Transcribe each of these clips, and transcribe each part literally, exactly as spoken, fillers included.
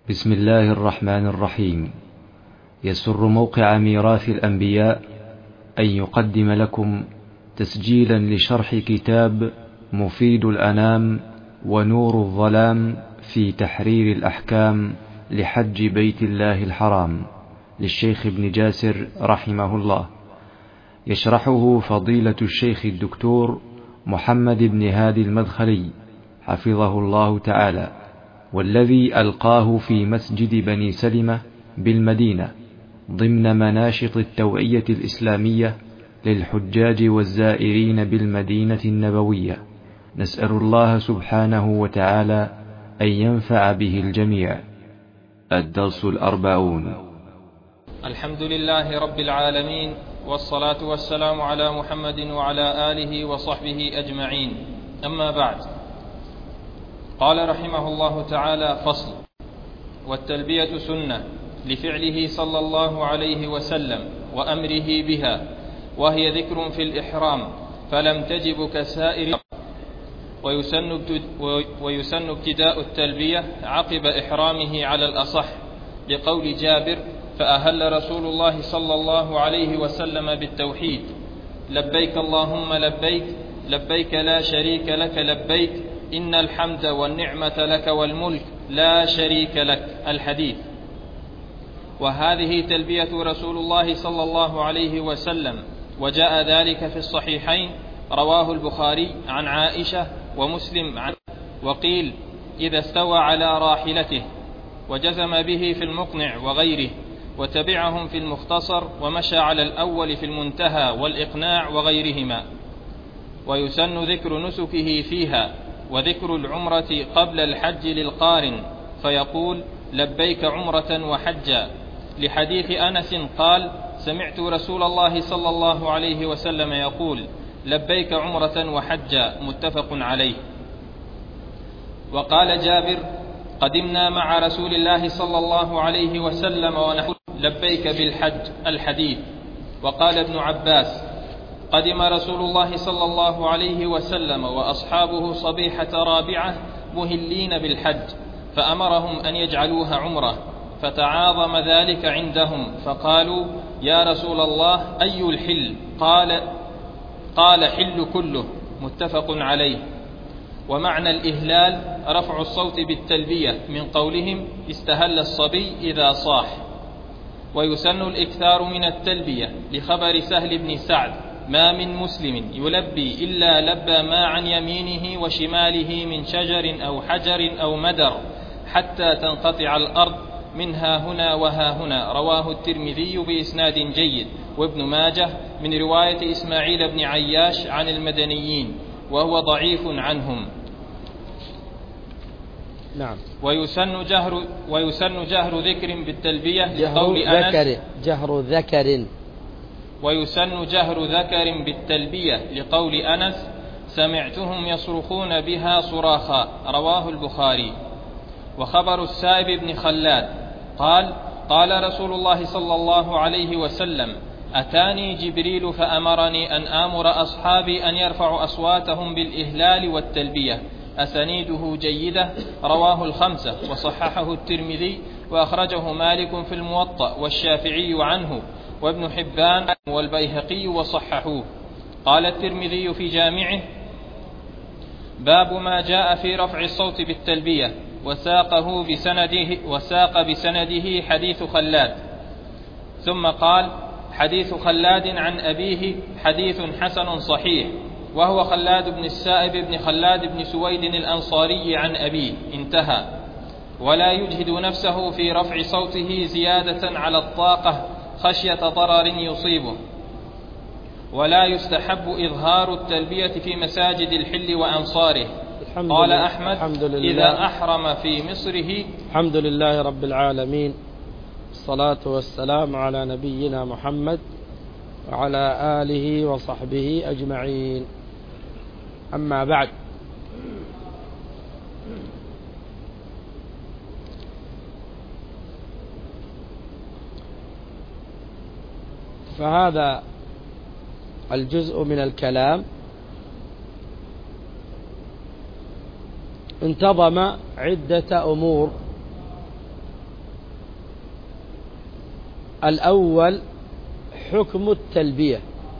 بسم الله الرحمن الرحيم. يسر موقع ميراث الأنبياء أن يقدم لكم تسجيلا لشرح كتاب مفيد الأنام ونور الظلام في تحرير الأحكام لحج بيت الله الحرام للشيخ ابن جاسر رحمه الله، يشرحه فضيلة الشيخ الدكتور محمد بن هادي المدخلي حفظه الله تعالى، والذي ألقاه في مسجد بني سلمة بالمدينة ضمن مناشط التوعية الإسلامية للحجاج والزائرين بالمدينة النبوية. نسأل الله سبحانه وتعالى أن ينفع به الجميع. الدرس الأربعون. الحمد لله رب العالمين، والصلاة والسلام على محمد وعلى آله وصحبه أجمعين، أما بعد. قال رحمه الله تعالى: فصل. والتلبية سنة لفعله صلى الله عليه وسلم وأمره بها، وهي ذكر في الإحرام فلم تجب كسائر، ويسن, ويسن ابتداء التلبية عقب إحرامه على الأصح، لقول جابر: فأهل رسول الله صلى الله عليه وسلم بالتوحيد: لبيك اللهم لبيك، لبيك لا شريك لك لبيك، إن الحمد والنعمة لك والملك لا شريك لك. الحديث. وهذه تلبية رسول الله صلى الله عليه وسلم، وجاء ذلك في الصحيحين، رواه البخاري عن عائشة ومسلم عن، وقيل إذا استوى على راحلته، وجزم به في المقنع وغيره، وتبعهم في المختصر، ومشى على الأول في المنتهى والإقناع وغيرهما. ويسن ذكر نسكه فيها، وذكر العمرة قبل الحج للقارن، فيقول: لبيك عمرة وحجا، لحديث أنس قال: سمعت رسول الله صلى الله عليه وسلم يقول: لبيك عمرة وحجا، متفق عليه. وقال جابر: قدمنا مع رسول الله صلى الله عليه وسلم ونحن لبيك بالحج. الحديث. وقال ابن عباس: قدم رسول الله صلى الله عليه وسلم وأصحابه صبيحة رابعة مهلين بالحج، فأمرهم أن يجعلوها عمرة، فتعاظم ذلك عندهم، فقالوا: يا رسول الله، أي الحل؟ قال قال حل كله، متفق عليه. ومعنى الإهلال رفع الصوت بالتلبية، من قولهم: استهل الصبي إذا صاح. ويسن الإكثار من التلبية، لخبر سهل بن سعد: ما من مسلم يلبي إلا لبى ما عن يمينه وشماله من شجر أو حجر أو مدر، حتى تنقطع الأرض منها هنا وها هنا. رواه الترمذي بإسناد جيد، وابن ماجه من رواية إسماعيل بن عياش عن المدنيين، وهو ضعيف عنهم. نعم. ويسن جهر ويسن جهر ذكر بالتلبية، لقول أنس: جهر ذكر. ويسن جهر ذكر بالتلبية، لقول أنس: سمعتهم يصرخون بها صراخا. رواه البخاري. وخبر السائب بن خلاد قال: قال رسول الله صلى الله عليه وسلم: أتاني جبريل فأمرني أن آمر أصحابي أن يرفعوا أصواتهم بالإهلال والتلبية. أسانيده جيدة، رواه الخمسة، وصححه الترمذي، وأخرجه مالك في الموطأ، والشافعي عنه، وابن حبان والبيهقي، وصححوه. قال الترمذي في جامعه: باب ما جاء في رفع الصوت بالتلبية، وساقه بسنده, وساق بسنده حديث خلاد. ثم قال: حديث خلاد عن أبيه حديث حسن صحيح، وهو خلاد بن السائب بن خلاد بن سويد الأنصاري عن أبيه. انتهى. ولا يجهد نفسه في رفع صوته زيادة على الطاقة خشية ضرر يصيبه. ولا يستحب إظهار التلبية في مساجد الحل وأنصاره. قال أحمد: إذا أحرم في مصره. الحمد لله رب العالمين، الصلاة والسلام على نبينا محمد وعلى آله وصحبه أجمعين، أما بعد. فهذا الجزء من الكلام انتظم عدة أمور الأول حكم التلبية.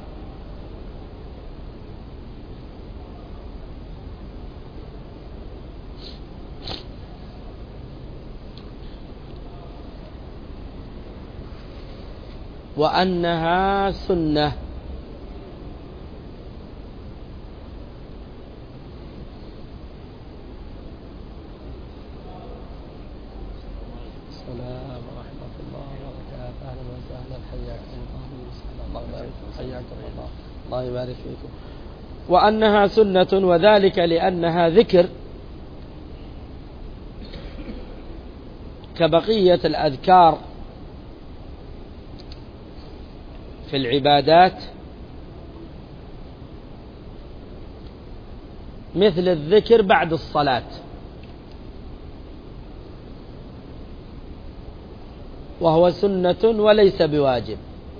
وأنها سنة. السلام ورحمة الله وبركاته. أهلا وسهلا، حياكم الله. الله يبارك حياكم الله. الله يبارك فيكم. وأنها سنة، وذلك لأنها ذكر كبقية الأذكار في العبادات، مثل الذكر بعد الصلاة، وهو سنة وليس بواجب.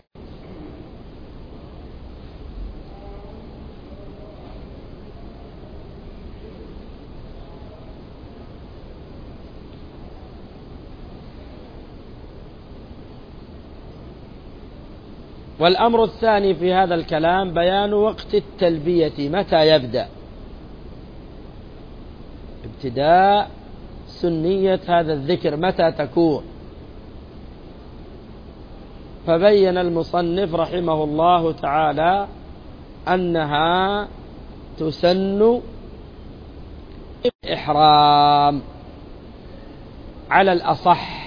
والأمر الثاني في هذا الكلام بيان وقت التلبية، متى يبدأ، ابتداء سنية هذا الذكر متى تكون. فبين المصنف رحمه الله تعالى أنها تسن الإحرام على الأصح،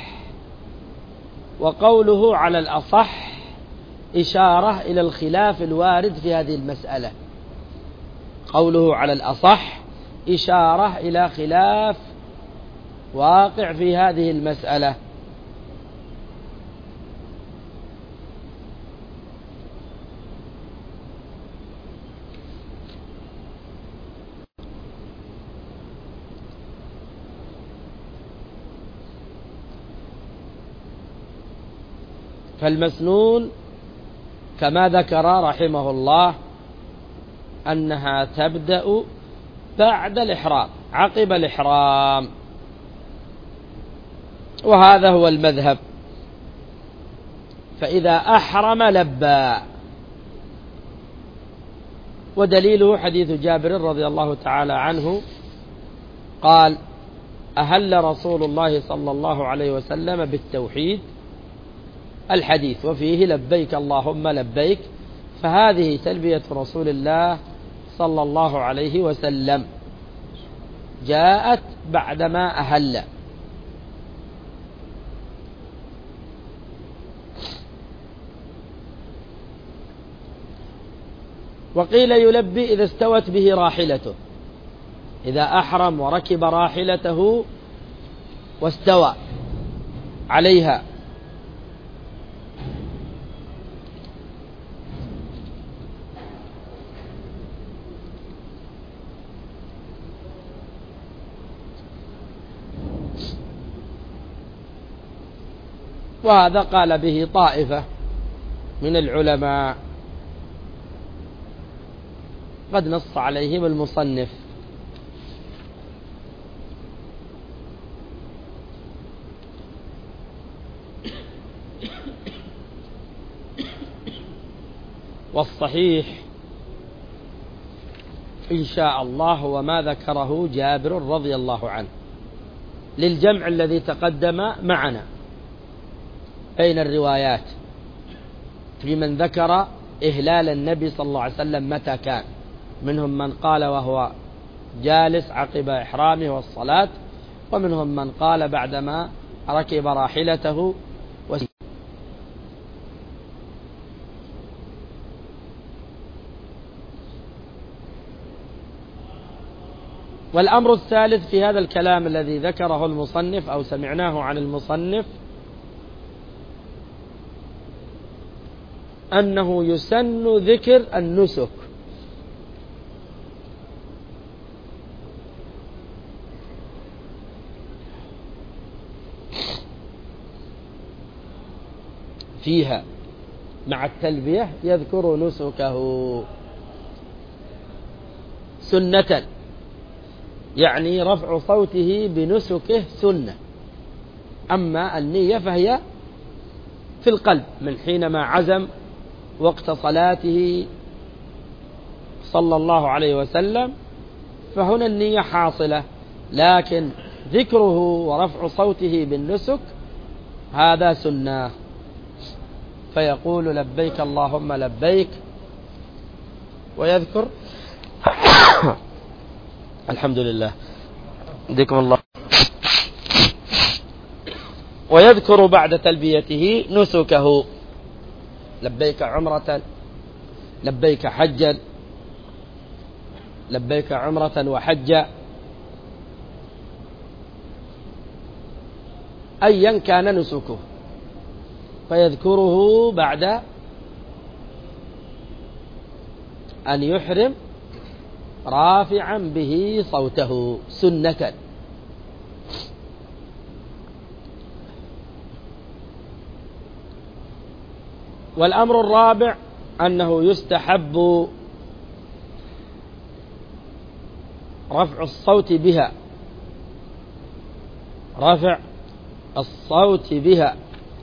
وقوله على الأصح إشارة إلى الخلاف الوارد في هذه المسألة. قوله على الأصح إشارة إلى خلاف واقع في هذه المسألة. فالمسنون كما ذكر رحمه الله أنها تبدأ بعد الإحرام، عقب الإحرام، وهذا هو المذهب. فإذا أحرم لبى، ودليله حديث جابر رضي الله تعالى عنه قال: أهل رسول الله صلى الله عليه وسلم بالتوحيد، الحديث وفيه لبيك اللهم لبيك. فهذه تلبية رسول الله صلى الله عليه وسلم، جاءت بعدما أهل. وقيل يلبي إذا استوت به راحلته، إذا أحرم وركب راحلته واستوى عليها. وهذا قال به طائفة من العلماء قد نص عليهم المصنف. والصحيح إن شاء الله هو ما ذكره جابر رضي الله عنه، للجمع الذي تقدم معنا بين الروايات، في من ذكر إهلال النبي صلى الله عليه وسلم متى كان، منهم من قال وهو جالس عقب إحرامه والصلاة، ومنهم من قال بعدما ركب راحلته. والأمر الثالث في هذا الكلام الذي ذكره المصنف أو سمعناه عن المصنف أنه يسن ذكر النسك، فيها مع التلبية يذكر نسكه سنة، يعني رفع صوته بنسكه سنة. أما النية فهي في القلب من حينما عزم وقت صلاته صلى الله عليه وسلم، فهنا النية حاصلة. لكن ذكره ورفع صوته بالنسك هذا سنة، فيقول لبيك اللهم لبيك ويذكر الحمد لله يهديكم الله، ويذكر بعد تلبيته نسكه، لبيك عمرة، لبيك حجا، لبيك عمرة وحجا، أيا كان نسكه، فيذكره بعد أن يحرم رافعا به صوته سنة. والأمر الرابع أنه يستحب رفع الصوت بها، رفع الصوت بها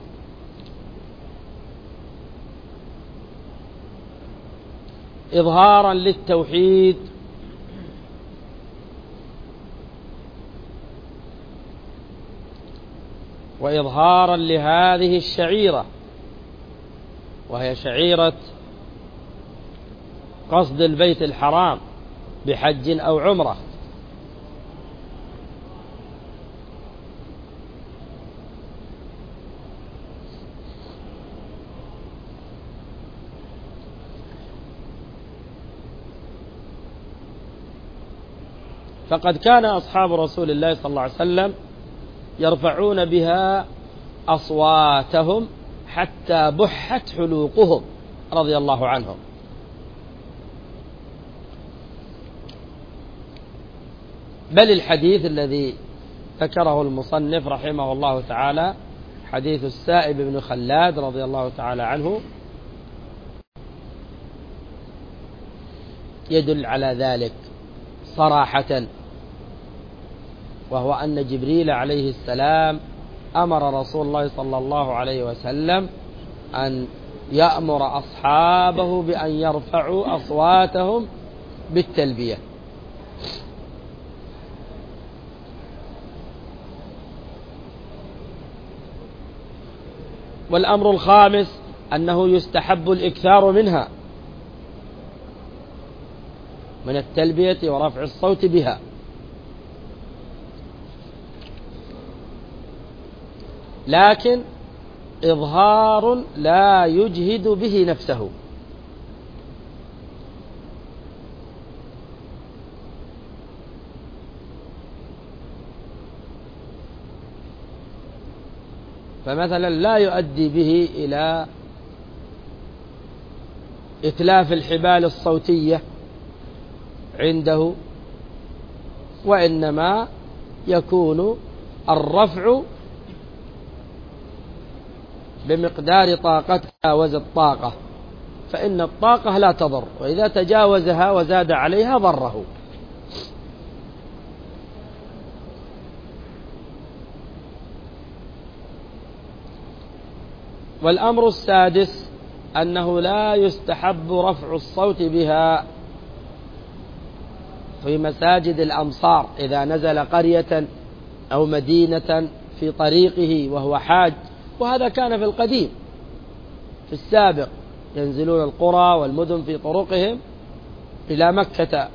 إظهارا للتوحيد وإظهارا لهذه الشعيرة، وهي شعيرة قصد البيت الحرام بحج أو عمرة. فقد كان أصحاب رسول الله صلى الله عليه وسلم يرفعون بها أصواتهم حتى بحت حلوقهم رضي الله عنهم. بل الحديث الذي ذكره المصنف رحمه الله تعالى، حديث السائب بن خلاد رضي الله تعالى عنه، يدل على ذلك صراحة، وهو أن جبريل عليه السلام أمر رسول الله صلى الله عليه وسلم أن يأمر أصحابه بأن يرفعوا أصواتهم بالتلبية. والأمر الخامس أنه يستحب الإكثار منها، من التلبية ورفع الصوت بها، لكن إظهار لا يجهد به نفسه. فمثلا لا يؤدي به إلى إتلاف الحبال الصوتية عنده، وإنما يكون الرفع بمقدار طاقة تجاوز الطاقة، فإن الطاقة لا تضر، وإذا تجاوزها وزاد عليها ضره. والأمر السادس أنه لا يستحب رفع الصوت بها في مساجد الأمصار، إذا نزل قرية أو مدينة في طريقه وهو حاج، وهذا كان في القديم في السابق، ينزلون القرى والمدن في طرقهم إلى مكة.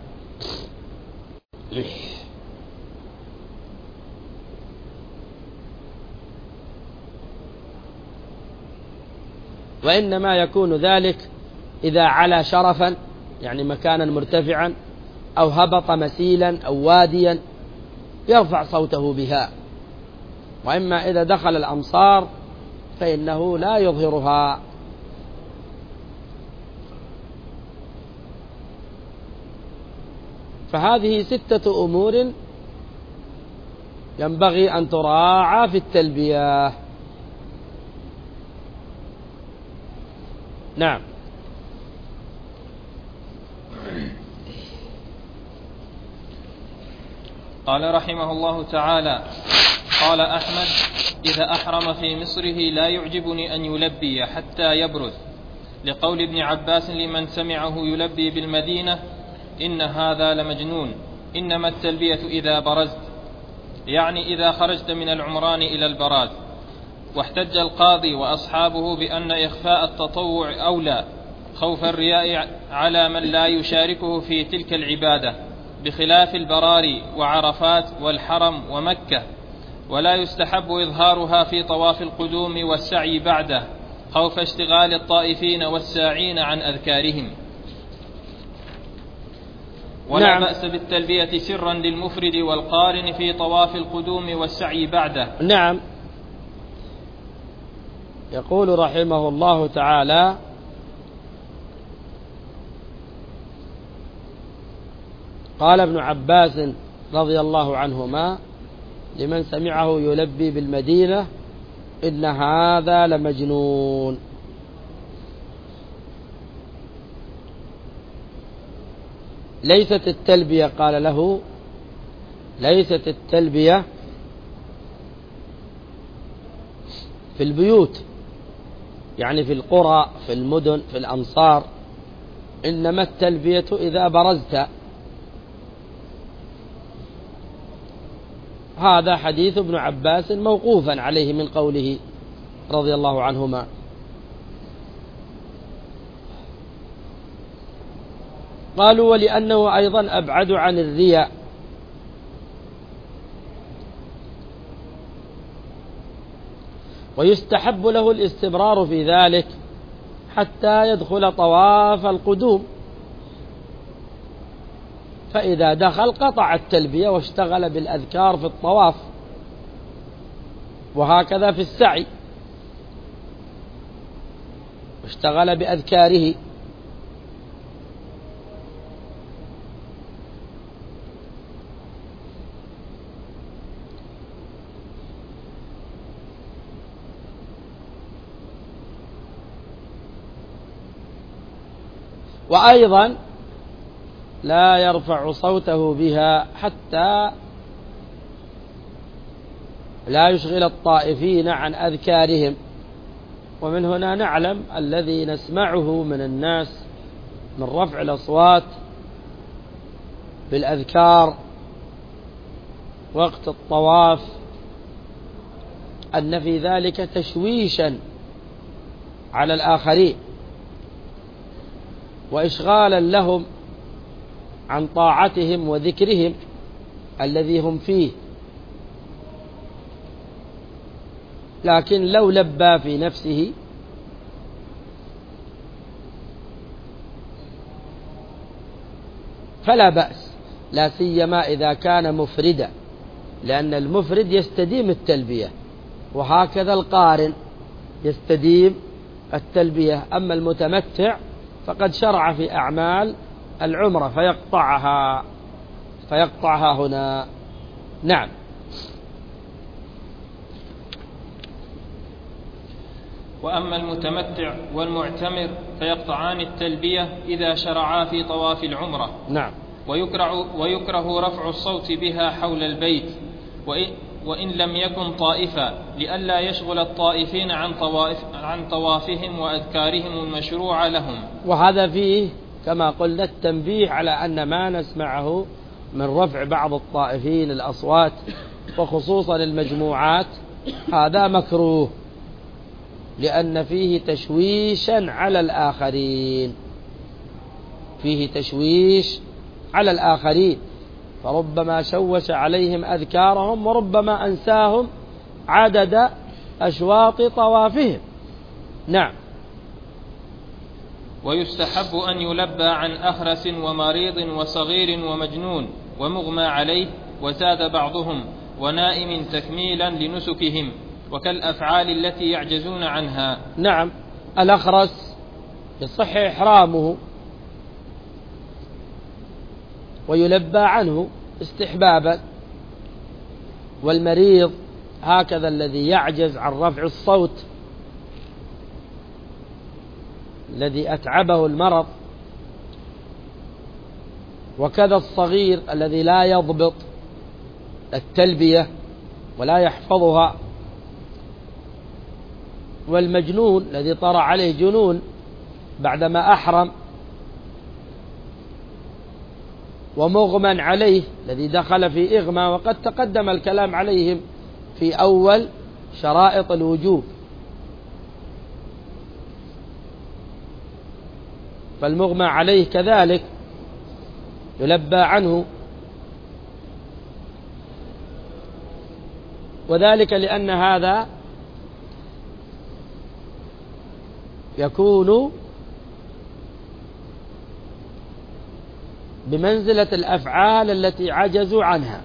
وإنما يكون ذلك إذا علا شرفا، يعني مكانا مرتفعا، أو هبط مسيلا أو واديا يرفع صوته بها. وإما إذا دخل الأمصار فإنه لا يظهرها. فهذه ستة أمور ينبغي أن تراعى في التلبية. نعم. قال رحمه الله تعالى: قال أحمد: إذا أحرم في مصره لا يعجبني أن يلبي حتى يبرز، لقول ابن عباس لمن سمعه يلبي بالمدينة: إن هذا لمجنون، إنما التلبية إذا برزت، يعني إذا خرجت من العمران إلى البراز. واحتج القاضي وأصحابه بأن إخفاء التطوع أولى، خوف الرياء على من لا يشاركه في تلك العبادة، بخلاف البراري وعرفات والحرم ومكة. ولا يستحب إظهارها في طواف القدوم والسعي بعده، خوف اشتغال الطائفين والساعين عن أذكارهم. ولا نعم. بأس بالتلبية سرا للمفرد والقارن في طواف القدوم والسعي بعده. نعم. يقول رحمه الله تعالى: قال ابن عباس رضي الله عنهما لمن سمعه يلبي بالمدينة: إن هذا لمجنون. ليست التلبية، قال له، ليست التلبية في البيوت، يعني في القرى، في المدن، في الأمصار، إنما التلبية إذا برزت. هذا حديث ابن عباس موقوفا عليه من قوله رضي الله عنهما. قالوا: ولأنه أيضا أبعد عن الرياء. ويستحب له الاستمرار في ذلك حتى يدخل طواف القدوم، فإذا دخل قطع التلبية واشتغل بالأذكار في الطواف، وهكذا في السعي اشتغل بأذكاره. وأيضا لا يرفع صوته بها حتى لا يشغل الطائفين عن أذكارهم. ومن هنا نعلم الذي نسمعه من الناس من رفع الأصوات بالأذكار وقت الطواف أن في ذلك تشويشا على الآخرين وإشغالا لهم عن طاعتهم وذكرهم الذي هم فيه. لكن لو لبى في نفسه فلا بأس، لا سيما إذا كان مفردا، لأن المفرد يستديم التلبية، وهكذا القارن يستديم التلبية. أما المتمتع فقد شرع في أعمال العمرة فيقطعها فيقطعها هنا. نعم. وأما المتمتع والمعتمر فيقطعان التلبية إذا شرعا في طواف العمرة. نعم. ويكره, ويكره رفع الصوت بها حول البيت، وإن, وإن لم يكن طائفا، لئلا يشغل الطائفين عن, طوائف عن طوافهم وأذكارهم المشروع لهم. وهذا فيه كما قلنا التنبيه على أن ما نسمعه من رفع بعض الطائفين الأصوات وخصوصا المجموعات هذا مكروه، لأن فيه تشويشا على الآخرين، فيه تشويش على الآخرين، فربما شوش عليهم أذكارهم وربما أنساهم عدد أشواط طوافهم. نعم. ويستحب أن يلبى عن أخرس ومريض وصغير ومجنون ومغمى عليه، وزاد بعضهم ونائم تكميلا لنسكهم، وكالأفعال التي يعجزون عنها. نعم. الأخرس يصح إحرامه ويلبى عنه استحبابا، والمريض هكذا الذي يعجز عن رفع الصوت، الذي أتعبه المرض، وكذا الصغير الذي لا يضبط التلبية ولا يحفظها. والمجنون الذي طرأ عليه جنون بعدما أحرم، ومغمى عليه الذي دخل في إغمى، وقد تقدم الكلام عليهم في أول شرائط الوجوب. فالمغمى عليه كذلك يلبى عنه، وذلك لأن هذا يكون بمنزلة الأفعال التي عجزوا عنها.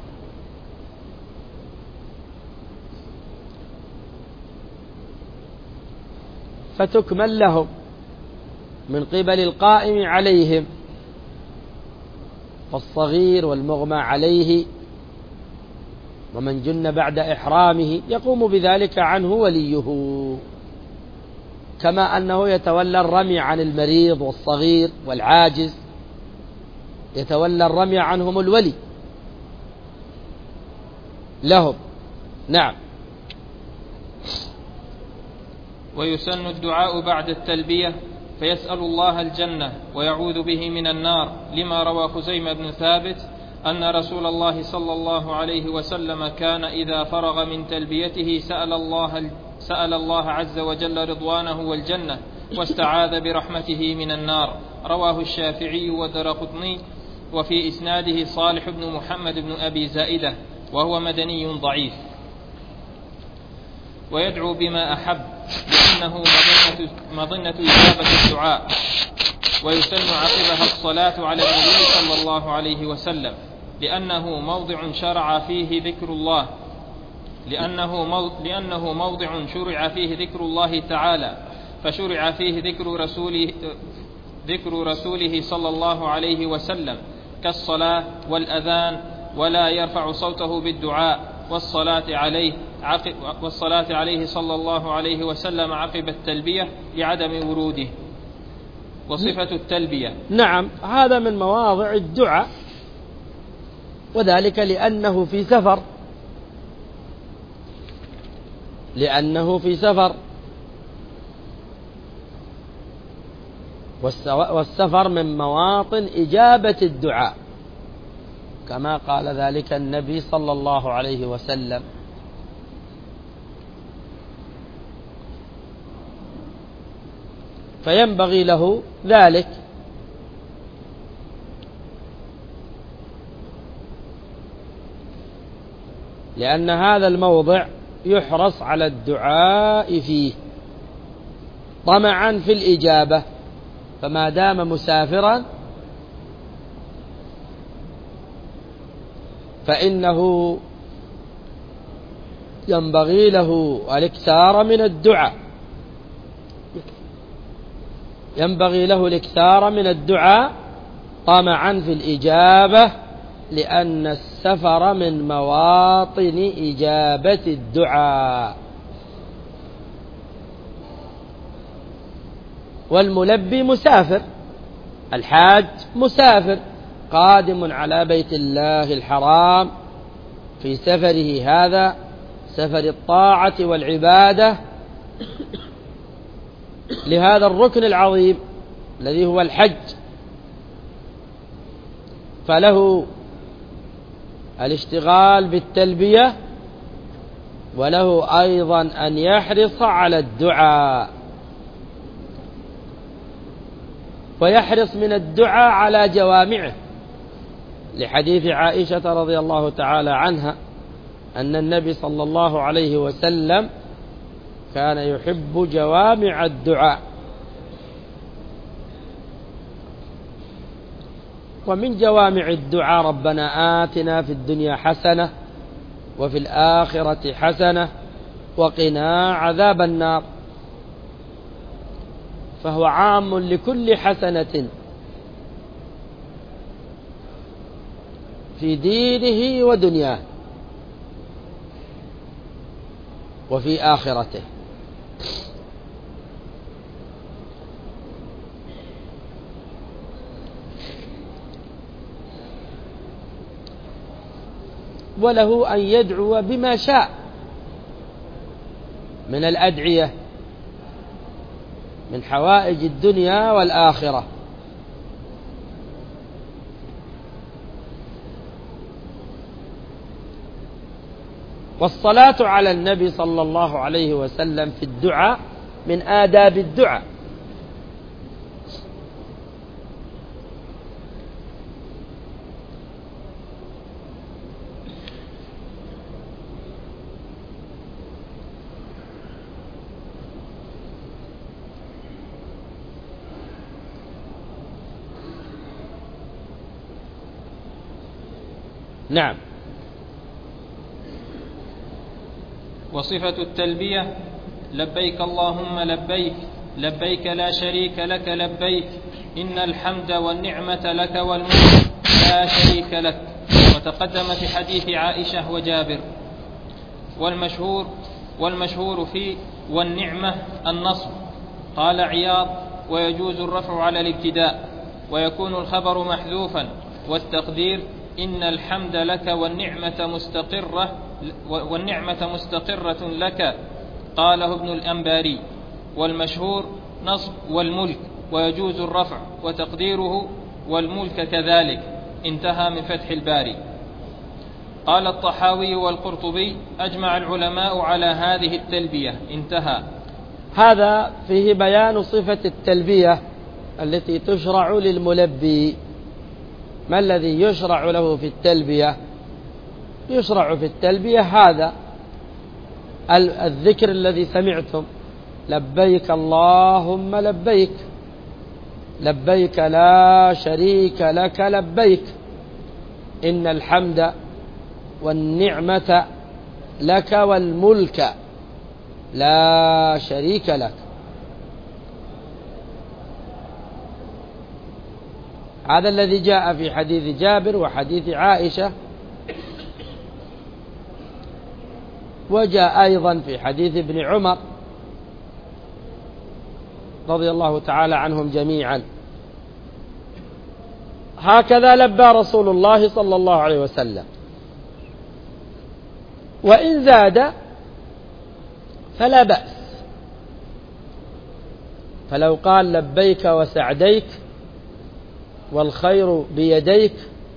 فتكمل لهم من قبل القائم عليهم، فالصغير والمغمى عليه ومن جن بعد إحرامه يقوم بذلك عنه وليه، كما أنه يتولى الرمي عن المريض والصغير والعاجز، يتولى الرمي عنهم الولي لهم. نعم. ويسن الدعاء بعد التلبية، فيسأل الله الجنة ويعوذ به من النار، لما روى خزيمة بن ثابت أن رسول الله صلى الله عليه وسلم كان إذا فرغ من تلبيته سأل الله, سأل الله عز وجل رضوانه والجنة، واستعاذ برحمته من النار. رواه الشافعي والدرقطني، وفي إسناده صالح بن محمد بن أبي زائدة، وهو مدني ضعيف. ويدعو بما أحب، لأنه مظنة, مظنة إجابة الدعاء. ويسن عقبها الصلاة على النبي صلى الله عليه وسلم، لأنه موضع شرع فيه ذكر الله لأنه, مو لأنه موضع شرع فيه ذكر الله تعالى، فشرع فيه ذكر رسوله, ذكر رسوله صلى الله عليه وسلم كالصلاة والأذان، ولا يرفع صوته بالدعاء والصلاة عليه عقب والصلاة عليه صلى الله عليه وسلم عقب التلبية لعدم وروده. وصفة التلبية. نعم، هذا من مواضع الدعاء، وذلك لأنه في سفر لأنه في سفر والسفر من مواطن إجابة الدعاء، كما قال ذلك النبي صلى الله عليه وسلم. فينبغي له ذلك. لأن هذا الموضع يحرص على الدعاء فيه طمعا في الإجابة، فما دام مسافرا فإنه ينبغي له الاكثار من الدعاء ينبغي له الاكثار من الدعاء طمعا في الإجابة، لأن السفر من مواطن إجابة الدعاء. والملبي مسافر، الحاج مسافر قادم على بيت الله الحرام في سفره هذا، سفر الطاعة والعبادة لهذا الركن العظيم الذي هو الحج، فله الاشتغال بالتلبية، وله أيضا أن يحرص على الدعاء، ويحرص من الدعاء على جوامعه، لحديث عائشة رضي الله تعالى عنها أن النبي صلى الله عليه وسلم كان يحب جوامع الدعاء. ومن جوامع الدعاء ربنا آتنا في الدنيا حسنة وفي الآخرة حسنة وقنا عذاب النار، فهو عام لكل حسنة في دينه ودنياه وفي آخرته. وله أن يدعو بما شاء من الأدعية من حوائج الدنيا والآخرة. والصلاة على النبي صلى الله عليه وسلم في الدعاء من آداب الدعاء. نعم. وصفة التلبية: لبيك اللهم لبيك، لبيك لا شريك لك لبيك، إن الحمد والنعمة لك والملك لا شريك لك. وتقدم في حديث عائشة وجابر. والمشهور والمشهور في والنعمة النصب. قال عياض: ويجوز الرفع على الابتداء، ويكون الخبر محذوفا، والتقدير إن الحمد لك والنعمة مستقرة والنعمة مستقرة لك. قاله ابن الأنباري. والمشهور نصب والملك، ويجوز الرفع، وتقديره والملك كذلك. انتهى من فتح الباري. قال الطحاوي والقرطبي: أجمع العلماء على هذه التلبية. انتهى. هذا فيه بيان صفة التلبية التي تشرع للملبي. ما الذي يشرع له في التلبية؟ يشرع في التلبية هذا الذكر الذي سمعتم: لبيك اللهم لبيك، لبيك لا شريك لك لبيك، إن الحمد والنعمة لك والملك لا شريك لك. هذا الذي جاء في حديث جابر وحديث عائشة، وجاء أيضا في حديث ابن عمر رضي الله تعالى عنهم جميعا. هكذا لبى رسول الله صلى الله عليه وسلم. وإن زاد فلا بأس، فلو قال: لبيك وسعديك والخير بيديك،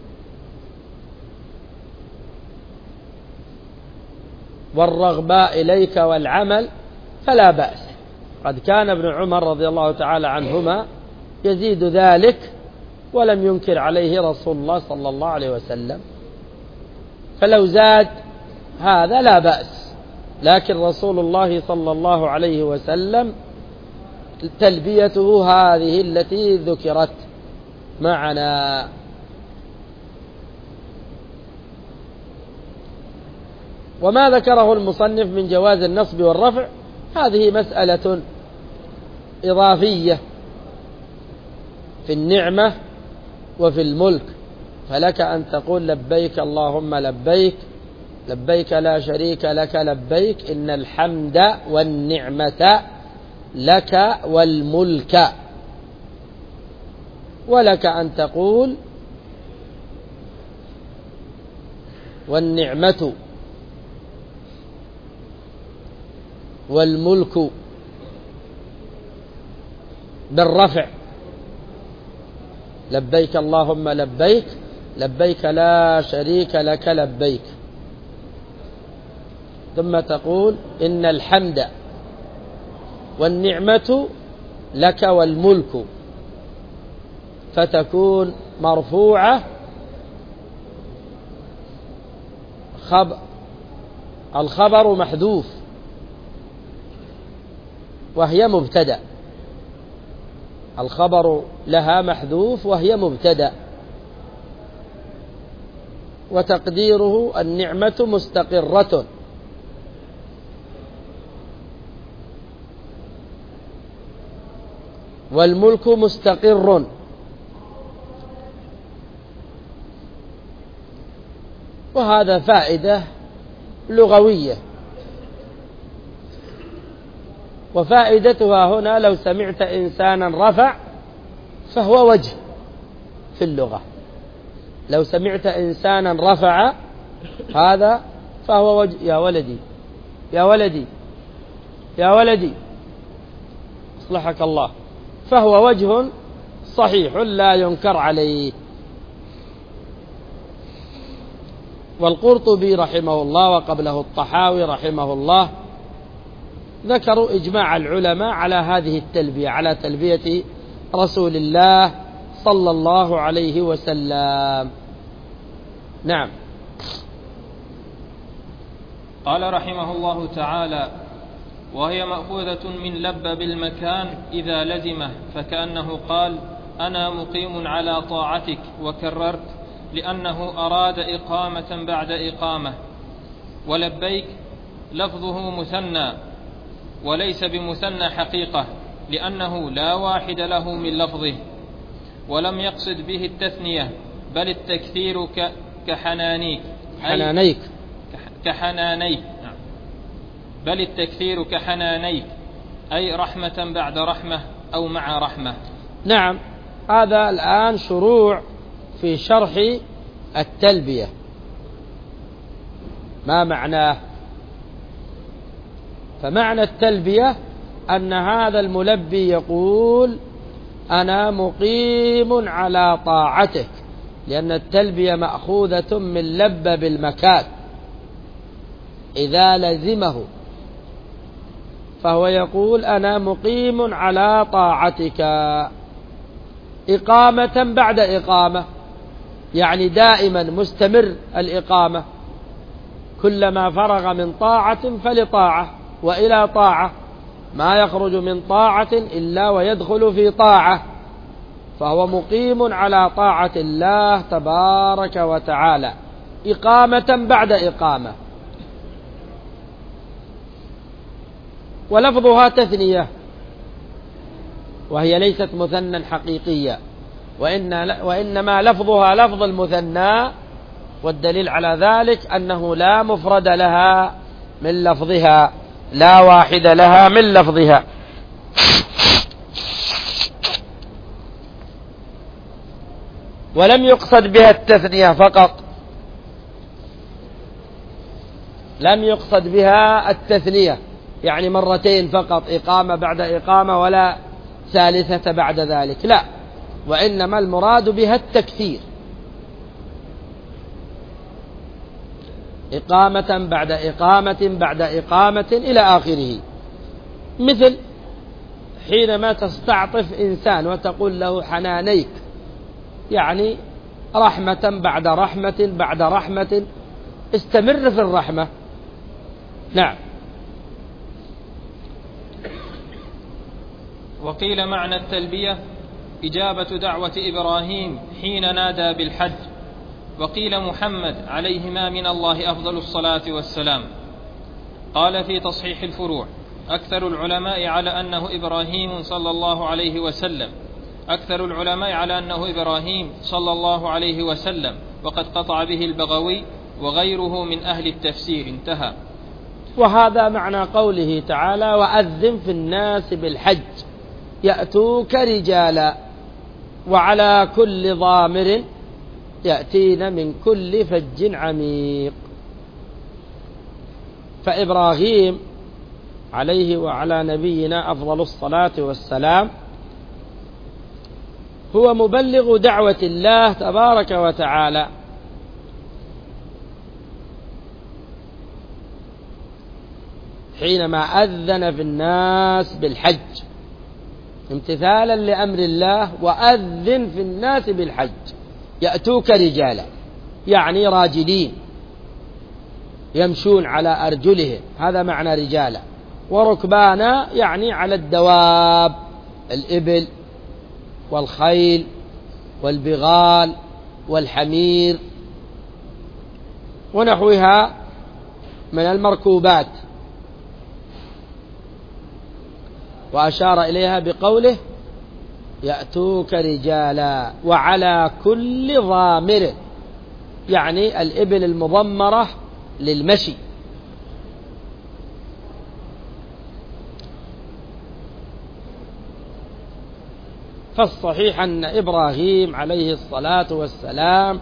والرغباء إليك والعمل، فلا بأس. قد كان ابن عمر رضي الله تعالى عنهما يزيد ذلك، ولم ينكر عليه رسول الله صلى الله عليه وسلم، فلو زاد هذا لا بأس. لكن رسول الله صلى الله عليه وسلم تلبيته هذه التي ذكرت معنا. وما ذكره المصنف من جواز النصب والرفع هذه مسألة إضافية في النعمة وفي الملك. فلك أن تقول: لبيك اللهم لبيك، لبيك لا شريك لك لبيك، إن الحمد والنعمة لك والملك. ولك أن تقول: والنعمة والملك بالرفع، لبيك اللهم لبيك، لبيك لا شريك لك لبيك. ثم تقول: إن الحمد والنعمة لك والملك، فتكون مرفوعة، خبر الخبر محذوف وهي مبتدأ، الخبر لها محذوف وهي مبتدأ، وتقديره: النعمة مستقرة، والملك مستقر. وهذا فائدة لغوية. وفائدتها هنا: لو سمعت إنسانا رفع فهو وجه في اللغة. لو سمعت إنسانا رفع هذا فهو وجه. يا ولدي يا ولدي يا ولدي أصلحك الله، فهو وجه صحيح لا ينكر عليه. والقرطبي رحمه الله وقبله الطحاوي رحمه الله ذكروا إجماع العلماء على هذه التلبية، على تلبية رسول الله صلى الله عليه وسلم. نعم. قال رحمه الله تعالى: وهي مأخوذة من لب بالمكان إذا لزمه، فكأنه قال: أنا مقيم على طاعتك، وكررت لأنه أراد إقامة بعد إقامة. ولبيك لفظه مثنى وليس بمثنى حقيقة، لأنه لا واحد له من لفظه، ولم يقصد به التثنية بل التكثير كحنانيك حنانيك كحنانيك بل التكثير كحنانيك أي رحمة بعد رحمة أو مع رحمة. نعم. هذا الآن شروع في شرح التلبية. ما معناه؟ فمعنى التلبية أن هذا الملبي يقول: أنا مقيم على طاعتك، لأن التلبية مأخوذة من لب بالمكان إذا لزمه، فهو يقول: أنا مقيم على طاعتك إقامة بعد إقامة، يعني دائما مستمر الإقامة، كلما فرغ من طاعة فلطاعة وإلى طاعة، ما يخرج من طاعة إلا ويدخل في طاعة، فهو مقيم على طاعة الله تبارك وتعالى إقامة بعد إقامة. ولفظها تثنية، وهي ليست مثنى حقيقية، وإن وإنما لفظها لفظ المثنى، والدليل على ذلك أنه لا مفرد لها من لفظها، لا واحد لها من لفظها. ولم يقصد بها التثنية فقط، لم يقصد بها التثنية يعني مرتين فقط، إقامة بعد إقامة ولا ثالثة بعد ذلك، لا، وإنما المراد بها التكثير، إقامة بعد إقامة بعد إقامة إلى آخره. مثل حينما تستعطف إنسان وتقول له حنانيك، يعني رحمة بعد رحمة بعد رحمة، استمر في الرحمة. نعم. وقيل معنى التلبية إجابة دعوة إبراهيم حين نادى بالحج، وقيل محمد عليهما من الله أفضل الصلاة والسلام. قال في تصحيح الفروع: أكثر العلماء على أنه إبراهيم صلى الله عليه وسلم أكثر العلماء على أنه إبراهيم صلى الله عليه وسلم، وقد قطع به البغوي وغيره من أهل التفسير. انتهى. وهذا معنى قوله تعالى: وأذن في الناس بالحج يأتوك رجالا وعلى كل ضامر يأتين من كل فج عميق. فإبراهيم عليه وعلى نبينا أفضل الصلاة والسلام هو مبلغ دعوة الله تبارك وتعالى، حينما أذن في الناس بالحج امتثالا لأمر الله: وأذن في الناس بالحج يأتوك رجالا، يعني راجلين يمشون على أرجلهم، هذا معنى رجالا. وركبانا يعني على الدواب، الإبل والخيل والبغال والحمير ونحوها من المركوبات. وأشار إليها بقوله: يأتوك رجالا وعلى كل ضامر، يعني الإبل المضمرة للمشي. فالصحيح أن إبراهيم عليه الصلاة والسلام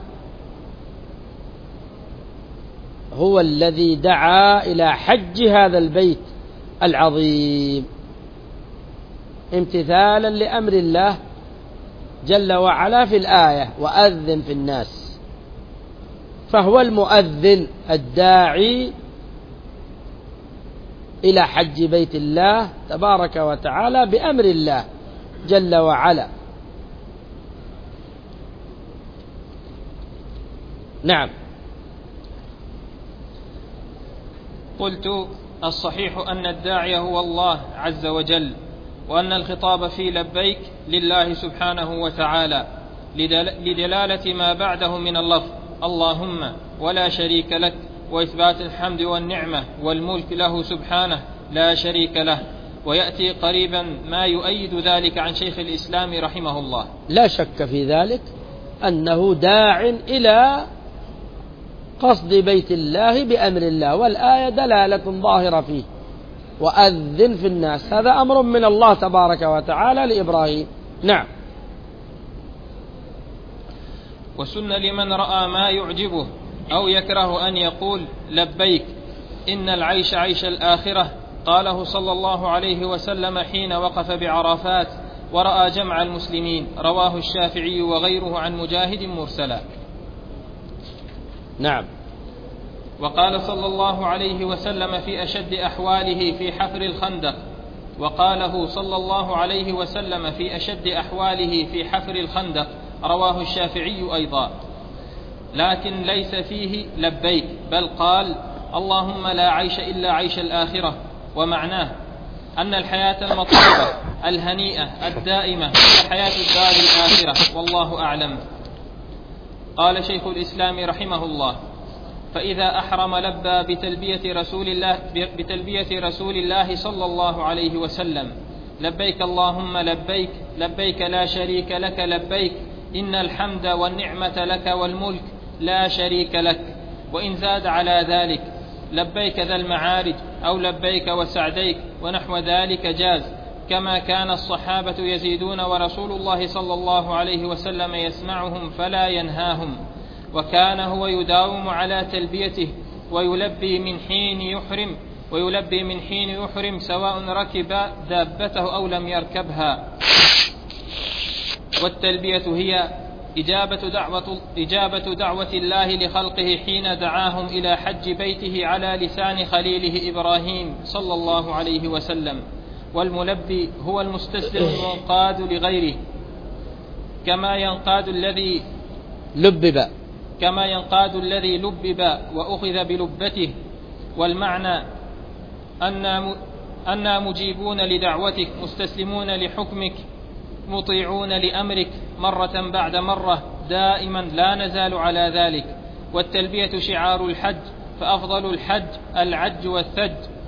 هو الذي دعا إلى حج هذا البيت العظيم، امتثالا لأمر الله جل وعلا في الآية وأذن في الناس، فهو المؤذن الداعي إلى حج بيت الله تبارك وتعالى بأمر الله جل وعلا. نعم. قلت: الصحيح أن الداعي هو الله عز وجل، وأن الخطاب في لبيك لله سبحانه وتعالى لدلالة ما بعده من اللفظ اللهم ولا شريك لك، وإثبات الحمد والنعمة والملك له سبحانه لا شريك له. ويأتي قريبا ما يؤيد ذلك عن شيخ الإسلام رحمه الله. لا شك في ذلك أنه داع إلى قصد بيت الله بأمر الله، والآية دلالة ظاهرة فيه، وأذن في الناس، هذا أمر من الله تبارك وتعالى لإبراهيم. نعم. وسن لمن رأى ما يعجبه أو يكره أن يقول لبيك إن العيش عيش الآخرة، قاله صلى الله عليه وسلم حين وقف بعرفات ورأى جمع المسلمين، رواه الشافعي وغيره عن مجاهد مرسلا. نعم. وقال صلى الله عليه وسلم في أشد أحواله في حفر الخندق وقاله صلى الله عليه وسلم في أشد أحواله في حفر الخندق، رواه الشافعي أيضا، لكن ليس فيه لبيك، بل قال اللهم لا عيش إلا عيش الآخرة. ومعناه أن الحياة المطلوبة الهنيئة الدائمة هي حياة الدار الآخرة، والله أعلم. قال شيخ الإسلام رحمه الله: فإذا أحرم لبى بتلبية رسول الله, بتلبية رسول الله صلى الله عليه وسلم لبيك اللهم لبيك لبيك لا شريك لك لبيك إن الحمد والنعمة لك والملك لا شريك لك. وإن زاد على ذلك لبيك ذا المعارج أو لبيك وسعديك ونحو ذلك جاز، كما كان الصحابة يزيدون ورسول الله صلى الله عليه وسلم يسمعهم فلا ينهاهم، وكان هو يداوم على تلبيته ويلبي من حين يحرم ويلبي من حين يحرم سواء ركب دابته أو لم يركبها. والتلبية هي إجابة دعوة, إجابة دعوة الله لخلقه حين دعاهم إلى حج بيته على لسان خليله إبراهيم صلى الله عليه وسلم. والملبي هو المستسلم المنقاد لغيره، كما ينقاد الذي لبب كما ينقاد الذي لبب وأخذ بلبته. والمعنى أننا مجيبون لدعوتك مستسلمون لحكمك مطيعون لأمرك مرة بعد مرة دائما لا نزال على ذلك. والتلبية شعار الحج، فأفضل الحج العج والثج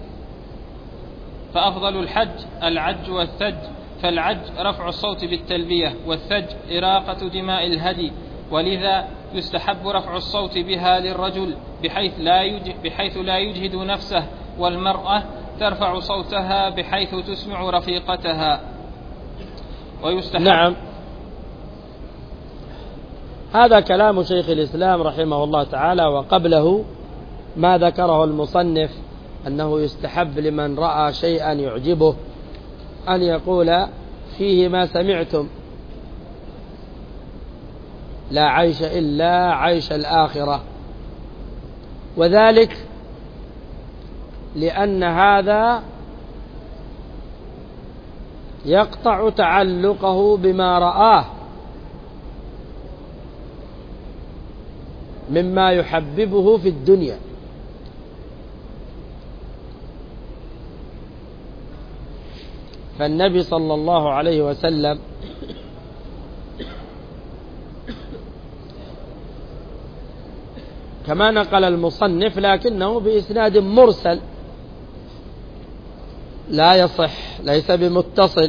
فأفضل الحج العج والثج فالعج رفع الصوت بالتلبية، والثج إراقة دماء الهدي، ولذا يستحب رفع الصوت بها للرجل بحيث لا يجهد, بحيث لا يجهد نفسه، والمرأة ترفع صوتها بحيث تسمع رفيقتها. ويستحب. نعم. هذا كلام شيخ الإسلام رحمه الله تعالى، وقبله ما ذكره المصنف أنه يستحب لمن رأى شيئا يعجبه أن يقول فيه ما سمعتم لا عيش إلا عيش الآخرة، وذلك لأن هذا يقطع تعلقه بما رآه مما يحببه في الدنيا. فالنبي صلى الله عليه وسلم كما نقل المصنف لكنه بإسناد مرسل لا يصح، ليس بمتصل،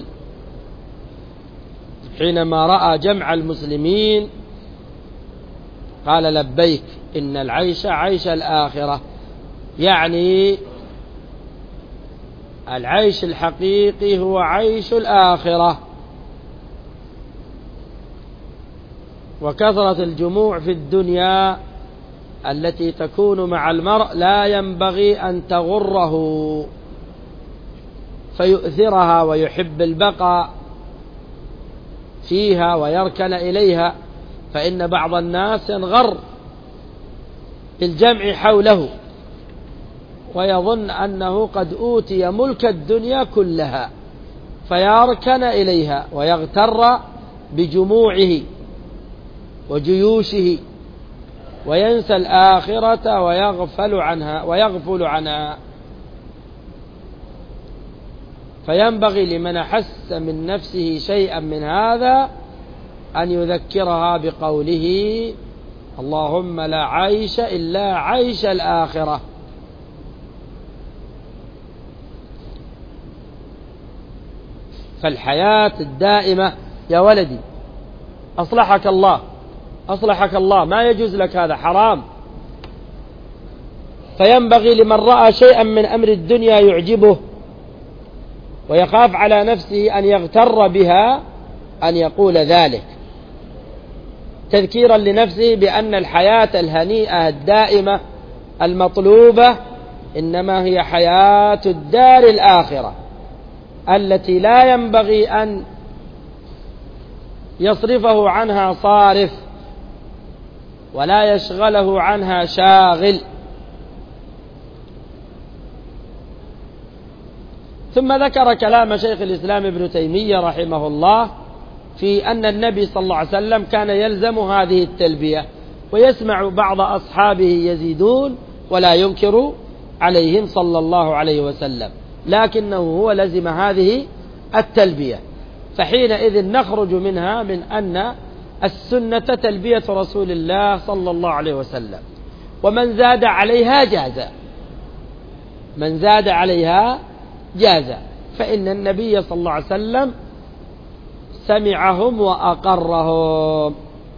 حينما رأى جمع المسلمين قال لبيك إن العيش عيش الآخرة، يعني العيش الحقيقي هو عيش الآخرة. وكثرة الجموع في الدنيا التي تكون مع المرء لا ينبغي أن تغره، فيؤثرها ويحب البقاء فيها ويركن إليها، فإن بعض الناس ينغر بالجمع حوله ويظن أنه قد أوتي ملك الدنيا كلها فيركن إليها ويغتر بجموعه وجيوشه وينسى الآخرة ويغفل عنها ويغفل عنها. فينبغي لمن أحس من نفسه شيئا من هذا أن يذكرها بقوله: اللهم لا عيش إلا عيش الآخرة. فالحياة الدائمة يا ولدي أصلحك الله أصلحك الله ما يجوز لك هذا، حرام. فينبغي لمن رأى شيئا من أمر الدنيا يعجبه ويخاف على نفسه أن يغتر بها أن يقول ذلك تذكيرا لنفسه بأن الحياة الهنيئة الدائمة المطلوبة إنما هي حياة الدار الآخرة التي لا ينبغي أن يصرفه عنها صارف ولا يشغله عنها شاغل. ثم ذكر كلام شيخ الإسلام ابن تيمية رحمه الله في أن النبي صلى الله عليه وسلم كان يلزم هذه التلبية ويسمع بعض أصحابه يزيدون ولا ينكر عليهم صلى الله عليه وسلم، لكنه هو لزم هذه التلبية. فحينئذ نخرج منها من أن السنة تلبية رسول الله صلى الله عليه وسلم، ومن زاد عليها جاز من زاد عليها جاز فإن النبي صلى الله عليه وسلم سمعهم وأقرهم.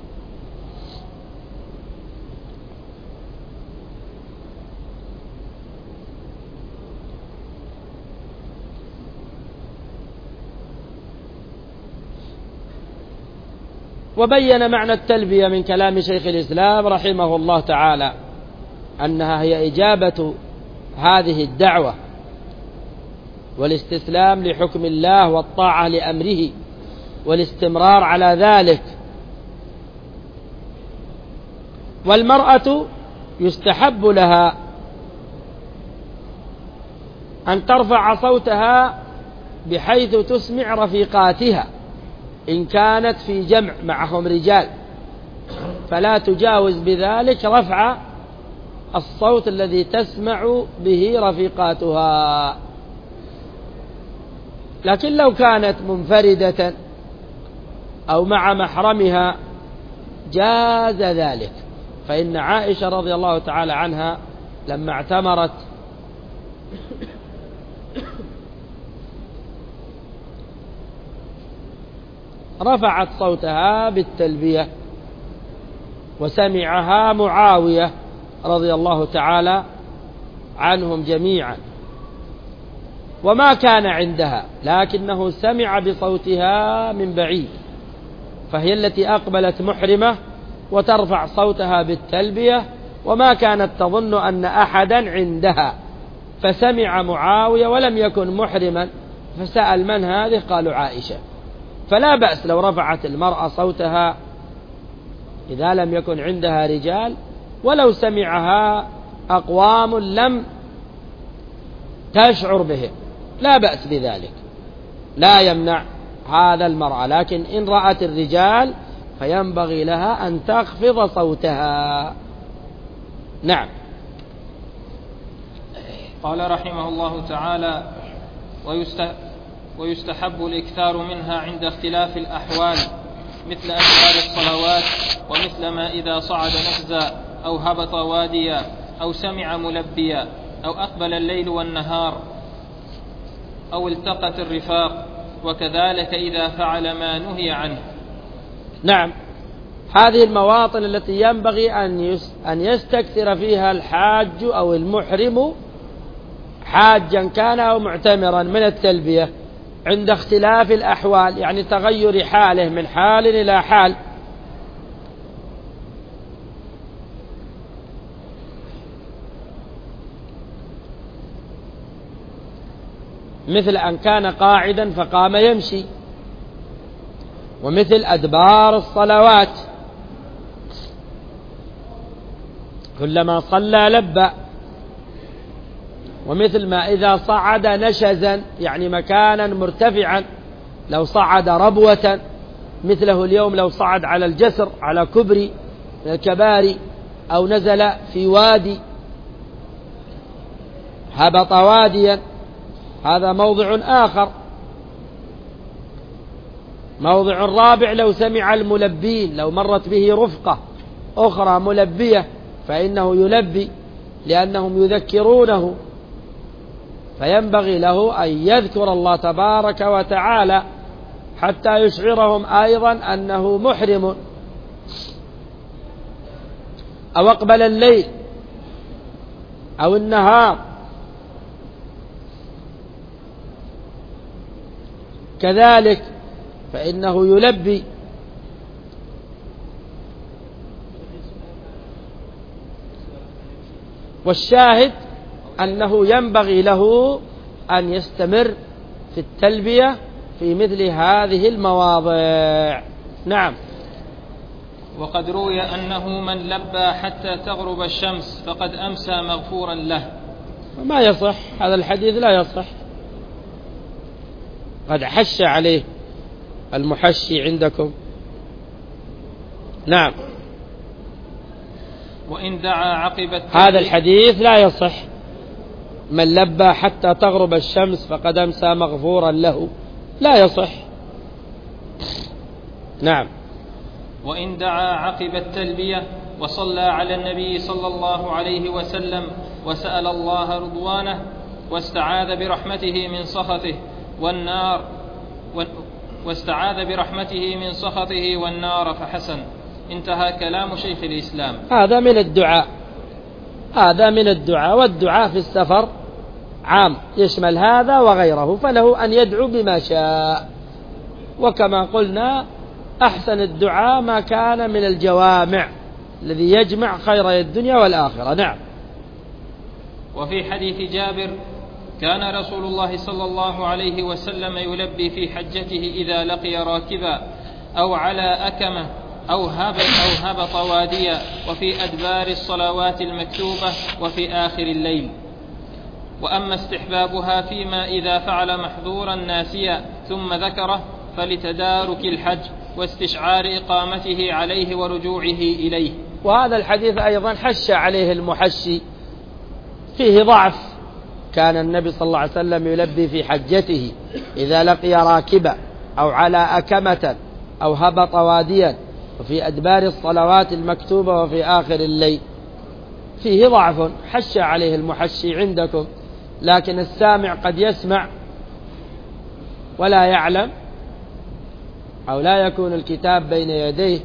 وبين معنى التلبية من كلام شيخ الإسلام رحمه الله تعالى أنها هي إجابة هذه الدعوة والاستسلام لحكم الله والطاعة لأمره والاستمرار على ذلك. والمرأة يستحب لها أن ترفع صوتها بحيث تسمع رفيقاتها إن كانت في جمع معهم رجال، فلا تجاوز بذلك رفع الصوت الذي تسمع به رفيقاتها. لكن لو كانت منفردة أو مع محرمها جاز ذلك، فإن عائشة رضي الله تعالى عنها لما اعتمرت رفعت صوتها بالتلبية وسمعها معاوية رضي الله تعالى عنهم جميعا، وما كان عندها لكنه سمع بصوتها من بعيد، فهي التي أقبلت محرمة وترفع صوتها بالتلبية وما كانت تظن أن أحدا عندها، فسمع معاوية ولم يكن محرما فسأل من هذه؟ قالوا عائشة. فلا بأس لو رفعت المرأة صوتها إذا لم يكن عندها رجال، ولو سمعها أقوام لم تشعر بهم لا بأس بذلك، لا يمنع هذا المرأة. لكن إن رأت الرجال فينبغي لها أن تخفض صوتها. نعم. قال رحمه الله تعالى: ويستحب الإكثار منها عند اختلاف الأحوال، مثل أذكار الصلوات، ومثل ما إذا صعد نفزا أو هبط واديا أو سمع ملبيا أو أقبل الليل والنهار أو التقت الرفاق، وكذلك إذا فعل ما نهي عنه. نعم، هذه المواطن التي ينبغي أن يستكثر فيها الحاج أو المحرم حاجا كان أو معتمرا من التلبية عند اختلاف الأحوال، يعني تغير حاله من حال إلى حال. مثل أن كان قاعدا فقام يمشي، ومثل أدبار الصلوات كلما صلى لبى، ومثل ما إذا صعد نشزا يعني مكانا مرتفعا، لو صعد ربوة مثله اليوم لو صعد على الجسر على كبري من الكباري أو نزل في وادي هبط واديا، هذا موضع آخر. موضع رابع لو سمع الملبين، لو مرت به رفقة أخرى ملبية فإنه يلبي لأنهم يذكرونه، فينبغي له أن يذكر الله تبارك وتعالى حتى يشعرهم أيضا أنه محرم. أو أقبل الليل أو النهار كذلك فإنه يلبي. والشاهد أنه ينبغي له أن يستمر في التلبية في مثل هذه المواضع. نعم. وقد روي أنه من لبى حتى تغرب الشمس فقد أمسى مغفورا له. ما يصح هذا الحديث، لا يصح، قد حش عليه المحشي عندكم. نعم. وإن دعا عقب هذا الحديث لا يصح، من لبى حتى تغرب الشمس فقد أمسى مغفورا له، لا يصح. نعم. وإن دعا عقب التلبية وصلى على النبي صلى الله عليه وسلم وسأل الله رضوانه واستعاذ برحمته من سخطه والنار واستعاذ برحمته من سخطه والنار فحسن. انتهى كلام شيخ الإسلام. هذا من الدعاء، هذا من الدعاء، والدعاء في السفر عام يشمل هذا وغيره، فله أن يدعو بما شاء. وكما قلنا أحسن الدعاء ما كان من الجوامع الذي يجمع خير الدنيا والآخرة. نعم. وفي حديث جابر كان رسول الله صلى الله عليه وسلم يلبي في حجته إذا لقي راكبا أو على أكمة أو هبط, أو هبط واديا، وفي أدبار الصلوات المكتوبة وفي آخر الليل. وأما استحبابها فيما إذا فعل محظورا ناسيا ثم ذكره فلتدارك الحج واستشعار إقامته عليه ورجوعه إليه. وهذا الحديث أيضا حش عليه المحشي، فيه ضعف. كان النبي صلى الله عليه وسلم يلبي في حجته إذا لقي راكبا أو على أكمة أو هبط واديا، وفي أدبار الصلوات المكتوبة وفي آخر الليل، فيه ضعف، حش عليه المحشي عندكم. لكن السامع قد يسمع ولا يعلم، أو لا يكون الكتاب بين يديه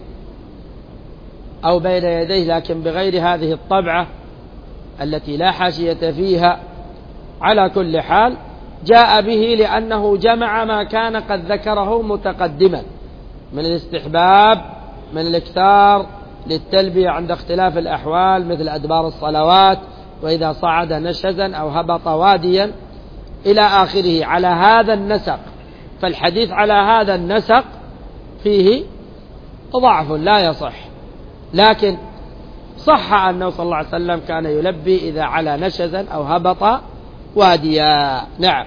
أو بين يديه لكن بغير هذه الطبعة التي لا حاشية فيها. على كل حال جاء به لأنه جمع ما كان قد ذكره متقدما من الاستحباب، من الاكثار للتلبية عند اختلاف الأحوال مثل أدبار الصلوات، وإذا صعد نشزا أو هبط واديا إلى آخره على هذا النسق. فالحديث على هذا النسق فيه ضعف لا يصح، لكن صح أنه صلى الله عليه وسلم كان يلبي إذا على نشزا أو هبط واديا. نعم.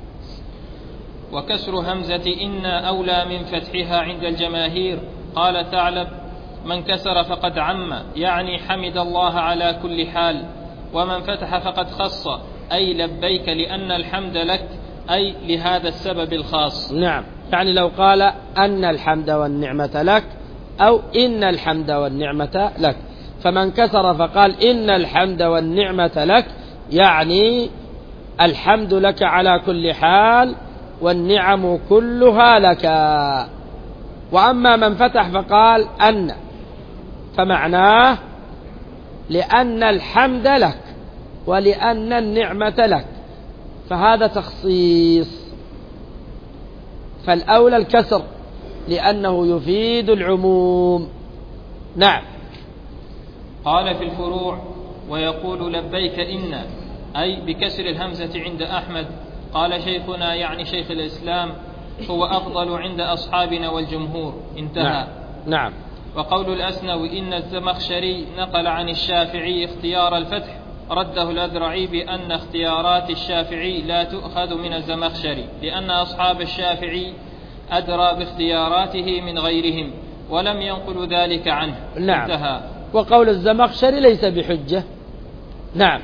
وكسر همزة إن أولى من فتحها عند الجماهير. قال ثعلب: من كسر فقد عم، يعني حمد الله على كل حال. ومن فتح فقد خص، أي لبيك لأن الحمد لك، أي لهذا السبب الخاص. نعم، يعني لو قال أن الحمد والنعمة لك أو إن الحمد والنعمة لك، فمن كسر فقال إن الحمد والنعمة لك يعني الحمد لك على كل حال والنعم كلها لك. وأما من فتح فقال أن، فمعناه لأن الحمد لك ولأن النعمة لك، فهذا تخصيص، فالأولى الكسر لأنه يفيد العموم. نعم. قال في الفروع: ويقول لبيك إن، أي بكسر الهمزة عند أحمد، قال شيخنا يعني شيخ الإسلام هو أفضل عند أصحابنا والجمهور. انتهى. نعم, نعم. وقول الأسنوي إن الزمخشري نقل عن الشافعي اختيار الفتح رده الأذرعي بأن اختيارات الشافعي لا تؤخذ من الزمخشري لأن أصحاب الشافعي أدرى باختياراته من غيرهم ولم ينقل ذلك عنه. نعم. انتهى. وقول الزمخشري ليس بحجة. نعم.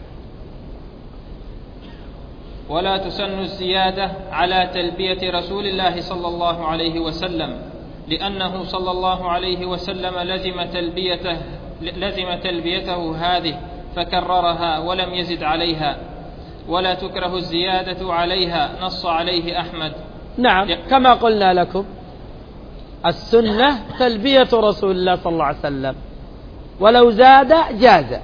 ولا تسن الزيادة على تلبية رسول الله صلى الله عليه وسلم لأنه صلى الله عليه وسلم لزم تلبيته, لزم تلبيته هذه فكررها ولم يزد عليها. ولا تكره الزيادة عليها نص عليه أحمد. نعم. كما قلنا لكم السنة تلبية رسول الله صلى الله عليه وسلم ولو زاد جاز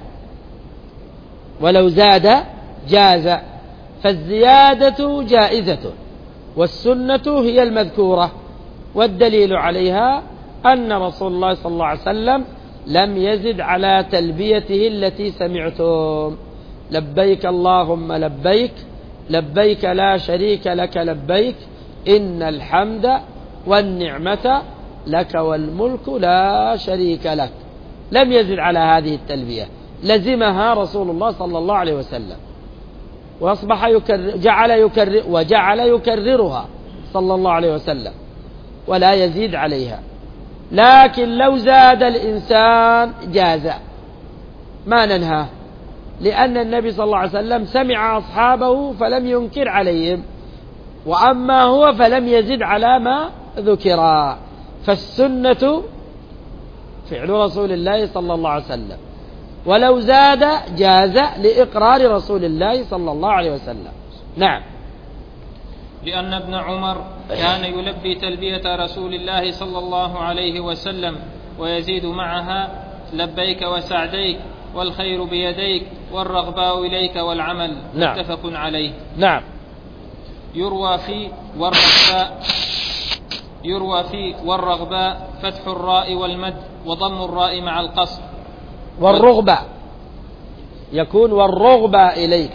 ولو زاد جاز فالزيادة جائزة والسنة هي المذكورة والدليل عليها أن رسول الله صلى الله عليه وسلم لم يزد على تلبيته التي سمعتم لبيك اللهم لبيك لبيك لا شريك لك لبيك إن الحمد والنعمة لك والملك لا شريك لك. لم يزد على هذه التلبية لزمها رسول الله صلى الله عليه وسلم وأصبح يكرر جعل يكرر وجعل يكررها صلى الله عليه وسلم ولا يزيد عليها. لكن لو زاد الإنسان جاز ما ننهاه لأن النبي صلى الله عليه وسلم سمع أصحابه فلم ينكر عليهم وأما هو فلم يزد على ما ذكر. فالسنة فعل رسول الله صلى الله عليه وسلم ولو زاد جاز لإقرار رسول الله صلى الله عليه وسلم. نعم. لأن ابن عمر كان يلبي تلبية رسول الله صلى الله عليه وسلم ويزيد معها لبيك وسعديك والخير بيديك والرغباء إليك والعمل. نعم. متفق عليه. نعم. يروى في والرغباء يروى في والرغباء فتح الراء والمد وضم الراء مع القصر. والرغبة يكون والرغبة إليك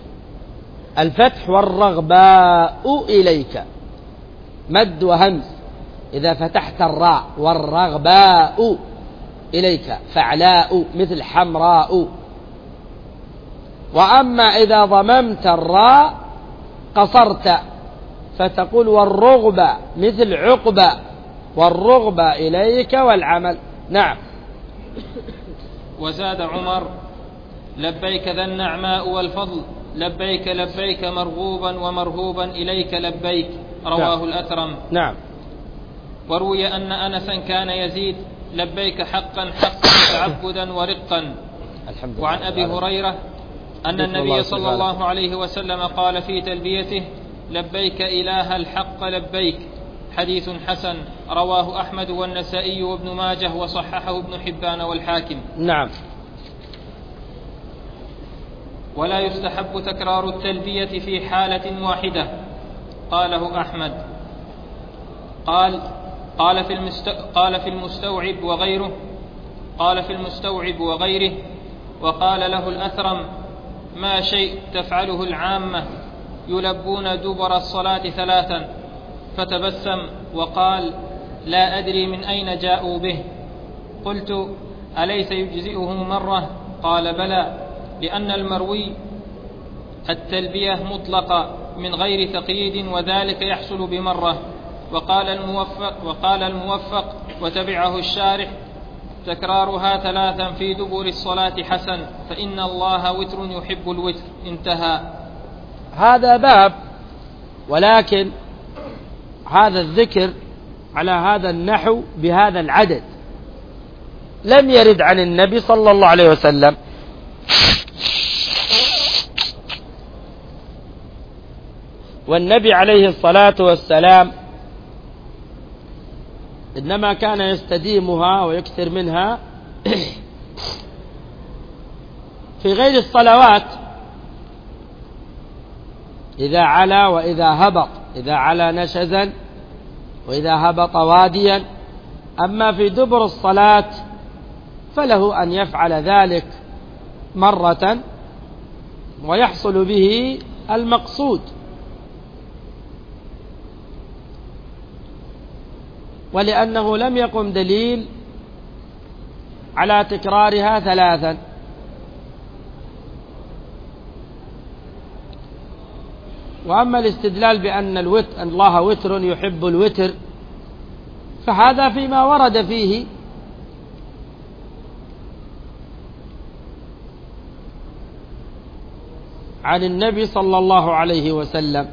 الفتح والرغباء إليك مد وهمز إذا فتحت الراء والرغباء إليك فعلاء مثل حمراء. وأما إذا ضممت الراء قصرت فتقول والرغبة مثل عقبة والرغبة إليك والعمل. نعم. وزاد عمر لبيك ذا النعماء والفضل لبيك لبيك مرغوبا ومرهوبا إليك لبيك. رواه. نعم. الأثرم. نعم. وروي أن أنسا كان يزيد لبيك حقا حقا تعبدا ورقا. وعن أبي هريرة أن النبي صلى الله عليه وسلم قال في تلبيته لبيك إله الحق لبيك. حديث حسن. رواه أحمد والنسائي وابن ماجه وصححه ابن حبان والحاكم. نعم. ولا يستحب تكرار التلبية في حالة واحدة. قاله أحمد. قال قال في المست قال في المستوعب وغيره قال في المستوعب وغيره وقال له الأثرم ما شيء تفعله العامة يلبون دبر الصلاة ثلاثا. فتبسم وقال لا أدري من أين جاءوا به. قلت أليس يجزئه مرة؟ قال بلى لأن المروي التلبية مطلقة من غير تقييد وذلك يحصل بمرة. وقال الموفق, وقال الموفق وتبعه الشارح تكرارها ثلاثا في دبر الصلاة حسن فإن الله وتر يحب الوتر. انتهى. هذا باب ولكن هذا الذكر على هذا النحو بهذا العدد لم يرد عن النبي صلى الله عليه وسلم. والنبي عليه الصلاة والسلام إنما كان يستديمها ويكثر منها في غير الصلوات إذا علا وإذا هبط إذا علا نشزا وإذا هبط واديا. أما في دبر الصلاة فله أن يفعل ذلك مرة ويحصل به المقصود ولأنه لم يقم دليل على تكرارها ثلاثا. وأما الاستدلال بأن الوتر الله وتر يحب الوتر فهذا فيما ورد فيه عن النبي صلى الله عليه وسلم.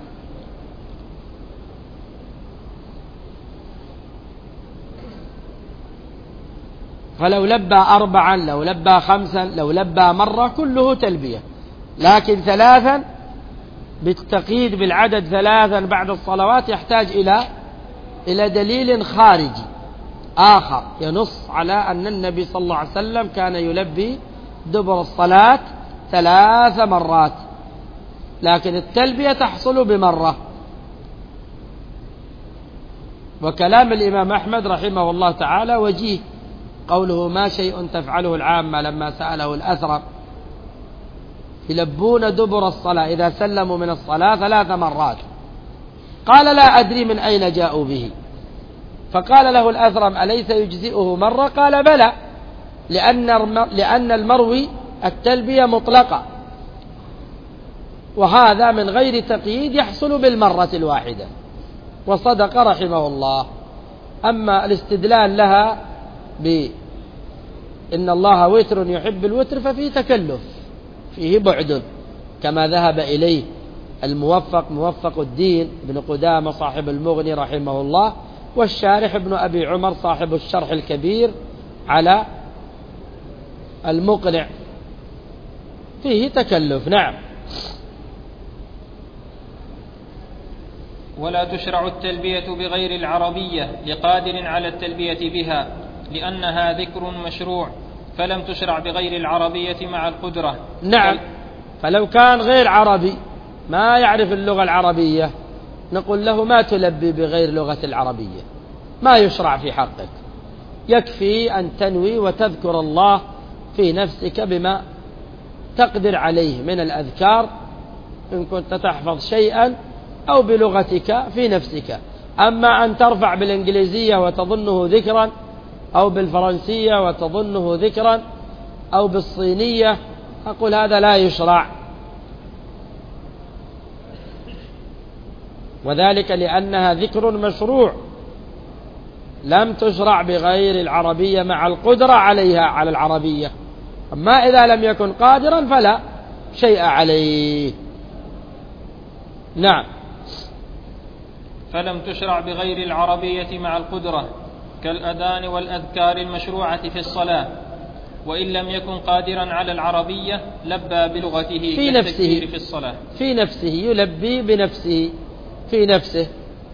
فلو لبى أربعا، لو لبى خمسا، لو لبى مرة، كله تلبية، لكن ثلاثا بالتقييد بالعدد ثلاثا بعد الصلوات يحتاج إلى إلى دليل خارجي آخر ينص على أن النبي صلى الله عليه وسلم كان يلبي دبر الصلاة ثلاث مرات، لكن التلبية تحصل بمرة. وكلام الإمام أحمد رحمه الله تعالى وجيه، قوله ما شيء تفعله العامة لما سأله الأثرم يلبون دبر الصلاة إذا سلموا من الصلاة ثلاث مرات، قال لا أدري من أين جاءوا به، فقال له الأثرم أليس يجزئه مرة؟ قال بلى، لأن لأن المروي التلبية مطلقة، وهذا من غير تقييد يحصل بالمرة الواحدة، وصدق رحمه الله. أما الاستدلال لها بإن الله وتر يحب الوتر ففيه تكلف، فيه بعد، كما ذهب إليه الموفق موفق الدين بن قدامة صاحب المغني رحمه الله، والشارح ابن أبي عمر صاحب الشرح الكبير على المقنع، فيه تكلف. نعم. ولا تشرع التلبية بغير العربية لقادر على التلبية بها، لأنها ذكر مشروع، فلم تشرع بغير العربية مع القدرة. نعم. فلو كان غير عربي ما يعرف اللغة العربية نقول له ما تلبي بغير لغة العربية، ما يشرع في حقك، يكفي أن تنوي وتذكر الله في نفسك بما تقدر عليه من الأذكار إن كنت تحفظ شيئا أو بلغتك في نفسك. أما أن ترفع بالإنجليزية وتظنه ذكرا، أو بالفرنسية وتظنه ذكرا، أو بالصينية، أقول هذا لا يشرع، وذلك لأنها ذكر مشروع لم تشرع بغير العربية مع القدرة عليها على العربية. أما إذا لم يكن قادرا فلا شيء عليه. نعم. فلم تشرع بغير العربية مع القدرة كالأذان والأذكار المشروعة في الصلاة، وإن لم يكن قادرا على العربية لبى بلغته في نفسه في الصلاة، في نفسه يلبي بنفسه في نفسه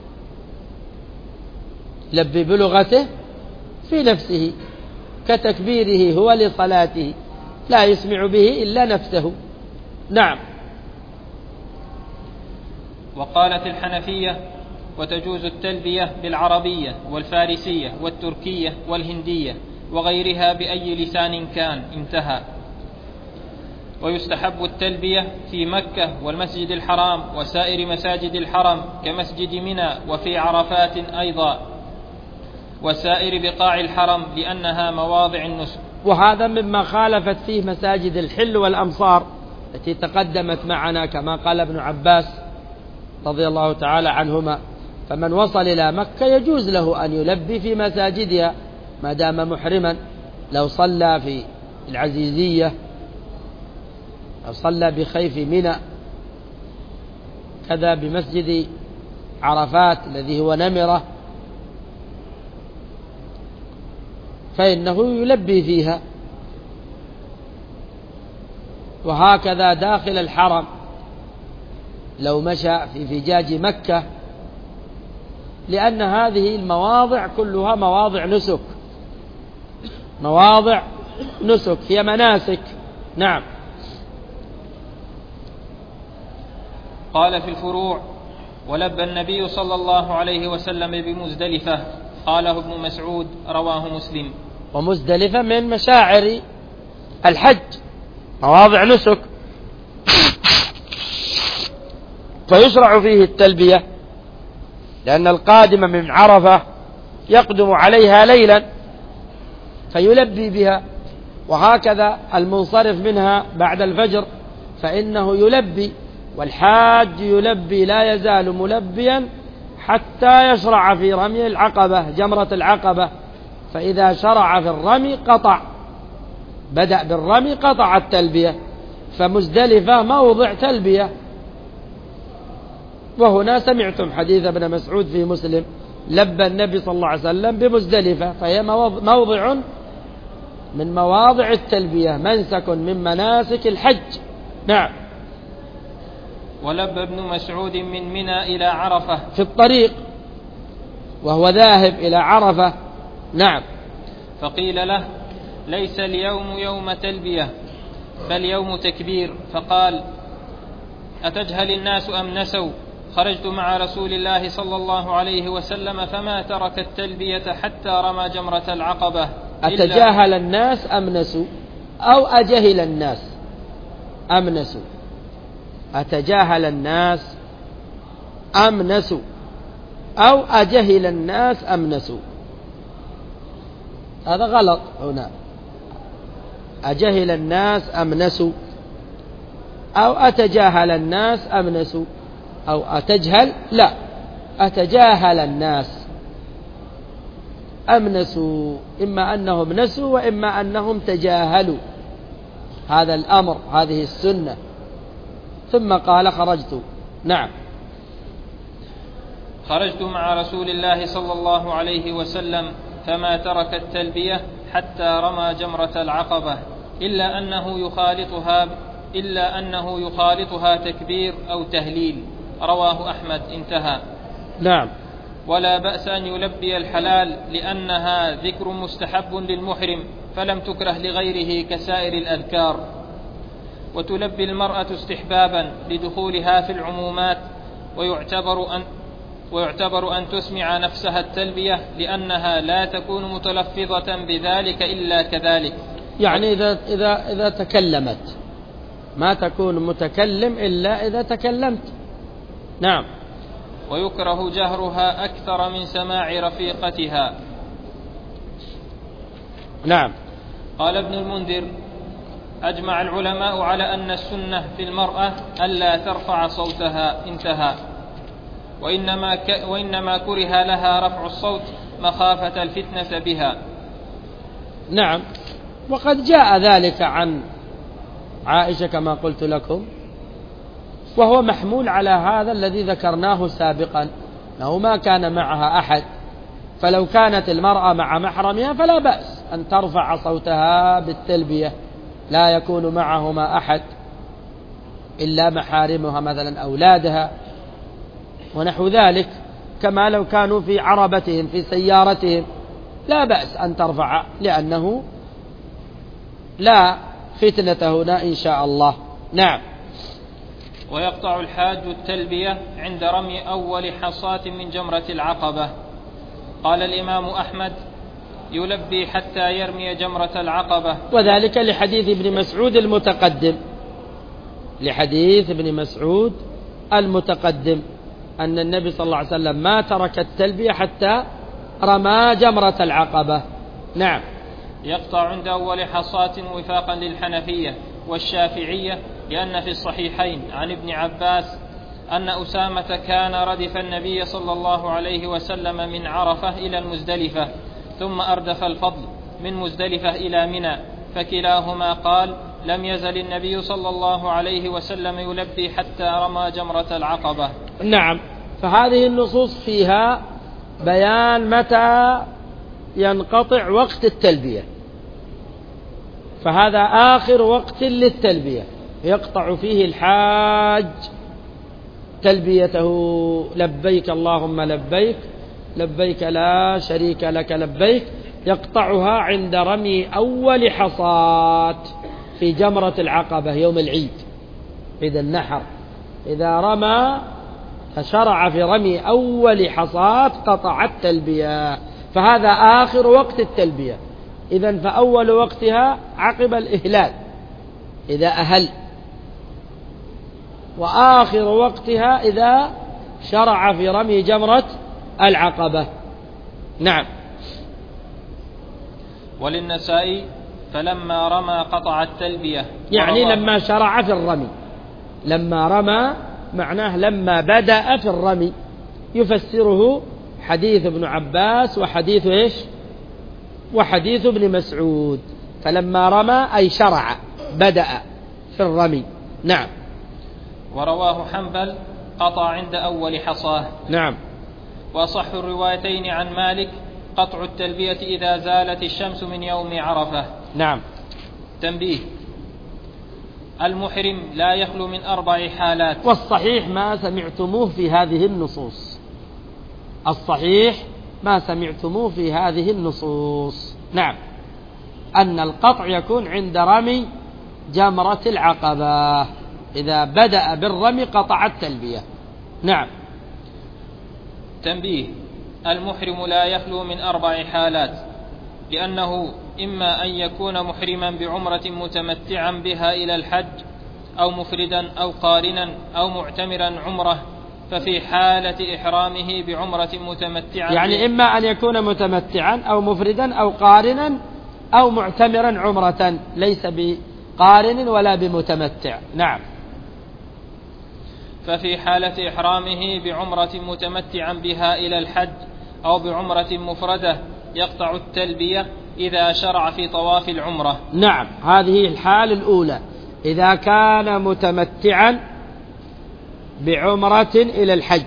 يلبي بلغته في نفسه كتكبيره هو لصلاته، لا يسمع به إلا نفسه. نعم. وقالت الحنفية وتجوز التلبية بالعربية والفارسية والتركية والهندية وغيرها بأي لسان كان. انتهى. ويستحب التلبية في مكة والمسجد الحرام وسائر مساجد الحرم كمسجد منى، وفي عرفات أيضا، وسائر بقاع الحرم لأنها مواضع النسك. وهذا مما خالفت فيه مساجد الحل والأمصار التي تقدمت معنا، كما قال ابن عباس رضي الله تعالى عنهما، فمن وصل إلى مكة يجوز له أن يلبي في مساجدها ما دام محرما، لو صلى في العزيزية أو صلى بخيف منى، كذا بمسجد عرفات الذي هو نمرة فإنه يلبي فيها، وهكذا داخل الحرم لو مشى في فجاج مكة، لأن هذه المواضع كلها مواضع نسك، مواضع نسك هي مناسك. نعم. قال في الفروع: ولبى النبي صلى الله عليه وسلم بمزدلفة، قاله ابن مسعود، رواه مسلم. ومزدلفة من مشاعر الحج، مواضع نسك، فيشرع فيه التلبية، لأن القادم من عرفة يقدم عليها ليلا فيلبي بها، وهكذا المنصرف منها بعد الفجر فإنه يلبي، والحاج يلبي لا يزال ملبيا حتى يشرع في رمي العقبة جمرة العقبة، فإذا شرع في الرمي قطع، بدأ بالرمي قطع التلبية، فمزدلفة موضع تلبية. وهنا سمعتم حديث ابن مسعود في مسلم لبى النبي صلى الله عليه وسلم بمزدلفة، فهي موضع من مواضع التلبية، منسك من مناسك الحج. نعم. ولبى ابن مسعود من منى إلى عرفة في الطريق وهو ذاهب إلى عرفة. نعم. فقيل له ليس اليوم يوم تلبية بل يوم تكبير، فقال أتجهل الناس أم نسوا؟ خرجت مع رسول الله صلى الله عليه وسلم فما ترك التلبية حتى رمى جمرة العقبة. أتجاهل الناس أم نسوا أو أجهل الناس أم نسوا؟ أتجاهل الناس أم نسوا أو أجهل الناس أم نسوا؟ هذا غلط هنا، أجهل الناس أم نسوا أو أتجاهل الناس أم نسوا، أو أتجهل لا أتجاهل الناس أم نسوا، إما أنهم نسوا وإما أنهم تجاهلوا هذا الأمر، هذه السنة. ثم قال خرجت. نعم. خرجت مع رسول الله صلى الله عليه وسلم فما ترك التلبية حتى رمى جمرة العقبة إلا أنه يخالطها إلا أنه يخالطها تكبير أو تهليل. رواه أحمد. انتهى. نعم. ولا بأس أن يلبي الحلال لأنها ذكر مستحب للمحرم فلم تكره لغيره كسائر الأذكار. وتلبي المرأة استحبابا لدخولها في العمومات، ويعتبر أن ويعتبر أن تسمع نفسها التلبية لأنها لا تكون متلفظة بذلك إلا كذلك، يعني إذا, إذا, إذا تكلمت ما تكون متكلم إلا إذا تكلمت. نعم. ويكره جهرها أكثر من سماع رفيقتها. نعم. قال ابن المنذر أجمع العلماء على أن السنة في المرأة ألا ترفع صوتها. انتهى. وإنما, ك... وإنما كره لها رفع الصوت مخافة الفتنة بها. نعم. وقد جاء ذلك عن عائشة كما قلت لكم، وهو محمول على هذا الذي ذكرناه سابقا، أنه ما كان معها أحد، فلو كانت المرأة مع محرمها فلا بأس أن ترفع صوتها بالتلبية، لا يكون معهما أحد إلا محارمها مثلا أولادها ونحو ذلك، كما لو كانوا في عربتهم في سيارتهم لا بأس أن ترفع، لأنه لا فتنة هنا إن شاء الله. نعم. ويقطع الحاج التلبية عند رمي أول حصاة من جمرة العقبة. قال الإمام أحمد يلبي حتى يرمي جمرة العقبة، وذلك لحديث ابن مسعود المتقدم، لحديث ابن مسعود المتقدم أن النبي صلى الله عليه وسلم ما ترك التلبية حتى رمى جمرة العقبة. نعم. يقطع عند أول حصاة وفاقا للحنفية والشافعية، لأن في الصحيحين عن ابن عباس أن أسامة كان ردف النبي صلى الله عليه وسلم من عرفة إلى المزدلفة، ثم أردف الفضل من مزدلفة إلى منى، فكلاهما قال لم يزل النبي صلى الله عليه وسلم يلبي حتى رمى جمرة العقبة. نعم. فهذه النصوص فيها بيان متى ينقطع وقت التلبية، فهذا آخر وقت للتلبية يقطع فيه الحاج تلبيته، لبيك اللهم لبيك لبيك لا شريك لك لبيك، يقطعها عند رمي أول حصاة في جمرة العقبة يوم العيد عيد النحر، إذا رمى فشرع في رمي أول حصاة قطع التلبية، فهذا آخر وقت التلبية. إذن فأول وقتها عقب الإهلال إذا أهل، وآخر وقتها إذا شرع في رمي جمرة العقبة. نعم. وللنسائي فلما رمى قطع التلبية، يعني لما شرع في الرمي، لما رمى معناه لما بدأ في الرمي، يفسره حديث ابن عباس وحديث إيش وحديث ابن مسعود. فلما رمى أي شرع بدأ في الرمي. نعم. ورواه حنبل قطع عند أول حصاه. نعم. وأصح الروايتين عن مالك قطع التلبية إذا زالت الشمس من يوم عرفة. نعم. تنبيه: المحرم لا يخلو من أربع حالات. والصحيح ما سمعتموه في هذه النصوص، الصحيح ما سمعتموه في هذه النصوص. نعم. أن القطع يكون عند رمي جمرة العقبة، إذا بدأ بالرمي قطع التلبية. نعم. تنبيه: المحرم لا يخلو من أربع حالات، لأنه إما أن يكون محرما بعمرة متمتعا بها إلى الحج، أو مفردا أو قارنا أو معتمرا عمرة، ففي حالة إحرامه بعمرة متمتعا يعني إما أن يكون متمتعا أو مفردا أو قارنا أو معتمرا عمرة، ليس بقارن ولا بمتمتع. نعم. ففي حالة إحرامه بعمرة متمتعا بها إلى الحج أو بعمرة مفردة يقطع التلبية إذا شرع في طواف العمرة. نعم، هذه الحالة الأولى، إذا كان متمتعا بعمرة إلى الحج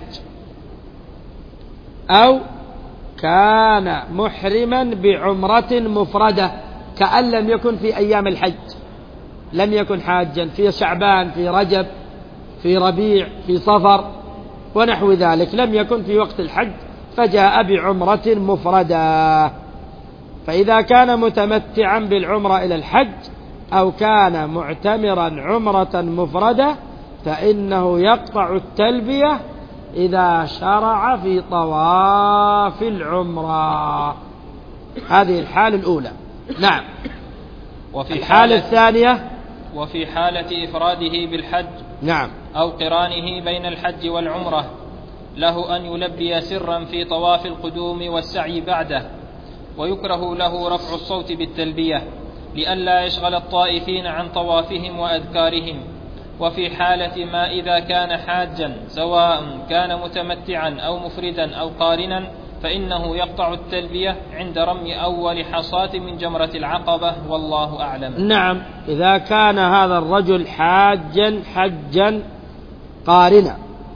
أو كان محرما بعمرة مفردة، كأن لم يكن في أيام الحج، لم يكن حاجا في شعبان، في رجب، في ربيع، في صفر ونحو ذلك، لم يكن في وقت الحج فجاء بعمرة مفردة. فإذا كان متمتعا بالعمرة إلى الحج أو كان معتمرا عمرة مفردة فإنه يقطع التلبية إذا شرع في طواف العمرة. هذه الحالة الأولى. نعم. وفي الحالة الثانية وفي حالة إفراده بالحج نعم أو قرانه بين الحج والعمرة له أن يلبي سرا في طواف القدوم والسعي بعده، ويكره له رفع الصوت بالتلبية لئلا يشغل الطائفين عن طوافهم وأذكارهم. وفي حالة ما إذا كان حاجا سواء كان متمتعا أو مفردا أو قارنا فإنه يقطع التلبية عند رمي أول حصاة من جمرة العقبة، والله أعلم. نعم. إذا كان هذا الرجل حاجا حجا قارنا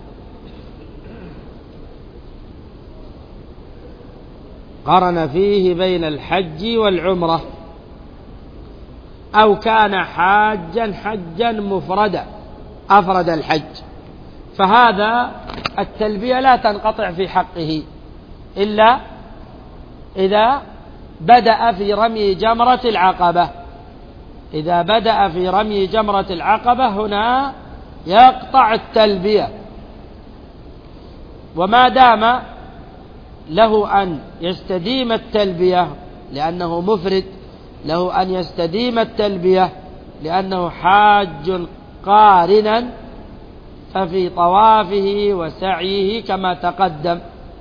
قرن فيه بين الحج والعمرة، أو كان حاجا حجا مفردا أفرد الحج، فهذا التلبية لا تنقطع في حقه إلا إذا بدأ في رمي جمرة العقبة. إذا بدأ في رمي جمرة العقبة هنا يقطع التلبية، وما دام له أن يستديم التلبية لأنه مفرد، له أن يستديم التلبية لأنه حاج قارنا، ففي طوافه وسعيه كما تقدم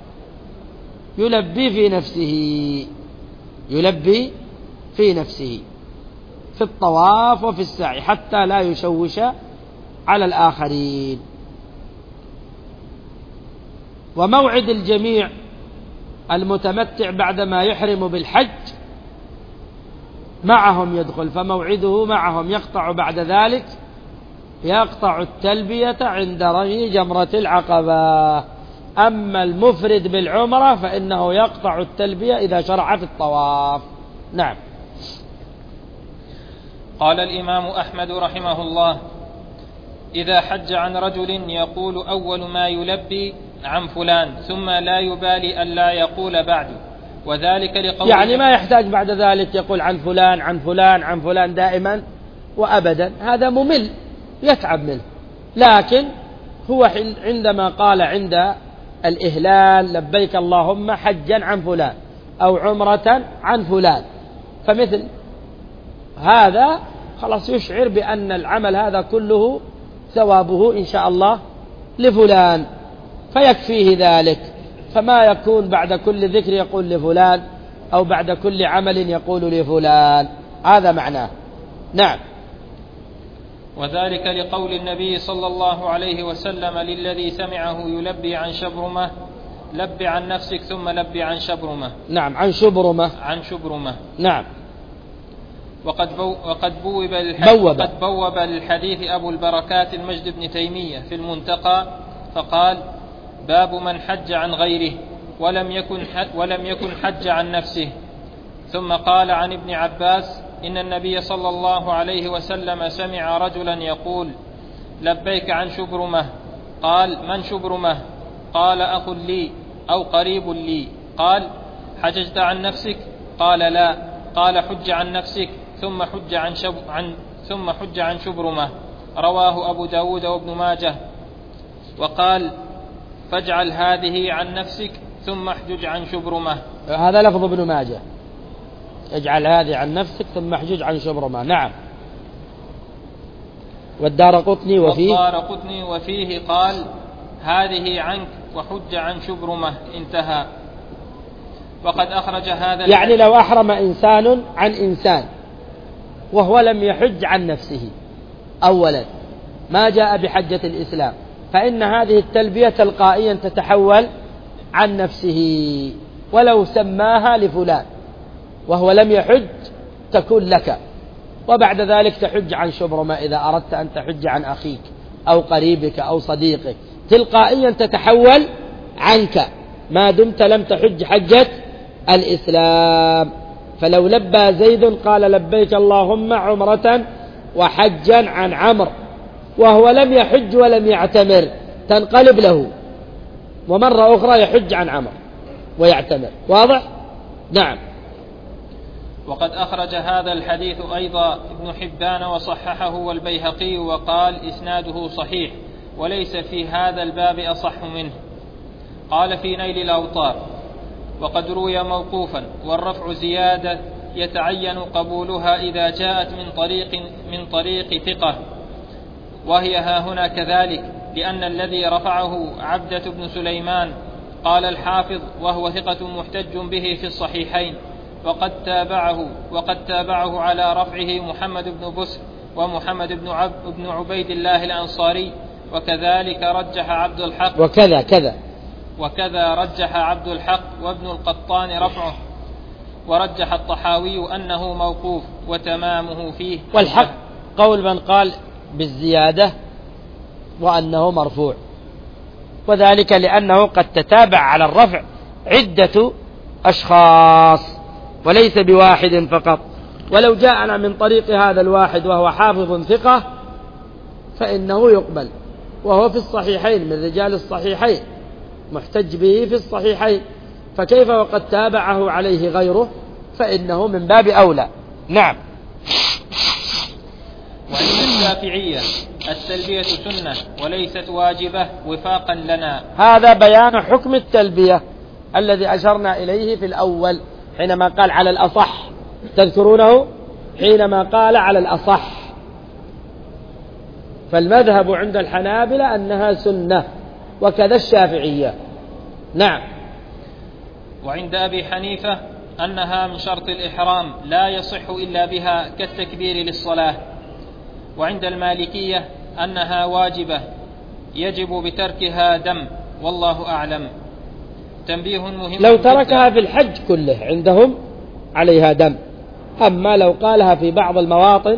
يلبي في نفسه يلبي في نفسه في الطواف وفي السعي حتى لا يشوش على الآخرين. وموعد الجميع المتمتع بعدما يحرم بالحج معهم يدخل، فموعده معهم، يقطع بعد ذلك يقطع التلبية عند رمي جمرة العقبة. أما المفرد بالعمرة فإنه يقطع التلبية إذا شرع في الطواف. نعم. قال الإمام أحمد رحمه الله: إذا حج عن رجل يقول أول ما يلبي عن فلان ثم لا يبالي أن لا يقول بعد، وذلك لقول يعني ما يحتاج بعد ذلك يقول عن فلان عن فلان عن فلان دائما وأبدا، هذا ممل يتعب منه. لكن هو عندما قال عند الإهلال لبيك اللهم حجا عن فلان أو عمرة عن فلان، فمثل هذا خلاص يشعر بأن العمل هذا كله ثوابه إن شاء الله لفلان، فيكفيه ذلك. فما يكون بعد كل ذكر يقول لفلان أو بعد كل عمل يقول لفلان، هذا معناه. نعم. وذلك لقول النبي صلى الله عليه وسلم للذي سمعه يلبي عن شبرمة: لب عن نفسك ثم لب عن شبرمة. نعم، عن شبرمة. عن شبرمة. نعم. وقد, بو وقد بوب الحديث, بوب. وقد بوب الحديث أبو البركات المجد بن تيمية في المنتقى فقال: باب من حج عن غيره ولم يكن, ولم يكن حج عن نفسه. ثم قال عن ابن عباس: إن النبي صلى الله عليه وسلم سمع رجلا يقول: لبيك عن شبرمة. قال: من شبرمة؟ قال: أخ لي أو قريب لي. قال: حججت عن نفسك؟ قال: لا. قال: حج عن نفسك ثم حج عن, شب عن ثم حج عن شبرمة. رواه أبو داود وابن ماجه. وقال: فاجعل هذه عن نفسك ثم احجج عن شبرمة. هذا لفظ ابن ماجه: اجعل هذه عن نفسك ثم احجج عن شبرمة. نعم. والدارقطني وفيه والدارقطني وفيه قال: هذه عنك وحج عن شبرمة. انتهى. وقد أخرج هذا يعني لو أحرم إنسان عن إنسان وهو لم يحج عن نفسه أولا، ما جاء بحجة الإسلام، فإن هذه التلبية تلقائيا تتحول عن نفسه، ولو سماها لفلان وهو لم يحج تكون لك، وبعد ذلك تحج عن شبرمة إذا أردت أن تحج عن أخيك أو قريبك أو صديقك، تلقائيا تتحول عنك ما دمت لم تحج حجة الإسلام. فلو لبى زيد قال: لبيك اللهم عمرة وحجا عن عمرو، وهو لم يحج ولم يعتمر، تنقلب له، ومرة أخرى يحج عن عمرو ويعتمر. واضح؟ نعم. وقد أخرج هذا الحديث أيضا ابن حبان وصححه والبيهقي وقال: إسناده صحيح وليس في هذا الباب أصح منه. قال في نيل الأوطار: وقد روي موقوفا، والرفع زيادة يتعين قبولها إذا جاءت من طريق, من طريق ثقة، وهي ها هنا كذلك، لأن الذي رفعه عبدة بن سليمان. قال الحافظ: وهو ثقة محتج به في الصحيحين. وقد تابعه وقد تابعه على رفعه محمد بن بسر ومحمد بن, عب بن عبيد الله الأنصاري، وكذلك رجح عبد الحق وكذا كذا وكذا رجح عبد الحق وابن القطان رفعه، ورجح الطحاوي أنه موقوف وتمامه فيه. والحق قول من قال بالزيادة وأنه مرفوع، وذلك لأنه قد تتابع على الرفع عدة أشخاص وليس بواحد فقط، ولو جاءنا من طريق هذا الواحد وهو حافظ ثقة فإنه يقبل، وهو في الصحيحين من رجال الصحيحين، محتج به في الصحيحين، فكيف وقد تابعه عليه غيره؟ فإنه من باب أولى. نعم. وعند الشافعية التلبية سنة وليست واجبة وفاقا لنا. هذا بيان حكم التلبية الذي أشرنا إليه في الأول حينما قال على الأصح، تذكرونه حينما قال على الأصح، فالمذهب عند الحنابلة أنها سنة، وكذا الشافعية. نعم. وعند أبي حنيفة أنها من شرط الإحرام لا يصح إلا بها كالتكبير للصلاة. وعند المالكية أنها واجبة يجب بتركها دم، والله أعلم. تنبيه مهم: لو تركها في الحج كله عندهم عليها دم، أما لو قالها في بعض المواطن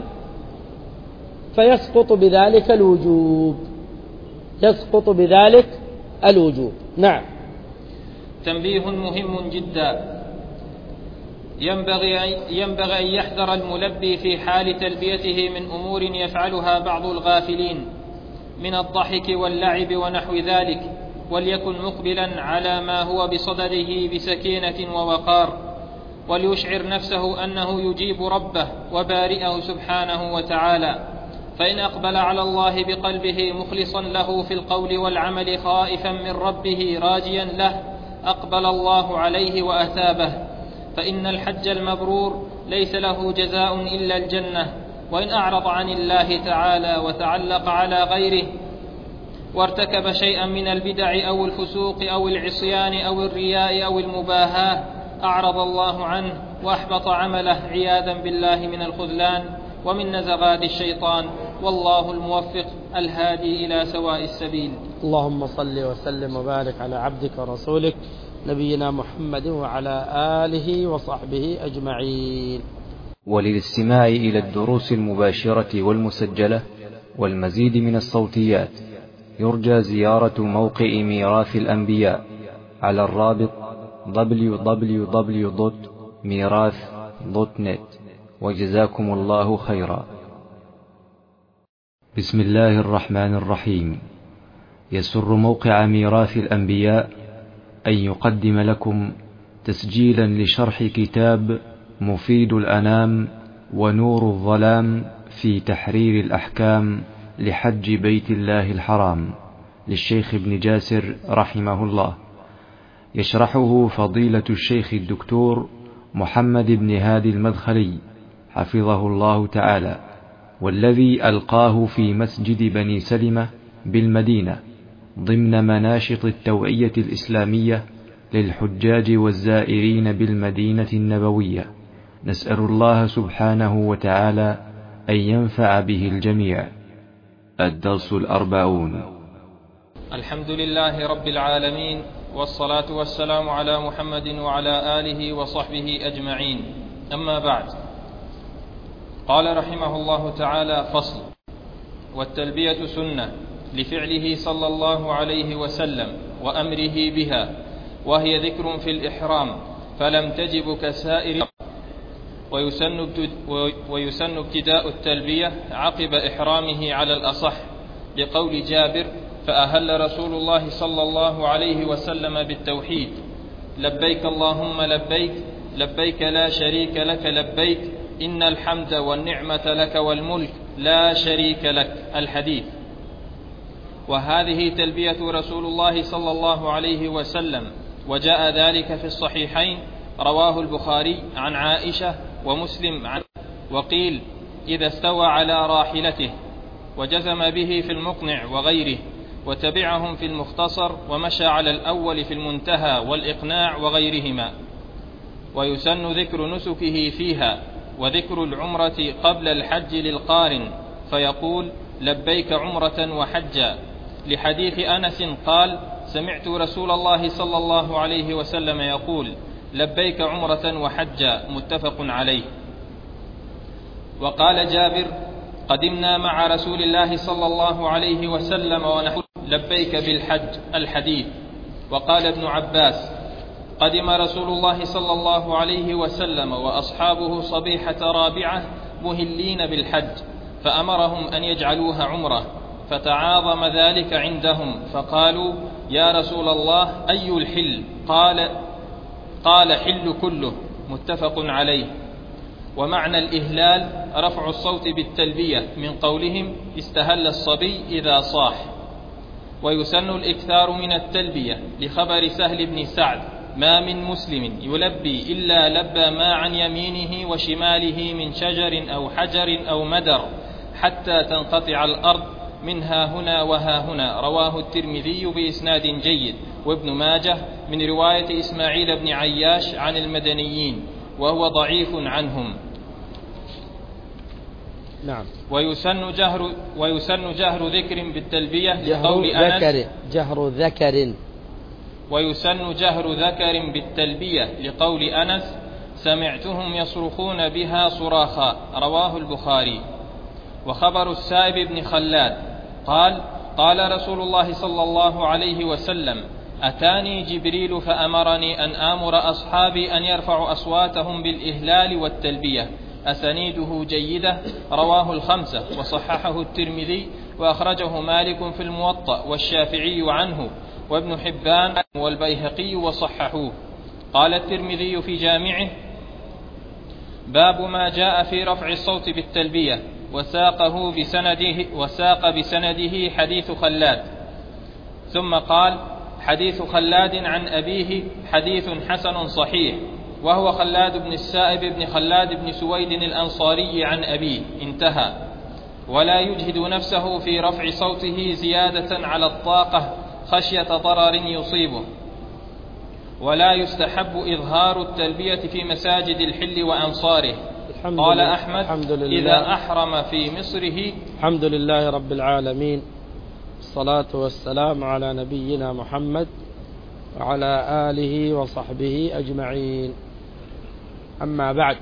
فيسقط بذلك الوجوب، يسقط بذلك الوجوب. نعم. تنبيه مهم جدا: ينبغي ينبغي أن يحذر الملبي في حال تلبيته من أمور يفعلها بعض الغافلين من الضحك واللعب ونحو ذلك، وليكن مقبلا على ما هو بصدده بسكينة ووقار، وليشعر نفسه أنه يجيب ربه وبارئه سبحانه وتعالى. فإن أقبل على الله بقلبه مخلصا له في القول والعمل خائفا من ربه راجيا له، أقبل الله عليه وأثابه. فإن الحج المبرور ليس له جزاء إلا الجنة. وإن أعرض عن الله تعالى وتعلق على غيره وارتكب شيئا من البدع أو الفسوق أو العصيان أو الرياء أو المباهاة أعرض الله عنه وأحبط عمله عياذا بالله من الخذلان ومن نزغات الشيطان، والله الموفق الهادي إلى سواء السبيل. اللهم صل وسلم وبارك على عبدك ورسولك نبينا محمد وعلى آله وصحبه أجمعين. وللاستماع إلى الدروس المباشرة والمسجلة والمزيد من الصوتيات يرجى زيارة موقع ميراث الأنبياء على الرابط دبليو دبليو دبليو دوت ميراث دوت نت. وجزاكم الله خيرا. بسم الله الرحمن الرحيم. يسر موقع ميراث الأنبياء أن يقدم لكم تسجيلا لشرح كتاب مفيد الأنام ونور الظلام في تحرير الأحكام لحج بيت الله الحرام للشيخ ابن جاسر رحمه الله، يشرحه فضيلة الشيخ الدكتور محمد بن هادي المدخلي حفظه الله تعالى، والذي ألقاه في مسجد بني سلمة بالمدينة ضمن مناشط التوعية الإسلامية للحجاج والزائرين بالمدينة النبوية. نسأل الله سبحانه وتعالى أن ينفع به الجميع. الدرس الأربعون. الحمد لله رب العالمين، والصلاة والسلام على محمد وعلى آله وصحبه أجمعين، أما بعد. قال رحمه الله تعالى: فصل. والتلبية سنة لفعله صلى الله عليه وسلم وأمره بها، وهي ذكر في الإحرام فلم تجب كسائر، ويسن, ويسن ابتداء التلبية عقب إحرامه على الأصح، لقول جابر: فأهل رسول الله صلى الله عليه وسلم بالتوحيد: لبيك اللهم لبيك، لبيك لا شريك لك لبيك، إن الحمد والنعمة لك والملك لا شريك لك. الحديث. وهذه تلبية رسول الله صلى الله عليه وسلم، وجاء ذلك في الصحيحين، رواه البخاري عن عائشة ومسلم عن، وقيل إذا استوى على راحلته، وجزم به في المقنع وغيره، وتبعهم في المختصر، ومشى على الأول في المنتهى والإقناع وغيرهما. ويسن ذكر نسكه فيها، وذكر العمرة قبل الحج للقارن، فيقول: لبيك عمرة وحجا، لحديث أنس قال: سمعت رسول الله صلى الله عليه وسلم يقول: لبيك عمرة وحجا، متفق عليه. وقال جابر: قدمنا مع رسول الله صلى الله عليه وسلم ونحن لبيك بالحج. الحديث. وقال ابن عباس: قدم رسول الله صلى الله عليه وسلم وأصحابه صبيحة رابعة مهلين بالحج، فأمرهم أن يجعلوها عمرة، فتعاظم ذلك عندهم، فقالوا: يا رسول الله أي الحل؟ قال قال حل كله، متفق عليه. ومعنى الإهلال رفع الصوت بالتلبية، من قولهم: استهل الصبي إذا صاح. ويسن الإكثار من التلبية، لخبر سهل بن سعد: ما من مسلم يلبي إلا لبى ما عن يمينه وشماله من شجر أو حجر أو مدر حتى تنقطع الأرض منها هنا وها هنا. رواه الترمذي بإسناد جيد، وابن ماجه من رواية إسماعيل بن عياش عن المدنيين، وهو ضعيف عنهم. نعم. ويسن جهر ويسن جهر ذكر بالتلبية، جهر لقول أنس ذكر جهر ذكر ويسن جهر ذكر بالتلبية، لقول أنس: سمعتهم يصرخون بها صراخا. رواه البخاري. وخبر السائب بن خلاد قال: قال رسول الله صلى الله عليه وسلم: أتاني جبريل فأمرني أن آمر أصحابي أن يرفعوا أصواتهم بالإهلال والتلبية. أسانيده جيدة، رواه الخمسة، وصححه الترمذي، وأخرجه مالك في الموطأ والشافعي عنه، وابن حبان والبيهقي وصححوه. قال الترمذي في جامعه: باب ما جاء في رفع الصوت بالتلبية، وساقه بسنده, وساق بسنده حديث خلاد. ثم قال: حديث خلاد عن أبيه حديث حسن صحيح، وهو خلاد بن السائب بن خلاد بن سويد الأنصاري عن أبيه. انتهى. ولا يجهد نفسه في رفع صوته زيادة على الطاقة خشية ضرر يصيبه. ولا يستحب إظهار التلبية في مساجد الحل وأمصاره. قال أحمد: إذا أحرم في مصره. الحمد لله رب العالمين، الصلاة والسلام على نبينا محمد وعلى آله وصحبه أجمعين. أما بعد،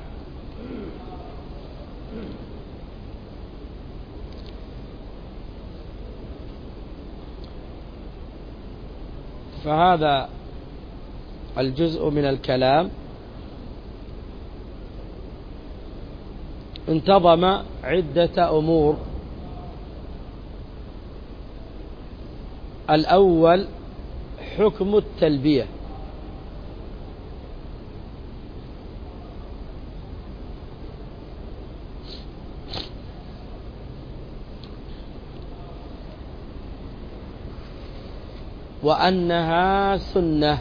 فهذا الجزء من الكلام انتظم عدة أمور. الأول حكم التلبية. وأنها سنة.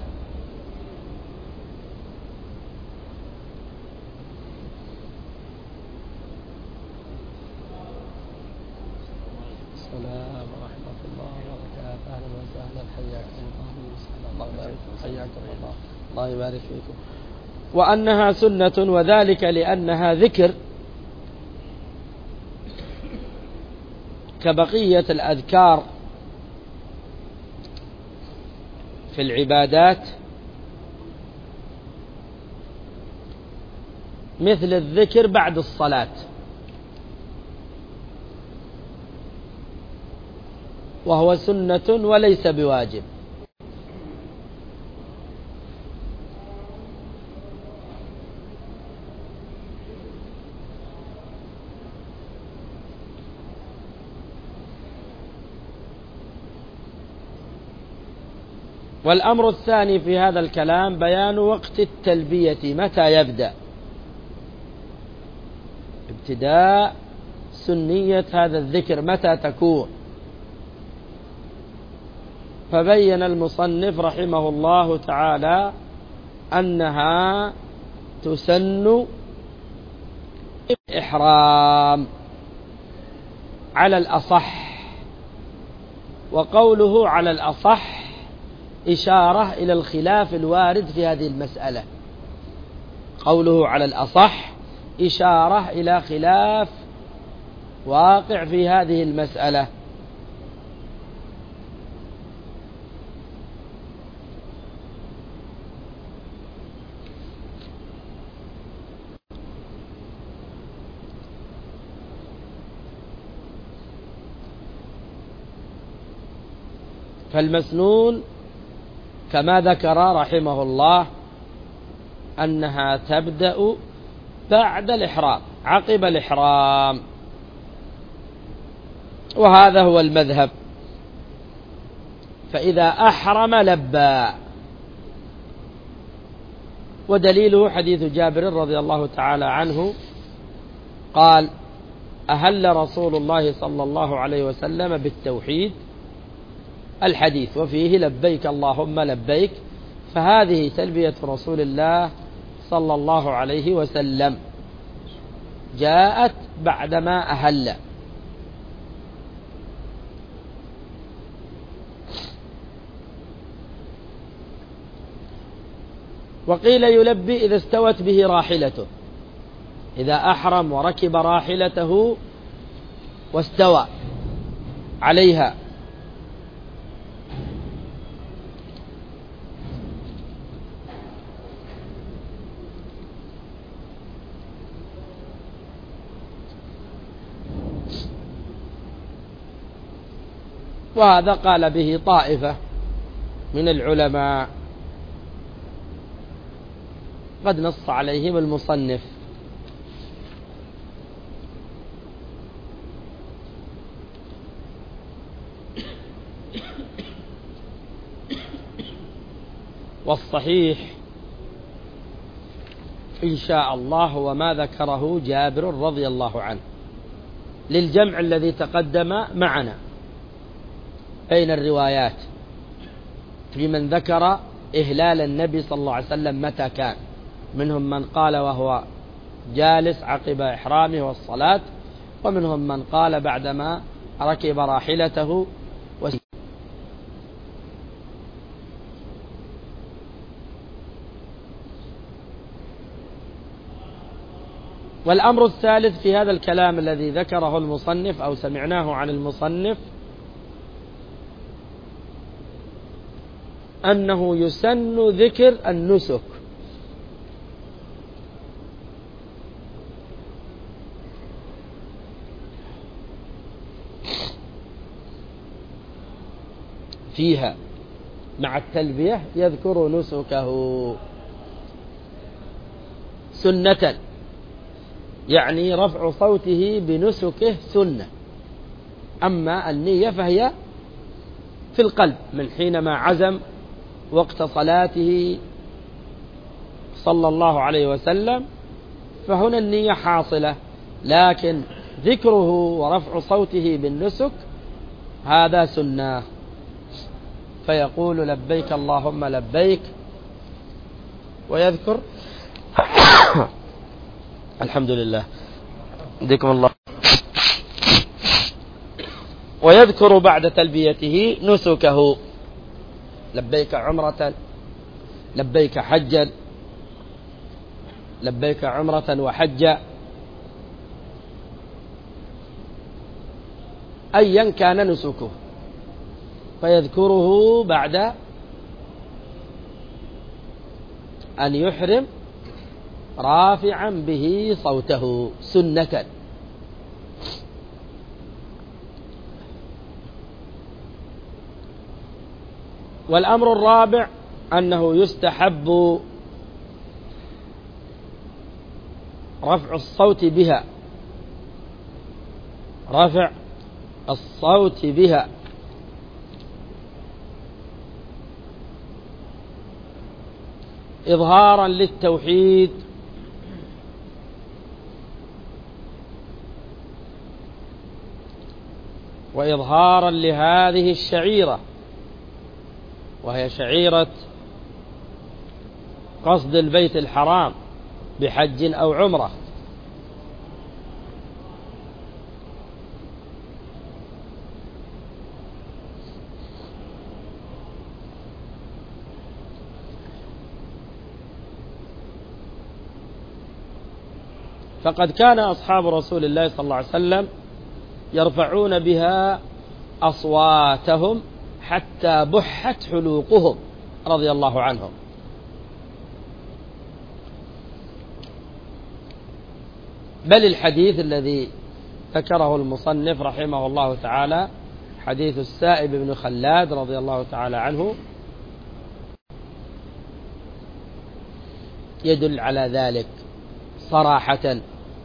السلام ورحمة الله وبركاته. أهلا وسهلا، حياكم الله. حياكم الله، الله يبارك فيكم. وأنها سنة، وذلك لأنها ذكر كبقية الأذكار في العبادات، مثل الذكر بعد الصلاة، وهو سنة وليس بواجب. والأمر الثاني في هذا الكلام بيان وقت التلبية، متى يبدأ، ابتداء سنية هذا الذكر متى تكون. فبين المصنف رحمه الله تعالى أنها تسن إحرام على الأصح، وقوله على الأصح إشارة إلى الخلاف الوارد في هذه المسألة. قوله على الأصح إشارة إلى خلاف واقع في هذه المسألة. فالمسنون كما ذكر رحمه الله أنها تبدأ بعد الإحرام، عقب الإحرام، وهذا هو المذهب. فإذا أحرم لبى، ودليله حديث جابر رضي الله تعالى عنه قال: أهل رسول الله صلى الله عليه وسلم بالتوحيد، الحديث وفيه لبيك اللهم لبيك. فهذه تلبية رسول الله صلى الله عليه وسلم، جاءت بعدما أهل. وقيل يلبي إذا استوت به راحلته، إذا أحرم وركب راحلته واستوى عليها. وهذا قال به طائفة من العلماء قد نص عليهم المصنف. والصحيح إن شاء الله هو ما ذكره جابر رضي الله عنه، للجمع الذي تقدم معنا بين الروايات في من ذكر إهلال النبي صلى الله عليه وسلم متى كان. منهم من قال وهو جالس عقب إحرامه والصلاة، ومنهم من قال بعدما ركب راحلته وسير. والأمر الثالث في هذا الكلام الذي ذكره المصنف أو سمعناه عن المصنف أنه يسن ذكر النسك، فيها مع التلبية يذكر نسكه سنة، يعني رفع صوته بنسكه سنة. أما النية فهي في القلب من حينما عزم وقت صلاته صلى الله عليه وسلم، فهنا النية حاصلة، لكن ذكره ورفع صوته بالنسك هذا سنة. فيقول لبيك اللهم لبيك ويذكر الحمد لله ديكم الله ويذكر بعد تلبيته نسكه، لبيك عمرة، لبيك حجا، لبيك عمرة وحجا، أيا كان نسكه، فيذكره بعد أن يحرم رافعا به صوته سنة. والأمر الرابع أنه يستحب رفع الصوت بها، رفع الصوت بها إظهارا للتوحيد وإظهارا لهذه الشعيرة، وهي شعيرة قصد البيت الحرام بحج أو عمرة. فقد كان أصحاب رسول الله صلى الله عليه وسلم يرفعون بها أصواتهم حتى بحت حلوقهم رضي الله عنهم. بل الحديث الذي ذكره المصنف رحمه الله تعالى حديث السائب بن خلاد رضي الله تعالى عنه يدل على ذلك صراحة،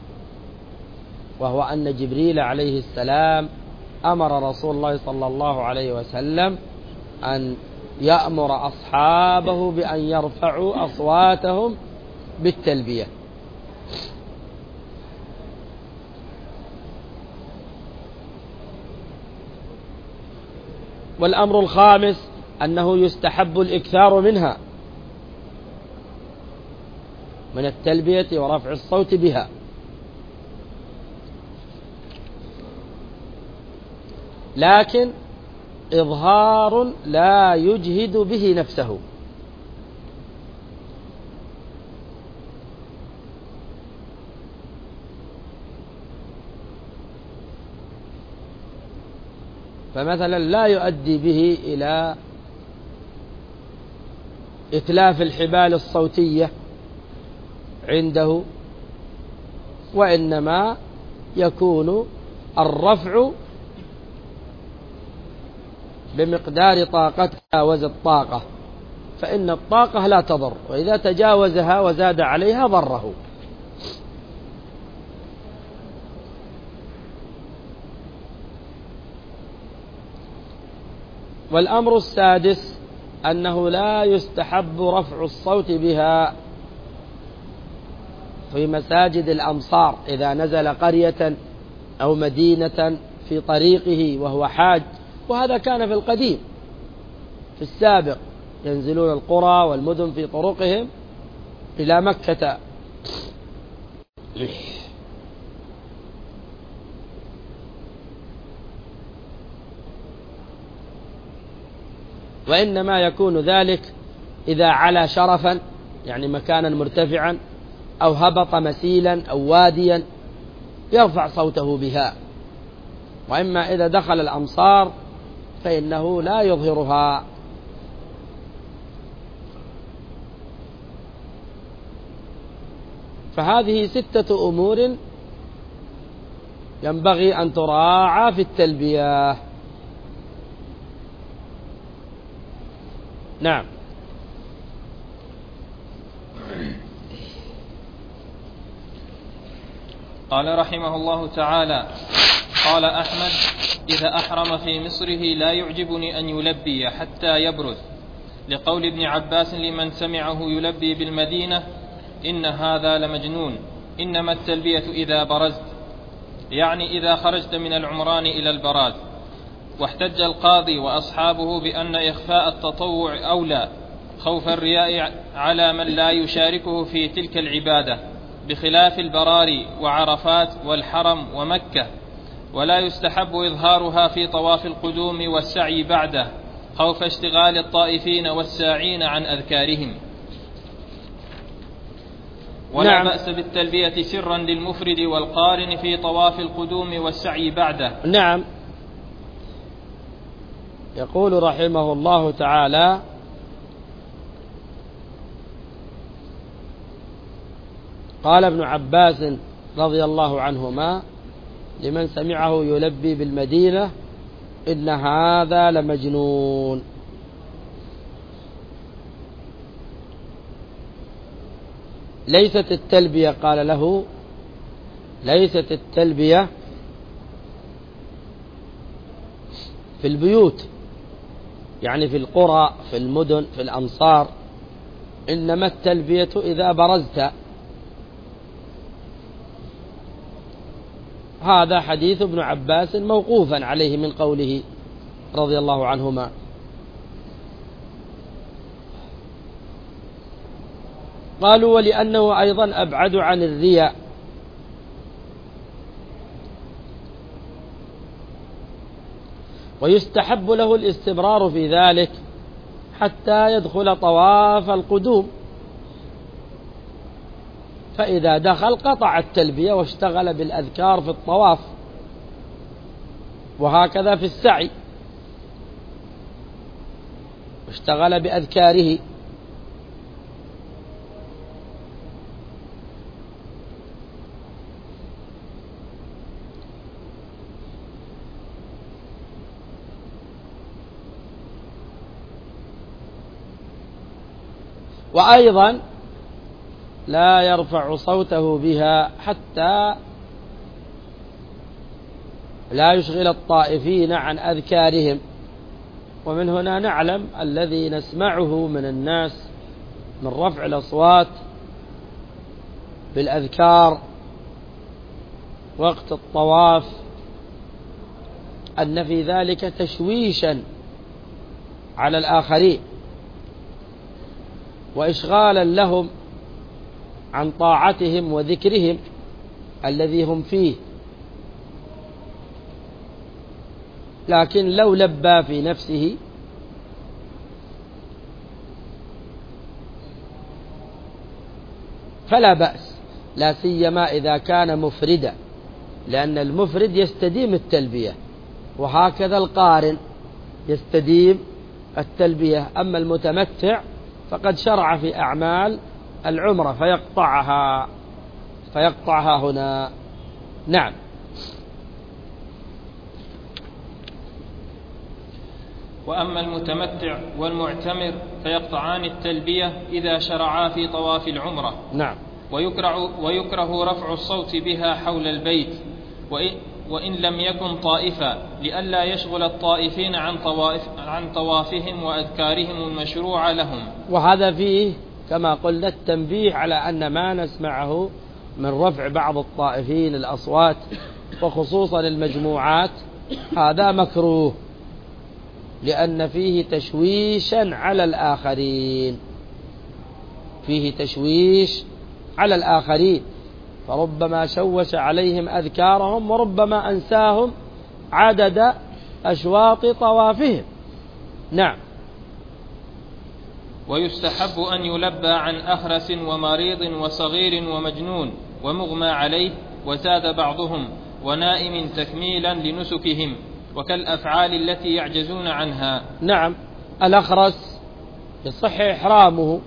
وهو أن جبريل عليه السلام أمر رسول الله صلى الله عليه وسلم أن يأمر أصحابه بأن يرفعوا أصواتهم بالتلبية. والأمر الخامس أنه يستحب الإكثار منها، من التلبية ورفع الصوت بها، لكن إظهار لا يجهد به نفسه. فمثلا لا يؤدي به إلى إتلاف الحبال الصوتية عنده، وإنما يكون الرفع بمقدار طاقة تجاوز الطاقة، فإن الطاقة لا تضر، وإذا تجاوزها وزاد عليها ضره. والأمر السادس أنه لا يستحب رفع الصوت بها في مساجد الأمصار إذا نزل قرية أو مدينة في طريقه وهو حاج، وهذا كان في القديم في السابق، ينزلون القرى والمدن في طرقهم إلى مكة وإنما يكون ذلك إذا علا شرفا، يعني مكانا مرتفعا، أو هبط مسيلا أو واديا يرفع صوته بها. وإما إذا دخل الأمصار فإنه لا يظهرها. فهذه ستة أمور ينبغي أن تراعى في التلبية. نعم. قال رحمه الله تعالى: قال أحمد: إذا أحرم في مصره لا يعجبني أن يلبي حتى يبرز، لقول ابن عباس لمن سمعه يلبي بالمدينة: إن هذا لمجنون، إنما التلبية إذا برزت، يعني إذا خرجت من العمران إلى البراز. واحتج القاضي وأصحابه بأن إخفاء التطوع أولى، خوف الرياء على من لا يشاركه في تلك العبادة، بخلاف البراري وعرفات والحرم ومكة. ولا يستحب إظهارها في طواف القدوم والسعي بعده، خوف اشتغال الطائفين والساعين عن أذكارهم. ولا نعم. بأس بالتلبية سرا للمفرد والقارن في طواف القدوم والسعي بعده. نعم. يقول رحمه الله تعالى: قال ابن عباس رضي الله عنهما لمن سمعه يلبي بالمدينة: إن هذا لمجنون. ليست التلبية، قال له، ليست التلبية في البيوت، يعني في القرى، في المدن، في الأمصار، إنما التلبية إذا برزت. هذا حديث ابن عباس موقوفا عليه من قوله رضي الله عنهما. قالوا: ولأنه أيضا أبعد عن الرياء، ويستحب له الاستمرار في ذلك حتى يدخل طواف القدوم، فإذا دخل قطع التلبية واشتغل بالأذكار في الطواف، وهكذا في السعي واشتغل بأذكاره. وأيضا لا يرفع صوته بها حتى لا يشغل الطائفين عن أذكارهم. ومن هنا نعلم الذي نسمعه من الناس من رفع الأصوات بالأذكار وقت الطواف أن في ذلك تشويشا على الآخرين وإشغالا لهم عن طاعتهم وذكرهم الذي هم فيه. لكن لو لبى في نفسه فلا بأس، لا سيما إذا كان مفردا، لأن المفرد يستديم التلبية، وهكذا القارن يستديم التلبية. أما المتمتع فقد شرع في أعمال العمرة فيقطعها فيقطعها هنا. نعم. وأما المتمتع والمعتمر فيقطعان التلبية إذا شرعا في طواف العمرة. نعم. ويكره, ويكره رفع الصوت بها حول البيت، وإن, وإن لم يكن طائفا، لئلا يشغل الطائفين عن, طوائف عن طوافهم وأذكارهم المشروع لهم. وهذا فيه كما قلنا التنبيه على أن ما نسمعه من رفع بعض الطائفين الأصوات وخصوصا المجموعات هذا مكروه، لأن فيه تشويشا على الآخرين، فيه تشويش على الآخرين، فربما شوش عليهم أذكارهم وربما أنساهم عدد أشواط طوافهم. نعم. ويستحب أن يلبى عن أخرس ومريض وصغير ومجنون ومغمى عليه، وزاد بعضهم ونائم تكميلا لنسكهم، وكالأفعال التي يعجزون عنها. نعم، الأخرس يصح إحرامه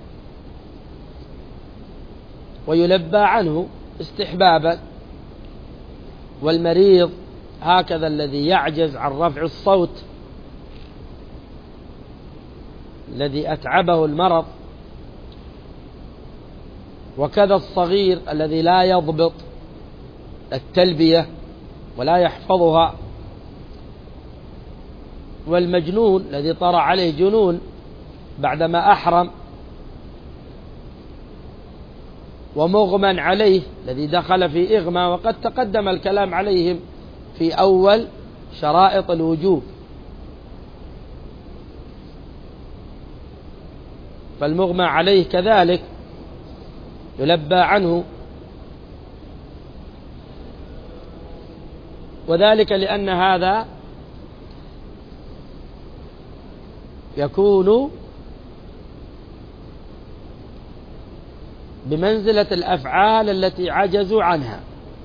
ويلبى عنه استحبابا، والمريض هكذا الذي يعجز عن رفع الصوت، الذي أتعبه المرض، وكذا الصغير الذي لا يضبط التلبية ولا يحفظها، والمجنون الذي طرأ عليه جنون بعدما أحرم، ومغمى عليه الذي دخل في إغمى، وقد تقدم الكلام عليهم في أول شرائط الوجوب. فالمغمى عليه كذلك يلبى عنه، وذلك لأن هذا يكون بمنزلة الأفعال التي عجزوا عنها،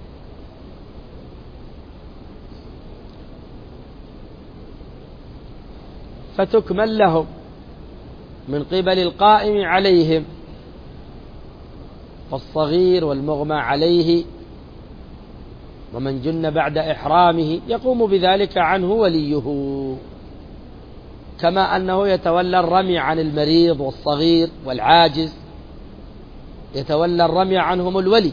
فتكمل لهم من قبل القائم عليهم، فالصغير والمغمى عليه ومن جن بعد إحرامه يقوم بذلك عنه وليه، كما أنه يتولى الرمي عن المريض والصغير والعاجز، يتولى الرمي عنهم الولي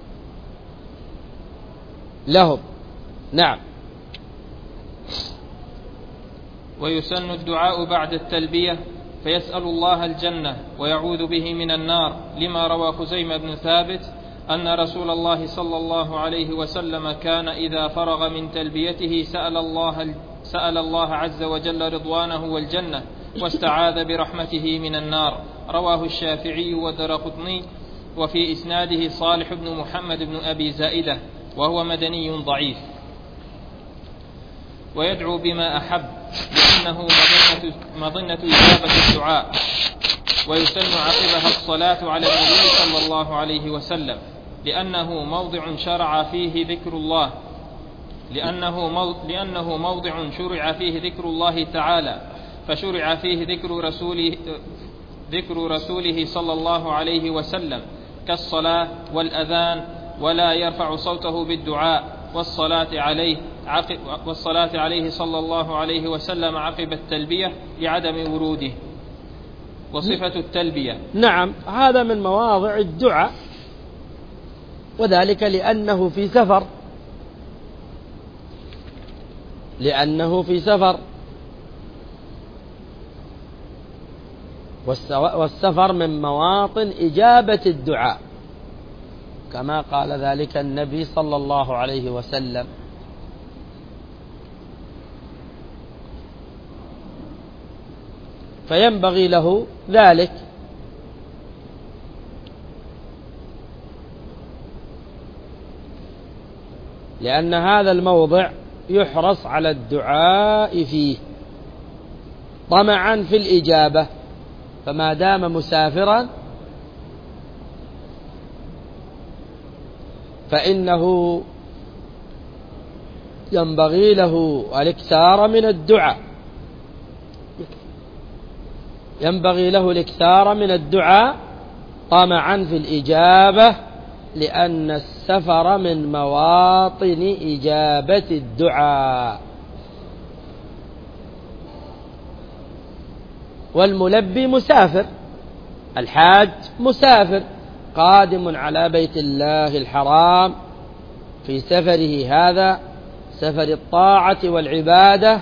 لهم. نعم. ويسن الدعاء بعد التلبية، فيسأل الله الجنة ويعوذ به من النار، لما روى خزيمة بن ثابت أن رسول الله صلى الله عليه وسلم كان إذا فرغ من تلبيته سأل الله, سأل الله عز وجل رضوانه والجنة، واستعاذ برحمته من النار. رواه الشافعي والدرقطني، وفي إسناده صالح بن محمد بن أبي زائدة، وهو مدني ضعيف. ويدعو بما أحب، لأنه مظنة, مظنة إجابة الدعاء. ويسن عقبها الصلاة على النبي صلى الله عليه وسلم، لأنه موضع شرع فيه ذكر الله لأنه, مو... لأنه موضع شرع فيه ذكر الله تعالى، فشرع فيه ذكر رسوله, ذكر رسوله صلى الله عليه وسلم كالصلاة والأذان، ولا يرفع صوته بالدعاء والصلاة عليه عقب والصلاة عليه صلى الله عليه وسلم عقب التلبية لعدم وروده. وصفة التلبية. نعم، هذا من مواضع الدعاء، وذلك لأنه في سفر لأنه في سفر والسفر من مواطن إجابة الدعاء، كما قال ذلك النبي صلى الله عليه وسلم. فينبغي له ذلك، لأن هذا الموضع يحرص على الدعاء فيه طمعا في الإجابة، فما دام مسافرا فإنه ينبغي له الاكثار من الدعاء ينبغي له الاكثار من الدعاء طمعا في الإجابة، لأن السفر من مواطن إجابة الدعاء. والملبي مسافر، الحاج مسافر قادم على بيت الله الحرام في سفره هذا، سفر الطاعة والعبادة،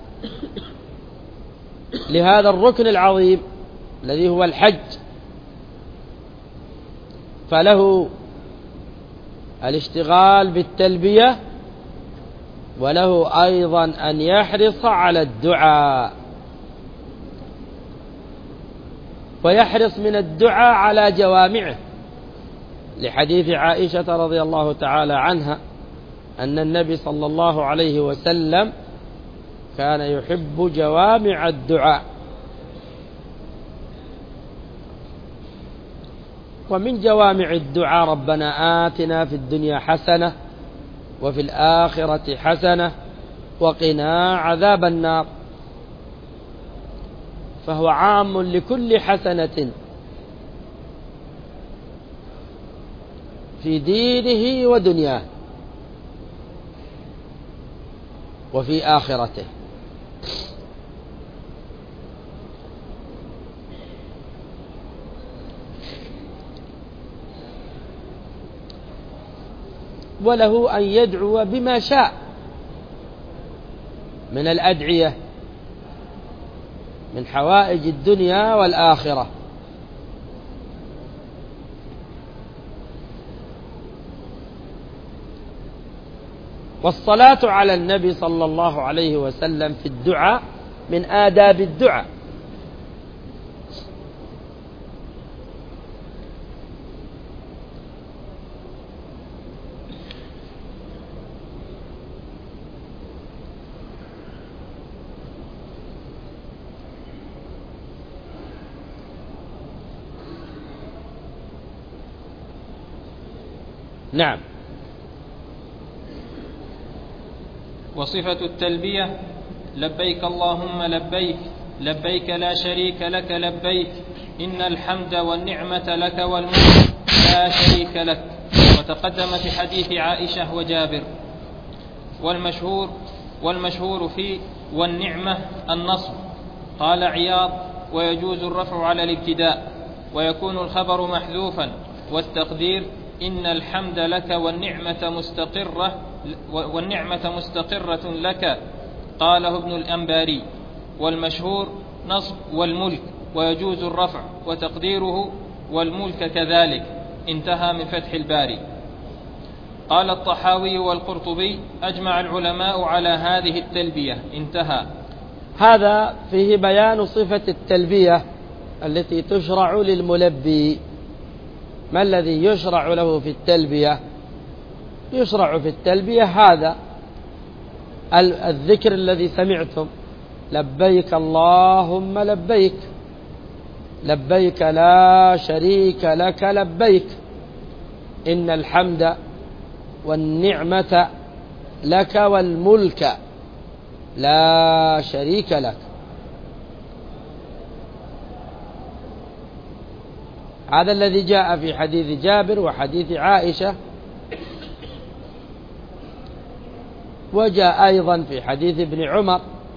لهذا الركن العظيم الذي هو الحج، فله الاشتغال بالتلبية، وله أيضا أن يحرص على الدعاء، ويحرص من الدعاء على جوامعه، لحديث عائشة رضي الله تعالى عنها أن النبي صلى الله عليه وسلم كان يحب جوامع الدعاء، ومن جوامع الدعاء ربنا آتنا في الدنيا حسنة وفي الآخرة حسنة وقنا عذاب النار، فهو عام لكل حسنة في دينه ودنياه وفي آخرته. وله أن يدعو بما شاء من الأدعية من حوائج الدنيا والآخرة. والصلاة على النبي صلى الله عليه وسلم في الدعاء من آداب الدعاء. نعم. وصفة التلبية: لبيك اللهم لبيك، لبيك لا شريك لك لبيك، إن الحمد والنعمة لك والملك لا شريك لك. وتقدم في حديث عائشة وجابر. والمشهور والمشهور في والنعمة النصب. قال عياض: ويجوز الرفع على الابتداء، ويكون الخبر محذوفا، والتقدير إن الحمد لك والنعمة مستقرة والنعمة مستقرة لك. قاله ابن الأنباري. والمشهور نصب والملك، ويجوز الرفع، وتقديره والملك كذلك. انتهى من فتح الباري. قال الطحاوي والقرطبي: أجمع العلماء على هذه التلبية. انتهى. هذا فيه بيان صفة التلبية التي تشرع للملبي. ما الذي يشرع له في التلبية؟ يشرع في التلبية هذا الذكر الذي سمعتم: لبيك اللهم لبيك، لبيك لا شريك لك لبيك، إن الحمد والنعمة لك والملك لا شريك لك. هذا الذي جاء في حديث جابر وحديث عائشة، وجاء أيضا في حديث ابن عمر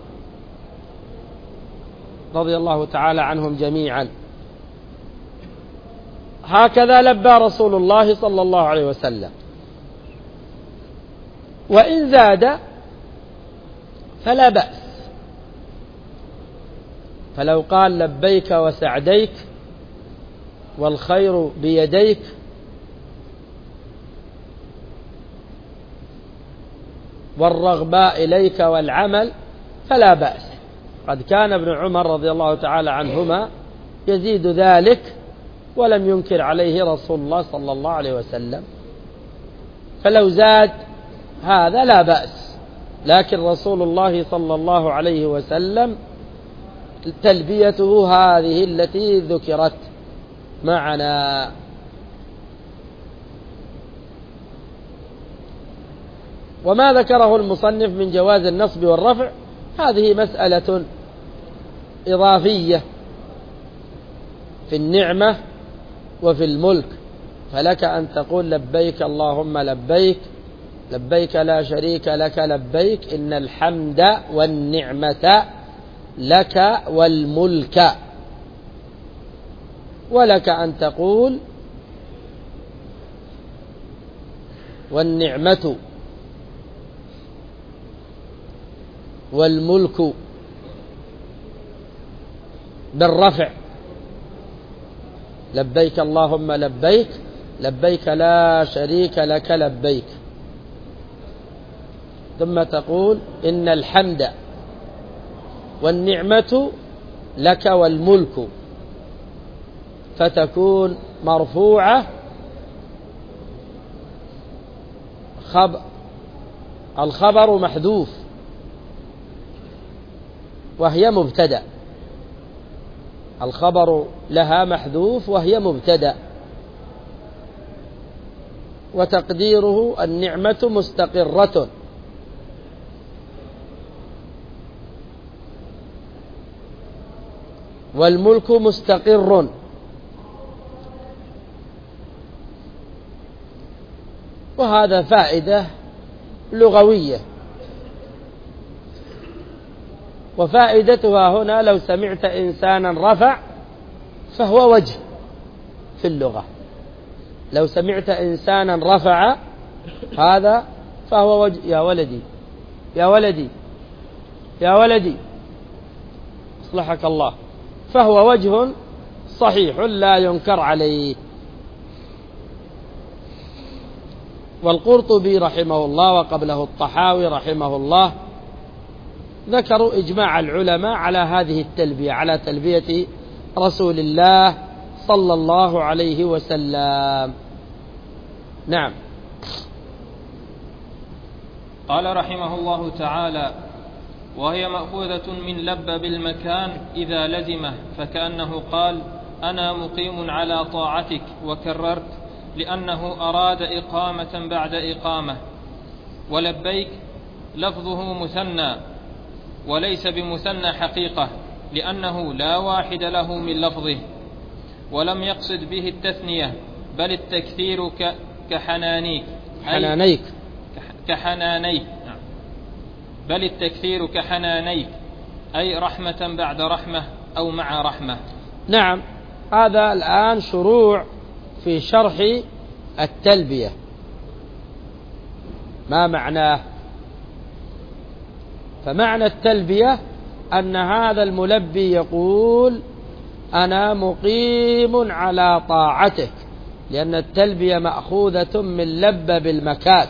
رضي الله تعالى عنهم جميعا. هكذا لبى رسول الله صلى الله عليه وسلم. وإن زاد فلا بأس، فلو قال: لبيك وسعديك والخير بيديك، والرغباء إليك والعمل، فلا بأس. قد كان ابن عمر رضي الله تعالى عنهما يزيد ذلك ولم ينكر عليه رسول الله صلى الله عليه وسلم، فلو زاد هذا لا بأس. لكن رسول الله صلى الله عليه وسلم تلبيته هذه التي ذكرت معنا. وما ذكره المصنف من جواز النصب والرفع هذه مسألة إضافية في النعمة وفي الملك. فلك أن تقول: لبيك اللهم لبيك، لبيك لا شريك لك لبيك، إن الحمد والنعمة لك والملك. ولك أن تقول: والنعمة والملك بالرفع: لبيك اللهم لبيك، لبيك لا شريك لك لبيك. ثم تقول: إن الحمد والنعمة لك والملك، فتكون مرفوعة، خبر الخبر محذوف وهي مبتدأ، الخبر لها محذوف وهي مبتدأ، وتقديره النعمة مستقرة. والملك مستقر. وهذا فائدة لغوية. وفائدتها هنا لو سمعت إنسانا رفع فهو وجه في اللغة. لو سمعت إنسانا رفع هذا فهو وجه. يا ولدي يا ولدي يا ولدي أصلحك الله، فهو وجه صحيح لا ينكر عليه. والقرطبي رحمه الله وقبله الطحاوي رحمه الله ذكروا إجماع العلماء على هذه التلبية، على تلبية رسول الله صلى الله عليه وسلم. نعم. قال رحمه الله تعالى: وهي مأخوذة من لب بالمكان إذا لزمه، فكأنه قال: أنا مقيم على طاعتك، وكررت لأنه أراد إقامة بعد إقامة. ولبيك لفظه مثنى وليس بمثنى حقيقة، لأنه لا واحد له من لفظه، ولم يقصد به التثنية بل التكثير كحنانيك حنانيك كحنانيك بل التكثير كحنانيك أي رحمة بعد رحمة أو مع رحمة. نعم. هذا الآن شروع في شرح التلبية. ما معناه؟ فمعنى التلبية أن هذا الملبي يقول: أنا مقيم على طاعتك، لأن التلبية مأخوذة من لب بالمكان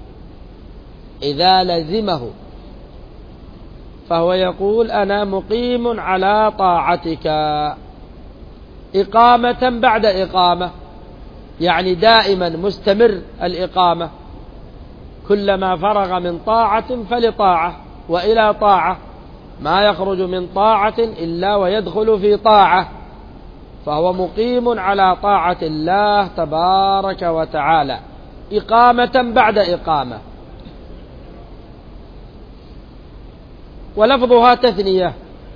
إذا لزمه، فهو يقول: أنا مقيم على طاعتك إقامة بعد إقامة، يعني دائما مستمر الإقامة، كلما فرغ من طاعة فلطاعة وإلى طاعة، ما يخرج من طاعة إلا ويدخل في طاعة، فهو مقيم على طاعة الله تبارك وتعالى إقامة بعد إقامة. ولفظها تثنية،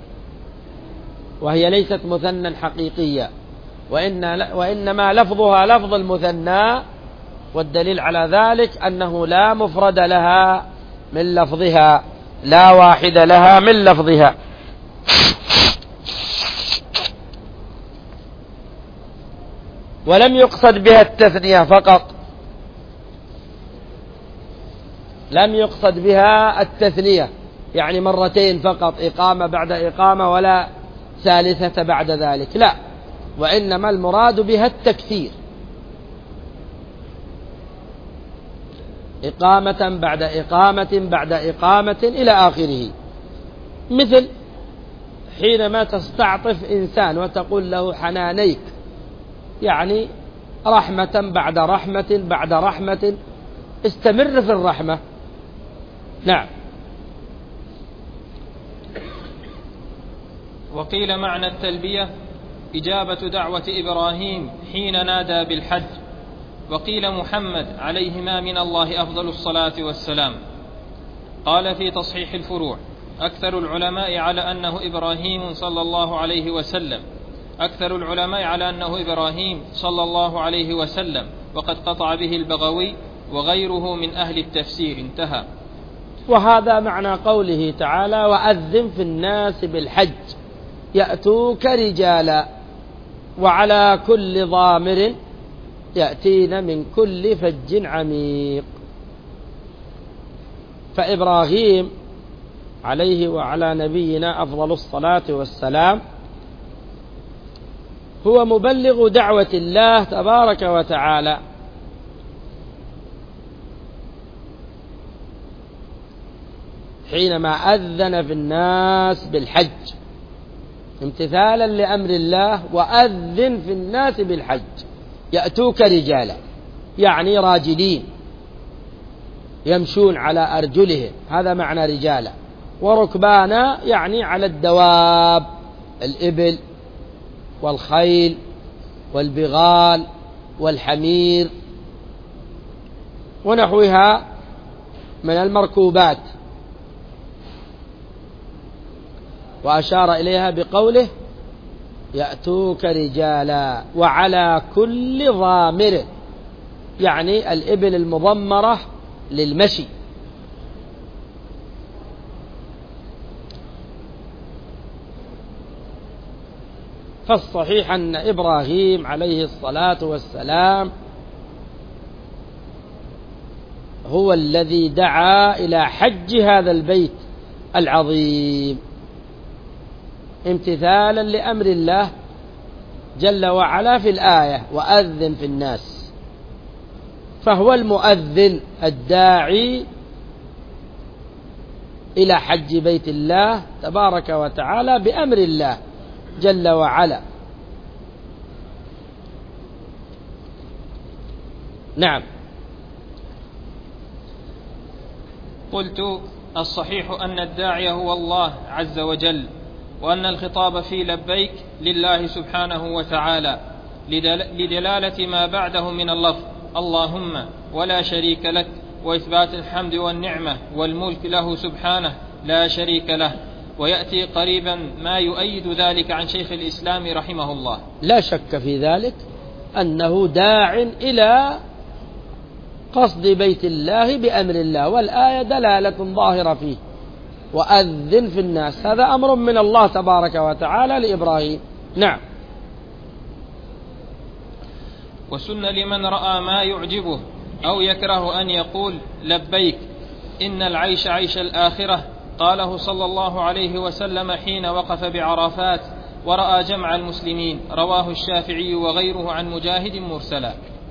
وهي ليست مثنى حقيقية، وإن وإنما لفظها لفظ المثنى، والدليل على ذلك أنه لا مفرد لها من لفظها، لا واحد لها من لفظها. ولم يقصد بها التثنية فقط، لم يقصد بها التثنية يعني مرتين فقط، إقامة بعد إقامة ولا ثالثة بعد ذلك، لا، وإنما المراد بها التكثير، إقامة بعد إقامة بعد إقامة إلى آخره. مثل حينما تستعطف إنسان وتقول له حنانيك، يعني رحمة بعد رحمة بعد رحمة، استمر في الرحمة. نعم. وقيل معنى التلبية إجابة دعوة إبراهيم حين نادى بالحج، وقيل محمد عليهما من الله أفضل الصلاة والسلام. قال في تصحيح الفروع: أكثر العلماء على أنه إبراهيم صلى الله عليه وسلم أكثر العلماء على أنه إبراهيم صلى الله عليه وسلم، وقد قطع به البغوي وغيره من أهل التفسير. انتهى. وهذا معنى قوله تعالى: وأذن في الناس بالحج يأتوك رجالا وعلى كل ضامر يأتين من كل فج عميق. فإبراهيم عليه وعلى نبينا أفضل الصلاة والسلام هو مبلغ دعوة الله تبارك وتعالى، حينما أذن في الناس بالحج امتثالا لأمر الله: وأذن في الناس بالحج يأتوك رجالا، يعني راجلين يمشون على أرجلهم، هذا معنى رجالا. وركبانا يعني على الدواب، الإبل والخيل والبغال والحمير. ونحوها من المركوبات. وأشار إليها بقوله يأتوك رجالا وعلى كل ضامر، يعني الإبل المضمرة للمشي. فالصحيح أن إبراهيم عليه الصلاة والسلام هو الذي دعا إلى حج هذا البيت العظيم امتثالا لأمر الله جل وعلا في الآية وأذن في الناس، فهو المؤذن الداعي إلى حج بيت الله تبارك وتعالى بأمر الله جل وعلا. نعم. قلت الصحيح أن الداعي هو الله عز وجل، وأن الخطاب في لبيك لله سبحانه وتعالى لدلالة ما بعده من اللفظ اللهم ولا شريك لك، وإثبات الحمد والنعمة والملك له سبحانه لا شريك له. ويأتي قريبا ما يؤيد ذلك عن شيخ الإسلام رحمه الله. لا شك في ذلك أنه داع إلى قصد بيت الله بأمر الله، والآية دلالة ظاهرة فيه وأذن في الناس، هذا أمر من الله تبارك وتعالى لإبراهيم. نعم. وسن لمن رأى ما يعجبه أو يكره أن يقول لبيك إن العيش عيش الآخرة، قاله صلى الله عليه وسلم حين وقف بعرفات ورأى جمع المسلمين، رواه الشافعي وغيره عن مجاهد مرسلا.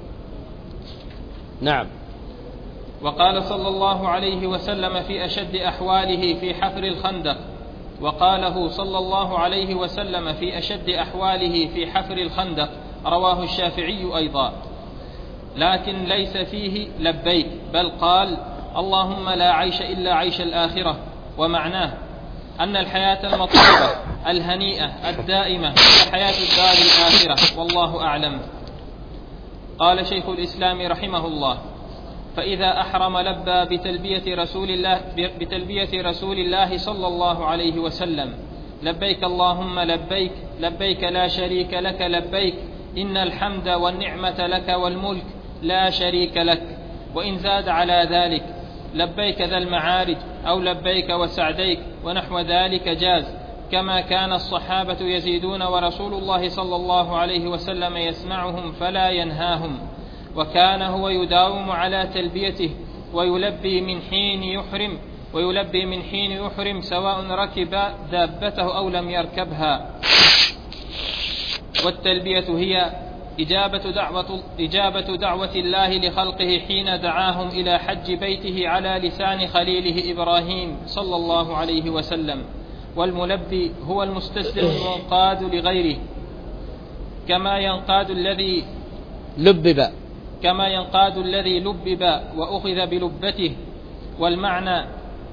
نعم. وقال صلى الله عليه وسلم في أشد أحواله في حفر الخندق وقاله صلى الله عليه وسلم في أشد أحواله في حفر الخندق، رواه الشافعي أيضا، لكن ليس فيه لبيك، بل قال اللهم لا عيش إلا عيش الآخرة. ومعناه أن الحياة المطلوبة الهنيئة الدائمة هي حياة الدار الآخرة، والله أعلم. قال شيخ الإسلام رحمه الله: فإذا أحرم لبى بتلبية رسول الله, بتلبية رسول الله صلى الله عليه وسلم: لبيك اللهم لبيك، لبيك لا شريك لك لبيك، إن الحمد والنعمة لك والملك لا شريك لك. وإن زاد على ذلك لبيك ذا المعارج أو لبيك وسعديك ونحو ذلك جاز، كما كان الصحابة يزيدون ورسول الله صلى الله عليه وسلم يسمعهم فلا ينهاهم، وكان هو يداوم على تلبيته ويلبي من حين يحرم ويلبي من حين يحرم سواء ركب دابته أو لم يركبها. والتلبية هي إجابة دعوة, إجابة دعوة الله لخلقه حين دعاهم إلى حج بيته على لسان خليله إبراهيم صلى الله عليه وسلم. والملبي هو المستسلم المنقاد لغيره، كما ينقاد الذي لبب كما ينقاد الذي لبب وأخذ بلبته. والمعنى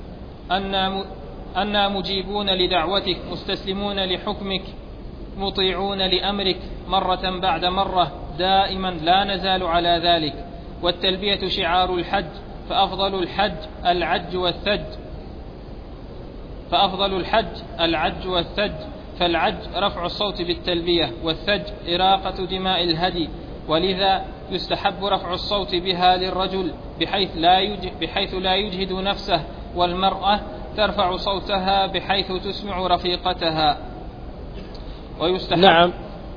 أننا مجيبون لدعوتك مستسلمون لحكمك مطيعون لأمرك مرة بعد مرة دائما لا نزال على ذلك. والتلبية شعار الحج، فأفضل الحج العج والثج فأفضل الحج العج والثج فالعج رفع الصوت بالتلبية، والثج إراقة دماء الهدي، ولذا يستحب رفع الصوت بها للرجل بحيث لا بحيث لا يجهد نفسه، والمرأة ترفع صوتها بحيث تسمع رفيقتها. ويستحب نعم.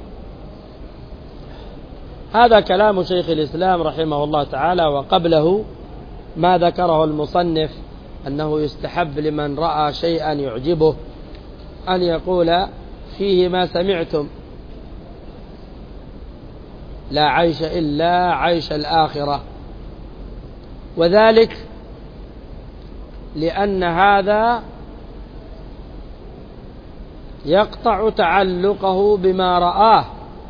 هذا كلام شيخ الإسلام رحمه الله تعالى، وقبله ما ذكره المصنف أنه يستحب لمن رأى شيئا يعجبه أن يقول فيه ما سمعتم: لا عيش إلا عيش الآخرة. وذلك لأن هذا يقطع تعلقه بما رآه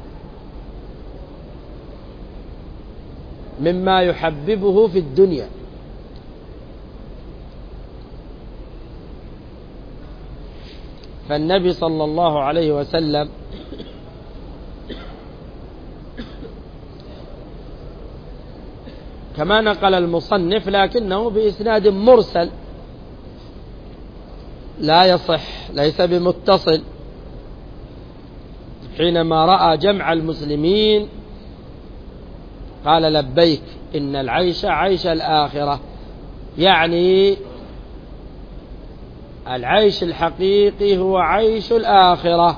مما يحببه في الدنيا. فالنبي صلى الله عليه وسلم كما نقل المصنف، لكنه بإسناد مرسل لا يصح، ليس بمتصل. حينما رأى جمع المسلمين قال لبيك إن العيش عيش الآخرة، يعني العيش الحقيقي هو عيش الآخرة.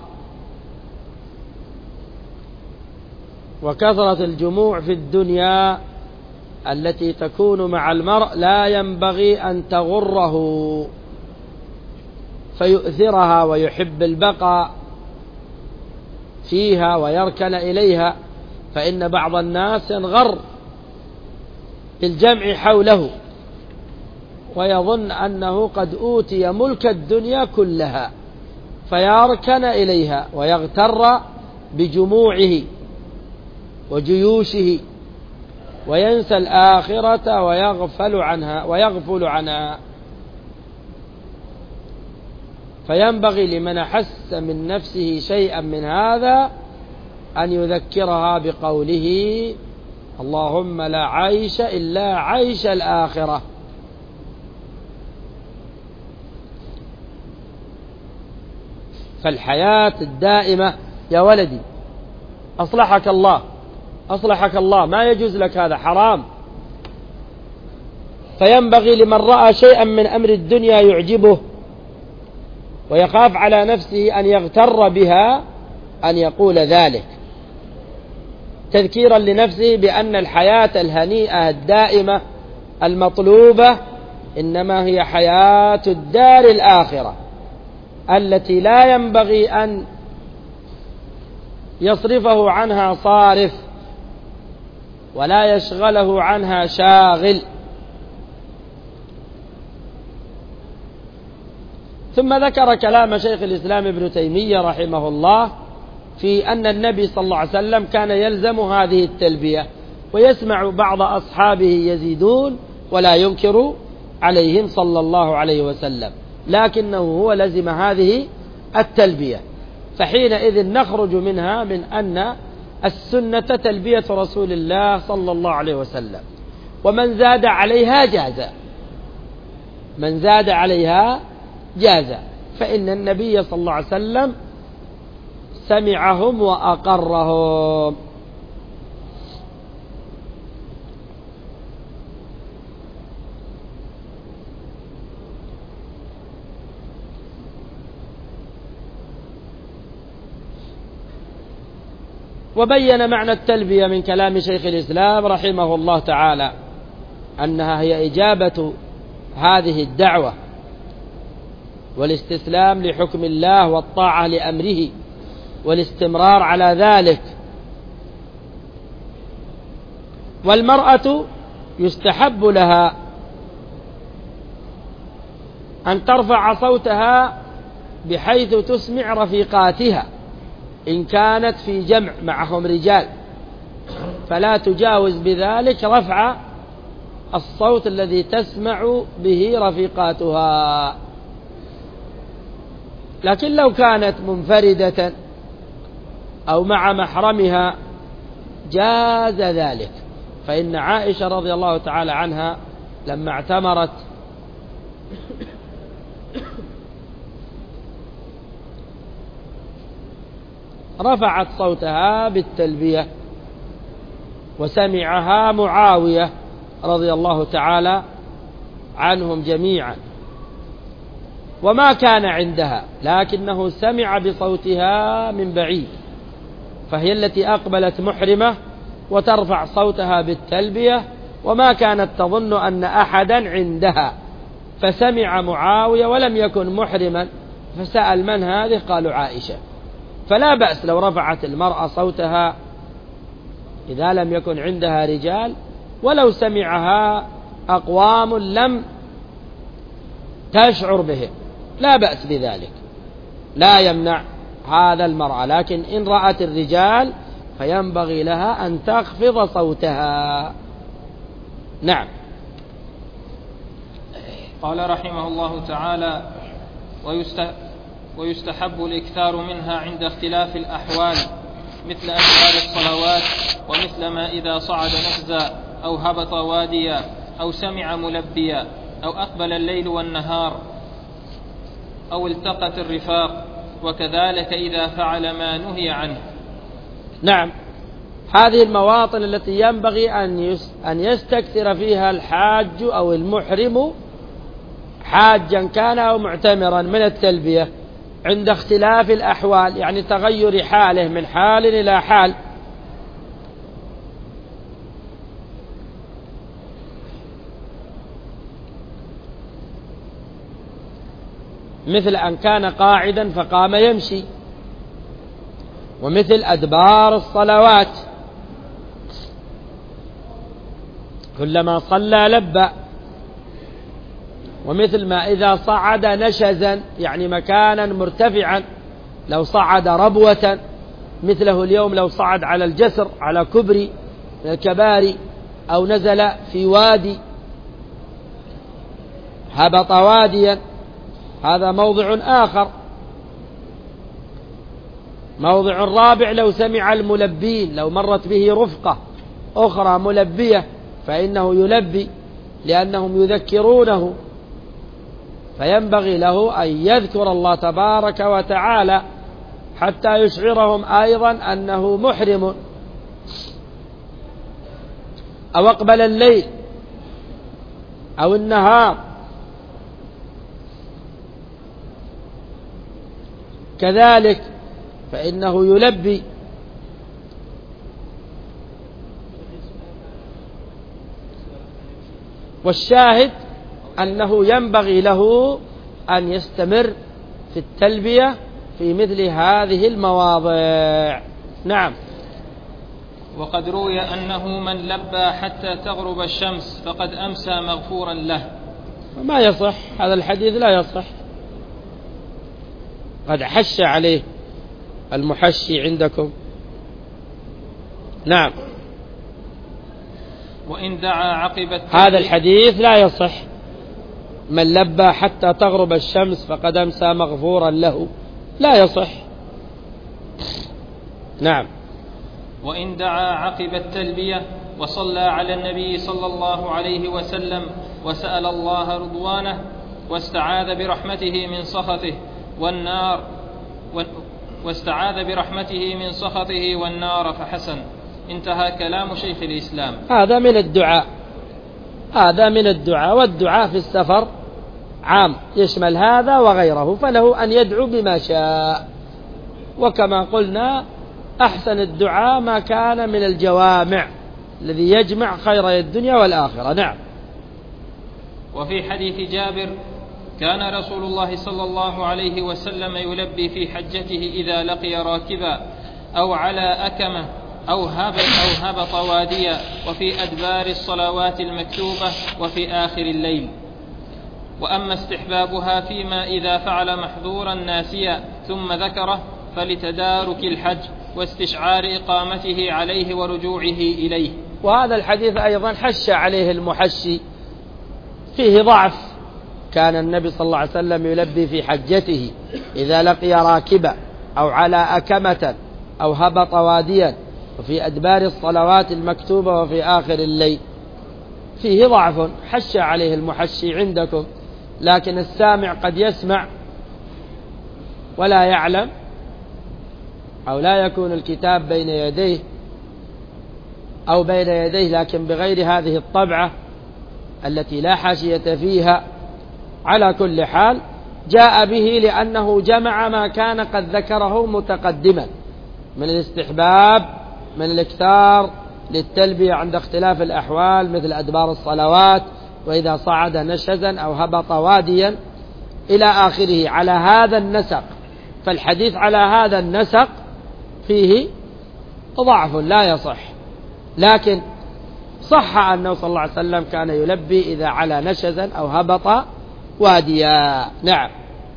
وكثرة الجموع في الدنيا التي تكون مع المرء لا ينبغي أن تغره فيؤثرها ويحب البقاء فيها ويركن إليها، فإن بعض الناس ينغر بالجمع حوله ويظن أنه قد أوتي ملك الدنيا كلها فيركن إليها ويغتر بجموعه وجيوشه وينسى الآخرة ويغفل عنها ويغفل عنها. فينبغي لمن أحس من نفسه شيئا من هذا أن يذكرها بقوله اللهم لا عيش إلا عيش الآخرة. فالحياة الدائمة يا ولدي أصلحك الله أصلحك الله ما يجوز لك هذا، حرام. فينبغي لمن رأى شيئا من أمر الدنيا يعجبه ويخاف على نفسه أن يغتر بها أن يقول ذلك تذكيرا لنفسه بأن الحياة الهنيئة الدائمة المطلوبة إنما هي حياة الدار الآخرة التي لا ينبغي أن يصرفه عنها صارف ولا يشغله عنها شاغل. ثم ذكر كلام شيخ الإسلام ابن تيمية رحمه الله في أن النبي صلى الله عليه وسلم كان يلزم هذه التلبية ويسمع بعض أصحابه يزيدون ولا ينكر عليهم صلى الله عليه وسلم، لكنه هو لزم هذه التلبية. فحينئذ نخرج منها من أن السنة تلبية رسول الله صلى الله عليه وسلم، ومن زاد عليها جاز، من زاد عليها جاز، فإن النبي صلى الله عليه وسلم سمعهم وأقرهم. وبين معنى التلبية من كلام شيخ الإسلام رحمه الله تعالى أنها هي إجابة هذه الدعوة والاستسلام لحكم الله والطاعة لأمره والاستمرار على ذلك. والمرأة يستحب لها أن ترفع صوتها بحيث تسمع رفيقاتها إن كانت في جمع معهم رجال، فلا تجاوز بذلك رفع الصوت الذي تسمع به رفيقاتها. لكن لو كانت منفردة أو مع محرمها جاز ذلك، فإن عائشة رضي الله تعالى عنها لما اعتمرت رفعت صوتها بالتلبية وسمعها معاوية رضي الله تعالى عنهم جميعا، وما كان عندها لكنه سمع بصوتها من بعيد، فهي التي أقبلت محرمة وترفع صوتها بالتلبية وما كانت تظن أن أحدا عندها، فسمع معاوية ولم يكن محرما فسأل من هذه؟ قالوا عائشة. فلا بأس لو رفعت المرأة صوتها إذا لم يكن عندها رجال، ولو سمعها أقوام لم تشعر بهم لا بأس بذلك، لا يمنع هذا المرأة. لكن إن رأت الرجال فينبغي لها أن تخفض صوتها. نعم. قال رحمه الله تعالى: ويستحب الإكثار منها عند اختلاف الأحوال، مثل أشعار الصلوات، ومثل ما إذا صعد نفزا أو هبط واديا أو سمع ملبيا أو أقبل الليل والنهار أو التقت الرفاق، وكذلك إذا فعل ما نهي عنه. نعم، هذه المواطن التي ينبغي أن يستكثر فيها الحاج أو المحرم حاجا كان أو معتمرا من التلبية عند اختلاف الأحوال، يعني تغير حاله من حال إلى حال. مثل أن كان قاعدا فقام يمشي، ومثل أدبار الصلوات كلما صلى لبى، ومثل ما إذا صعد نشزا يعني مكانا مرتفعا، لو صعد ربوة مثله اليوم لو صعد على الجسر على كبري من الكباري أو نزل في وادي هبط واديا، هذا موضع آخر. موضع رابع لو سمع الملبين، لو مرت به رفقة أخرى ملبية فإنه يلبي لأنهم يذكرونه، فينبغي له أن يذكر الله تبارك وتعالى حتى يشعرهم أيضا أنه محرم. أو أقبل الليل أو النهار كذلك فإنه يلبي. والشاهد أنه ينبغي له أن يستمر في التلبية في مثل هذه المواضع. نعم. وقد روي أنه من لبى حتى تغرب الشمس فقد أمسى مغفورا له. ما يصح هذا الحديث، لا يصح، قد حش عليه المحشي عندكم. نعم. وإن دعا عقب هذا الحديث لا يصح، من لبى حتى تغرب الشمس فقد أمسى مغفورا له، لا يصح. نعم. وإن دعا عقب التلبية وصلى على النبي صلى الله عليه وسلم وسأل الله رضوانه واستعاذ برحمته من سخطه والنار واستعاذ برحمته من سخطه والنار فحسن. انتهى كلام شيخ الإسلام. هذا من الدعاء، هذا من الدعاء، والدعاء في السفر عام يشمل هذا وغيره، فله أن يدعو بما شاء. وكما قلنا أحسن الدعاء ما كان من الجوامع الذي يجمع خير الدنيا والآخرة. نعم. وفي حديث جابر كان رسول الله صلى الله عليه وسلم يلبي في حجته إذا لقي راكبا أو على أكمة أو هبط, أو هبط واديا، وفي أدبار الصلوات المكتوبة وفي آخر الليل. وأما استحبابها فيما إذا فعل محظورا ناسيا ثم ذكره فلتدارك الحج واستشعار إقامته عليه ورجوعه إليه. وهذا الحديث أيضا حش عليه المحشي، فيه ضعف. كان النبي صلى الله عليه وسلم يلبي في حجته إذا لقي راكبا أو على أكمة أو هبط واديا، وفي أدبار الصلوات المكتوبة وفي آخر الليل، فيه ضعف حش عليه المحشي عندكم. لكن السامع قد يسمع ولا يعلم، أو لا يكون الكتاب بين يديه أو بين يديه لكن بغير هذه الطبعة التي لا حاشية فيها. على كل حال جاء به لأنه جمع ما كان قد ذكره متقدما من الاستحباب من الاكثار للتلبية عند اختلاف الأحوال، مثل أدبار الصلوات وإذا صعد نشزا أو هبط واديا إلى آخره على هذا النسق. فالحديث على هذا النسق فيه ضعف لا يصح، لكن صح أنه صلى الله عليه وسلم كان يلبي إذا على نشزا أو هبط واديا. نعم.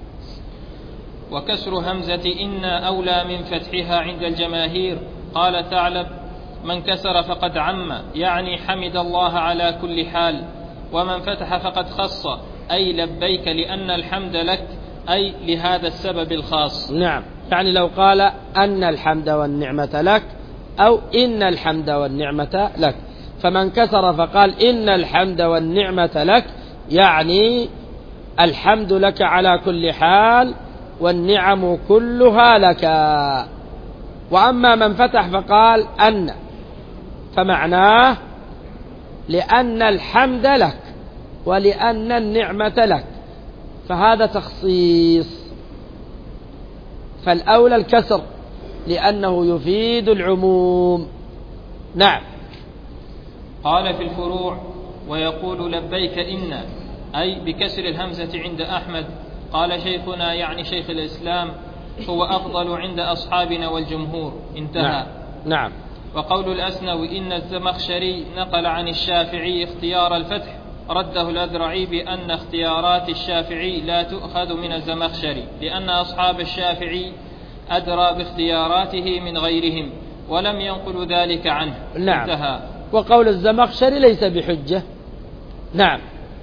وكسر همزة إن أولى من فتحها عند الجماهير. قال ثعلب: من كسر فقد عم، يعني حمد الله على كل حال. ومن فتح فقد خص، أي لبيك لأن الحمد لك، أي لهذا السبب الخاص. نعم، يعني لو قال أن الحمد والنعمة لك أو إن الحمد والنعمة لك. فمن كسر فقال إن الحمد والنعمة لك، يعني الحمد لك على كل حال والنعم كلها لك. وأما من فتح فقال أن، فمعناه لأن الحمد لك ولأن النعمة لك، فهذا تخصيص، فالأولى الكسر لأنه يفيد العموم. نعم. قال في الفروع: ويقول لبيك إن، أي بكسر الهمزة عند أحمد. قال شيخنا يعني شيخ الإسلام: هو أفضل عند أصحابنا والجمهور. انتهى. نعم. نعم. وقول الأسنوي إن الزمخشري نقل عن الشافعي اختيار الفتح، رده الأذرعي بأن اختيارات الشافعي لا تؤخذ من الزمخشري، لأن أصحاب الشافعي أدرى باختياراته من غيرهم، ولم ينقل ذلك عنه. نعم. انتهى. وقول الزمخشري ليس بحجة. نعم.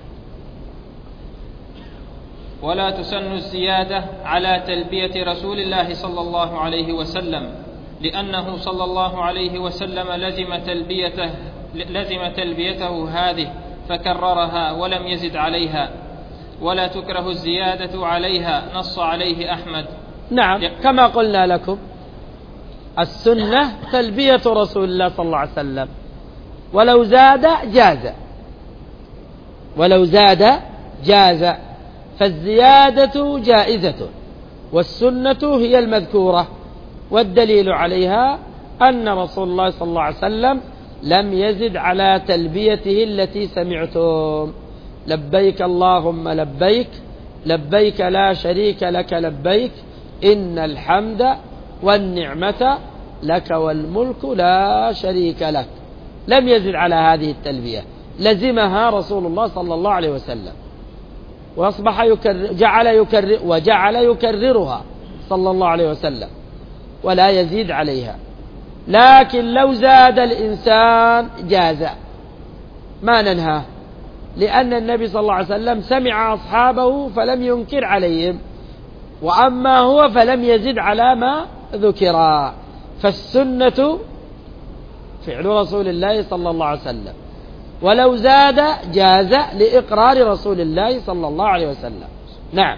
ولا تسن الزيادة على تلبية رسول الله صلى الله عليه وسلم، لأنه صلى الله عليه وسلم لزم تلبيته, لزم تلبيته هذه فكررها ولم يزد عليها. ولا تكره الزيادة عليها، نص عليه أحمد. نعم. كما قلنا لكم السنة تلبية رسول الله صلى الله عليه وسلم، ولو زاد جاز، ولو زاد جاز، فالزيادة جائزة والسنة هي المذكورة، والدليل عليها أن رسول الله صلى الله عليه وسلم لم يزد على تلبيته التي سمعتم: لبيك اللهم لبيك، لبيك لا شريك لك لبيك، إن الحمد والنعمة لك والملك لا شريك لك. لم يزد على هذه التلبية، لزمها رسول الله صلى الله عليه وسلم، وأصبح يكرر جعل يكرر وجعل يكررها صلى الله عليه وسلم ولا يزيد عليها. لكن لو زاد الإنسان جاز، ما ننهاه، لأن النبي صلى الله عليه وسلم سمع أصحابه فلم ينكر عليهم، وأما هو فلم يزد على ما ذكر. فالسنة فعل رسول الله صلى الله عليه وسلم، ولو زاد جاز لإقرار رسول الله صلى الله عليه وسلم. نعم.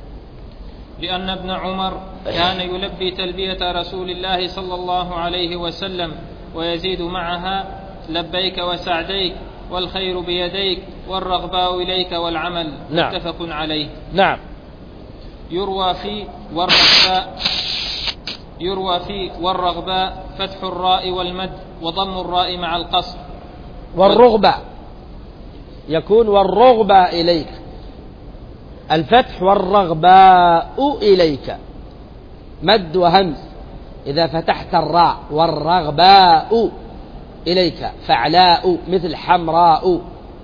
لأن ابن عمر كان يلبي تلبية رسول الله صلى الله عليه وسلم ويزيد معها: لبيك وسعديك، والخير بيديك، والرغباء إليك والعمل. نعم. متفق عليه. نعم. يروى في والرغباء يروى في والرغباء فتح الراء والمد وضم الراء مع القصر. والرغبة يكون والرغبة إليك، الفتح والرغباء إليك، مد وهمز إذا فتحت الراء، والرغباء إليك فعلاء مثل حمراء.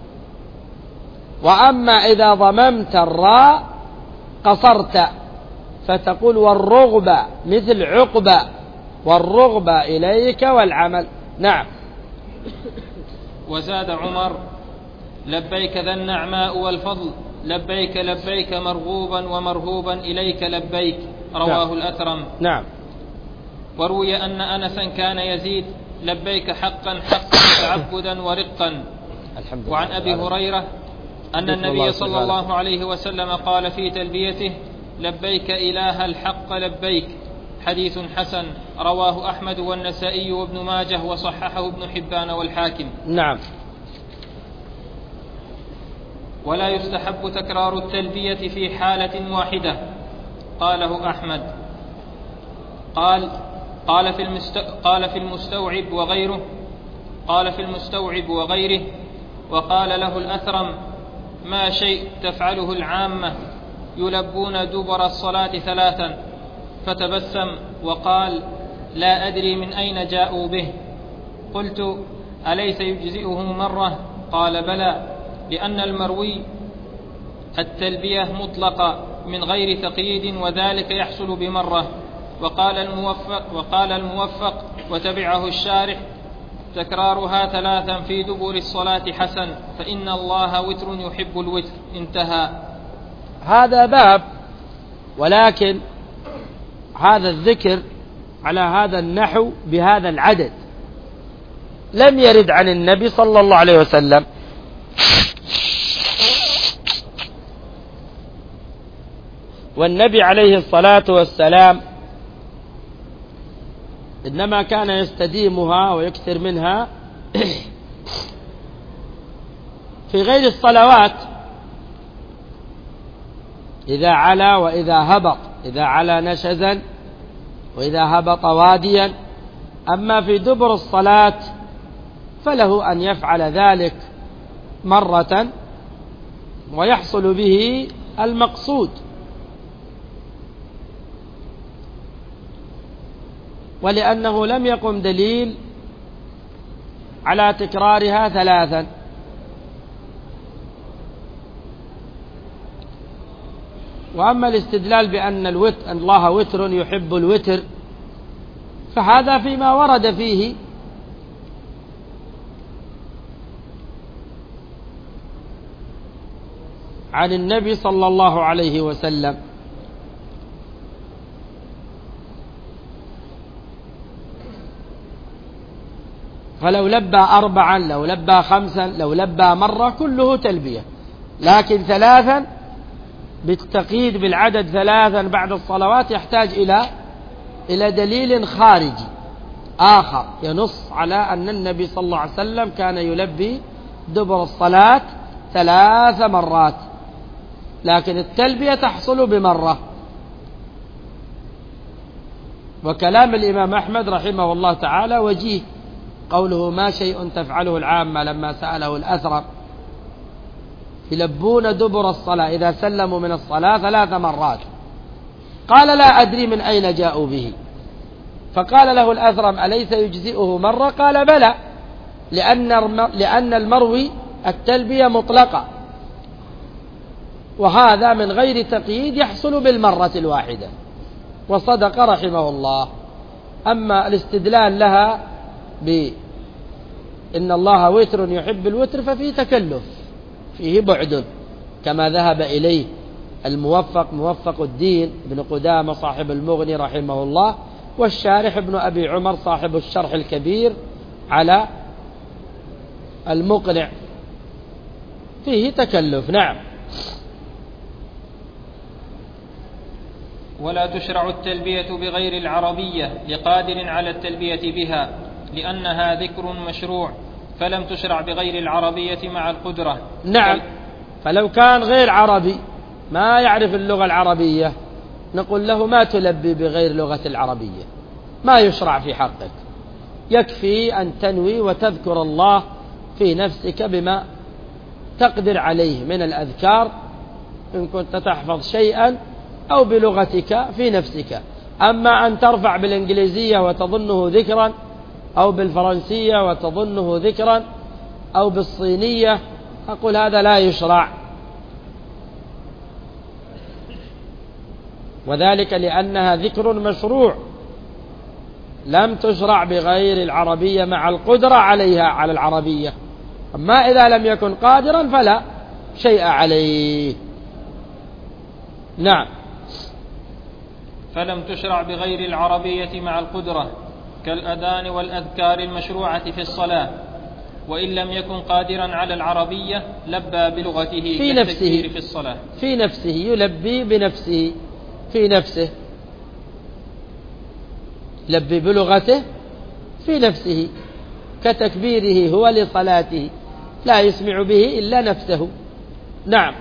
وأما إذا ضممت الراء قصرت فتقول والرغبة مثل عقبة، والرغبة إليك والعمل. نعم. وزاد عمر: لبيك ذا النعماء والفضل، لبيك لبيك مرغوبا ومرهوبا إليك لبيك. رواه نعم. الأثرم. نعم. وروي أن أنسا كان يزيد: لبيك حقا حقا تعبدا ورقا. وعن أبي هريرة أن النبي صلى الله عليه وسلم قال في تلبيته: لبيك إله الحق لبيك. حديث حسن، رواه أحمد والنسائي وابن ماجه وصححه ابن حبان والحاكم. نعم. ولا يستحب تكرار التلبية في حالة واحدة، قاله أحمد. قال قال في المست قال في المستوعب وغيره قال في المستوعب وغيره وقال له الأثرم: ما شيء تفعله العامة، يلبون دبر الصلاة ثلاثا. فتبسم وقال: لا أدري من أين جاءوا به. قلت: أليس يجزئه مرة؟ قال: بلى، لأن المروي التلبية مطلقة من غير تقييد، وذلك يحصل بمرة. وقال الموفق, وقال الموفق وتبعه الشارح: تكرارها ثلاثا في دبر الصلاة حسن، فإن الله وتر يحب الوتر. انتهى. هذا باب، ولكن هذا الذكر على هذا النحو بهذا العدد لم يرد عن النبي صلى الله عليه وسلم. والنبي عليه الصلاة والسلام إنما كان يستديمها ويكثر منها في غير الصلوات، إذا علا وإذا هبط، إذا علا نشزا وإذا هبط واديا. أما في دبر الصلاة فله أن يفعل ذلك مرة ويحصل به المقصود. ولأنه لم يقم دليل على تكرارها ثلاثا. وأما الاستدلال بأن الوتر الله وتر يحب الوتر فهذا فيما ورد فيه عن النبي صلى الله عليه وسلم. فلو لبى أربعا، لو لبى خمسا، لو لبى مرة كله تلبية، لكن ثلاثا بالتقييد بالعدد ثلاثا بعد الصلوات يحتاج إلى إلى دليل خارجي آخر ينص على أن النبي صلى الله عليه وسلم كان يلبي دبر الصلاة ثلاث مرات، لكن التلبية تحصل بمرة. وكلام الإمام أحمد رحمه الله تعالى وجيه، قوله ما شيء تفعله العامة لما سأله الأثرم يلبون دبر الصلاة إذا سلموا من الصلاة ثلاث مرات، قال لا أدري من أين جاءوا به. فقال له الأثرم أليس يجزئه مرة؟ قال بلى، لأن لأن المروي التلبية مطلقة، وهذا من غير تقييد يحصل بالمرة الواحدة. وصدق رحمه الله. أما الاستدلال لها بإن الله وتر يحب الوتر ففيه تكلف، فيه بعد، كما ذهب إليه الموفق موفق الدين بن قدامة صاحب المغني رحمه الله، والشارح ابن أبي عمر صاحب الشرح الكبير على المقنع، فيه تكلف. نعم. ولا تشرع التلبية بغير العربية لقادر على التلبية بها، لأنها ذكر مشروع، فلم تشرع بغير العربية مع القدرة. نعم. فلو كان غير عربي ما يعرف اللغة العربية نقول له ما تلبي بغير لغة العربية، ما يشرع في حقك، يكفي أن تنوي وتذكر الله في نفسك بما تقدر عليه من الأذكار إن كنت تحفظ شيئا أو بلغتك في نفسك. أما أن ترفع بالإنجليزية وتظنه ذكرا، أو بالفرنسية وتظنه ذكرا، أو بالصينية، أقول هذا لا يشرع، وذلك لأنها ذكر مشروع لم تشرع بغير العربية مع القدرة عليها على العربية. أما إذا لم يكن قادرا فلا شيء عليه. نعم. فلم تشرع بغير العربية مع القدرة كالأذان والأذكار المشروعة في الصلاة، وإن لم يكن قادرا على العربية لبى بلغته في نفسه في الصلاة، في نفسه يلبي بنفسه في نفسه، يلبي بلغته في نفسه كتكبيره هو لصلاته، لا يسمع به إلا نفسه. نعم.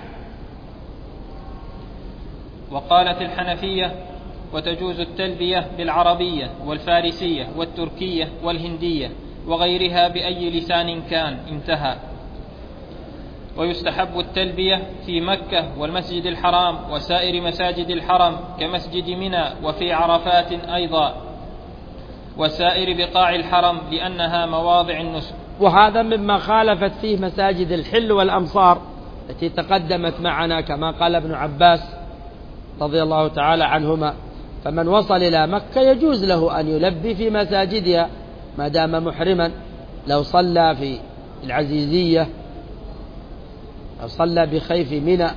وقالت الحنفية وتجوز التلبية بالعربية والفارسية والتركية والهندية وغيرها بأي لسان كان. انتهى. ويستحب التلبية في مكة والمسجد الحرام وسائر مساجد الحرم كمسجد منى، وفي عرفات أيضا، وسائر بقاع الحرم لأنها مواضع النسك. وهذا مما خالفت فيه مساجد الحل والأمصار التي تقدمت معنا، كما قال ابن عباس رضي الله تعالى عنهما، فمن وصل إلى مكة يجوز له أن يلبي في مساجدها ما دام محرما، لو صلى في العزيزية أو صلى بخيف منى،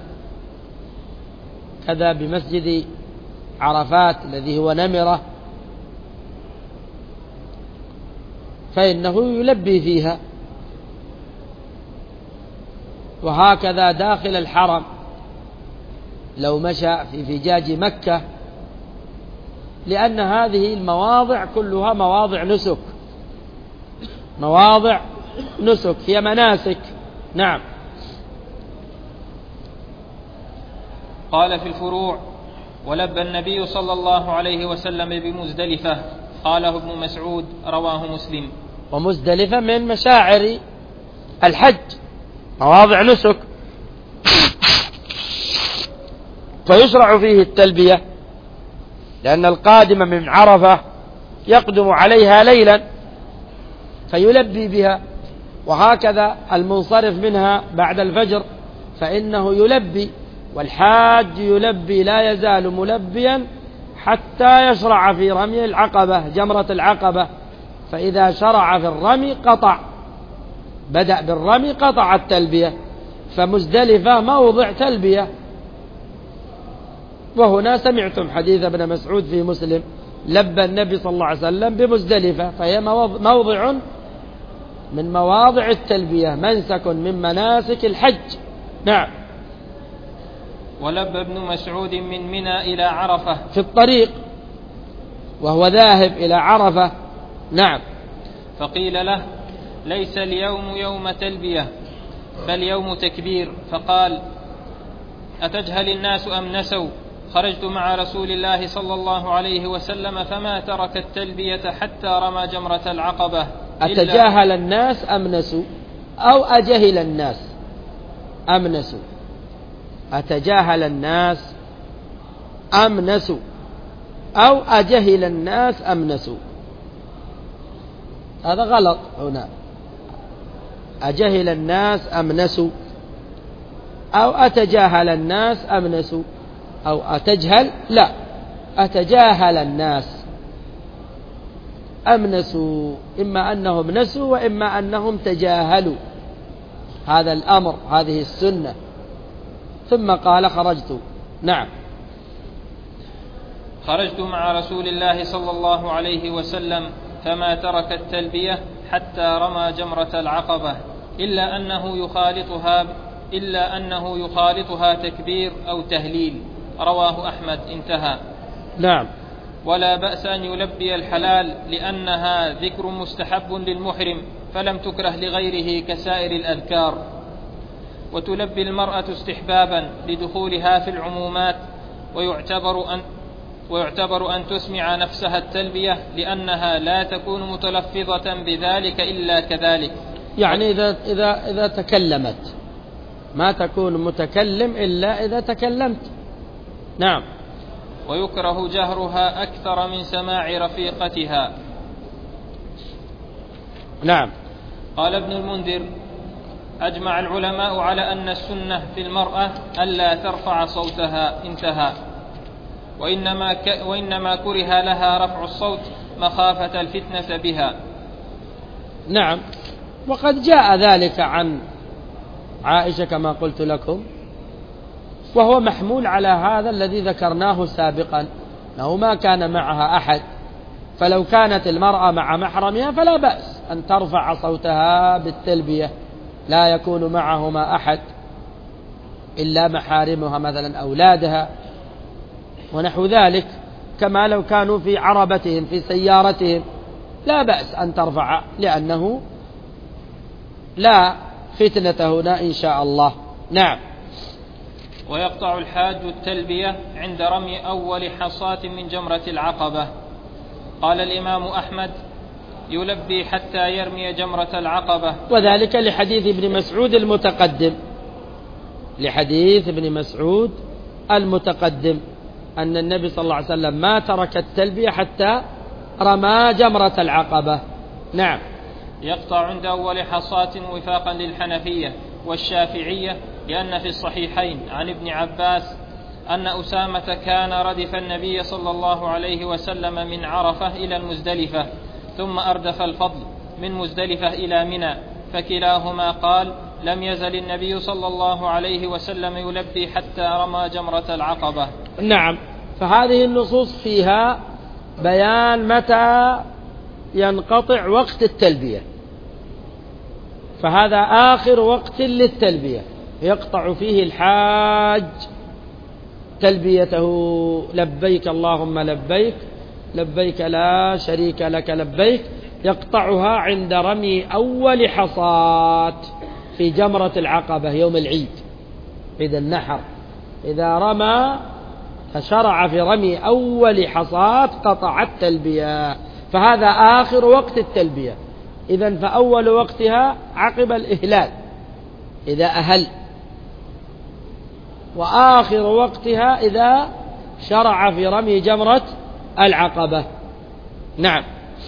كذا بمسجد عرفات الذي هو نمرة، فإنه يلبي فيها. وهكذا داخل الحرم لو مشى في فجاج مكة، لأن هذه المواضع كلها مواضع نسك، مواضع نسك هي مناسك. نعم. قال في الفروع: ولبى النبي صلى الله عليه وسلم بمزدلفة. قاله ابن مسعود، رواه مسلم. ومزدلفة من مشاعر الحج، مواضع نسك، فيشرع فيه التلبية، لأن القادم من عرفة يقدم عليها ليلا فيلبي بها، وهكذا المنصرف منها بعد الفجر فإنه يلبي. والحاج يلبي لا يزال ملبيا حتى يشرع في رمي العقبة، جمرة العقبة، فإذا شرع في الرمي قطع، بدأ بالرمي قطع التلبية، فمزدلفة موضع تلبية. وهنا سمعتم حديث ابن مسعود في مسلم: لبى النبي صلى الله عليه وسلم بمزدلفة، فهي موضع من مواضع التلبية، منسك من مناسك الحج. نعم. ولبى ابن مسعود من منى إلى عرفة في الطريق وهو ذاهب إلى عرفة. نعم. فقيل له: ليس اليوم يوم تلبية بل يوم تكبير. فقال: أتجهل الناس أم نسوا؟ خرجت مع رسول الله صلى الله عليه وسلم فما ترك التلبية حتى رمى جمرة العقبة. أتجاهل الناس أم نسوا، أو أجهل الناس أم نسوا؟ أتجاهل الناس أم نسوا، أو أجهل الناس أم نسوا. هذا غلط هنا، أجهل الناس أم نسوا، أو أتجاهل الناس أم نسوا، أو أتجهل، لا، أتجاهل الناس أم نسوا، إما أنهم نسوا وإما أنهم تجاهلوا هذا الأمر، هذه السنة. ثم قال: خرجت. نعم. خرجت مع رسول الله صلى الله عليه وسلم فما ترك التلبية حتى رمى جمرة العقبة، إلا أنه يخالطها إلا أنه يخالطها تكبير أو تهليل. رواه أحمد. انتهى. نعم. ولا بأس أن يلبي الحلال، لأنها ذكر مستحب للمحرم فلم تكره لغيره كسائر الأذكار. وتلبي المرأة استحبابا لدخولها في العمومات، ويعتبر أن ويعتبر أن تسمع نفسها التلبية، لأنها لا تكون متلفظة بذلك إلا كذلك. يعني إذا, إذا, إذا تكلمت ما تكون متكلم إلا إذا تكلمت. نعم. ويكره جهرها أكثر من سماع رفيقتها. نعم. قال ابن المنذر: أجمع العلماء على أن السنة في المرأة ألا ترفع صوتها. انتهى. وإنما, ك... وإنما كره لها رفع الصوت مخافة الفتنة بها. نعم. وقد جاء ذلك عن عائشة كما قلت لكم، وهو محمول على هذا الذي ذكرناه سابقا، أنه ما كان معها أحد، فلو كانت المرأة مع محرمها فلا بأس أن ترفع صوتها بالتلبية، لا يكون معهما أحد إلا محارمها مثلا أولادها ونحو ذلك، كما لو كانوا في عربتهم في سيارتهم لا بأس أن ترفع، لأنه لا فتنة هنا إن شاء الله. نعم. ويقطع الحاج التلبية عند رمي أول حصاة من جمرة العقبة. قال الإمام أحمد: يلبي حتى يرمي جمرة العقبة، وذلك لحديث ابن مسعود المتقدم، لحديث ابن مسعود المتقدم أن النبي صلى الله عليه وسلم ما ترك التلبية حتى رمى جمرة العقبة. نعم. يقطع عند أول حصاة وفاقا للحنفية والشافعية، لأن في الصحيحين عن ابن عباس أن أسامة كان ردف النبي صلى الله عليه وسلم من عرفة إلى المزدلفة، ثم أردف الفضل من مزدلفة إلى منى، فكلاهما قال: لم يزل النبي صلى الله عليه وسلم يلبي حتى رمى جمرة العقبة. نعم. فهذه النصوص فيها بيان متى ينقطع وقت التلبية، فهذا آخر وقت للتلبية يقطع فيه الحاج تلبيته، لبيك اللهم لبيك لبيك لا شريك لك لبيك، يقطعها عند رمي أول حصاة في جمرة العقبة يوم العيد عيد النحر. إذا رمى فشرع في رمي أول حصاة قطع التلبية، فهذا آخر وقت التلبية. إذن فأول وقتها عقب الإهلال إذا أهل، وآخر وقتها إذا شرع في رمي جمرة العقبة. نعم.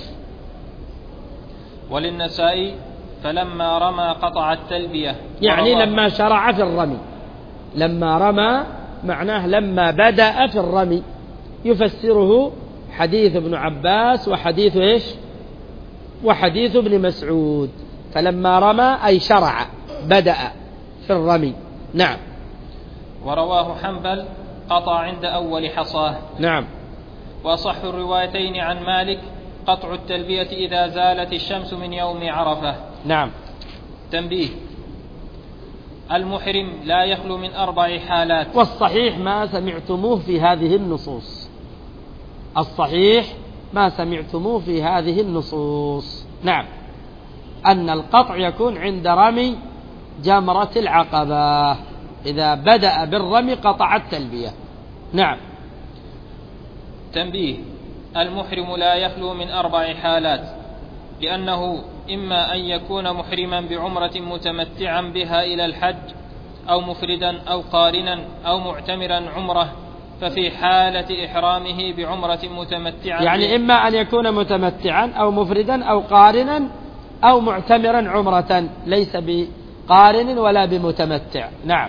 وللنسائي فلما رمى قطع التلبية، يعني لما شرع في الرمي، لما رمى معناه لما بدأ في الرمي، يفسره حديث ابن عباس وحديث إيش وحديث ابن مسعود. فلما رمى أي شرع بدأ في الرمي. نعم. ورواه حنبل قطع عند أول حصاه. نعم. وأصح الروايتين عن مالك قطع التلبية إذا زالت الشمس من يوم عرفة. نعم. تنبيه: المحرم لا يخلو من أربع حالات. والصحيح ما سمعتموه في هذه النصوص، الصحيح ما سمعتموه في هذه النصوص. نعم. أن القطع يكون عند رمي جمرة العقبة، إذا بدأ بالرمي قطع التلبية. نعم. تنبيه: المحرم لا يخلو من أربع حالات، لأنه إما أن يكون محرما بعمرة متمتعا بها إلى الحج، أو مفردا أو قارنا أو معتمرا عمرة، ففي حالة إحرامه بعمرة متمتعا يعني إما أن يكون متمتعا أو مفردا أو قارنا أو معتمرا عمرة، ليس بقارن ولا بمتمتع. نعم.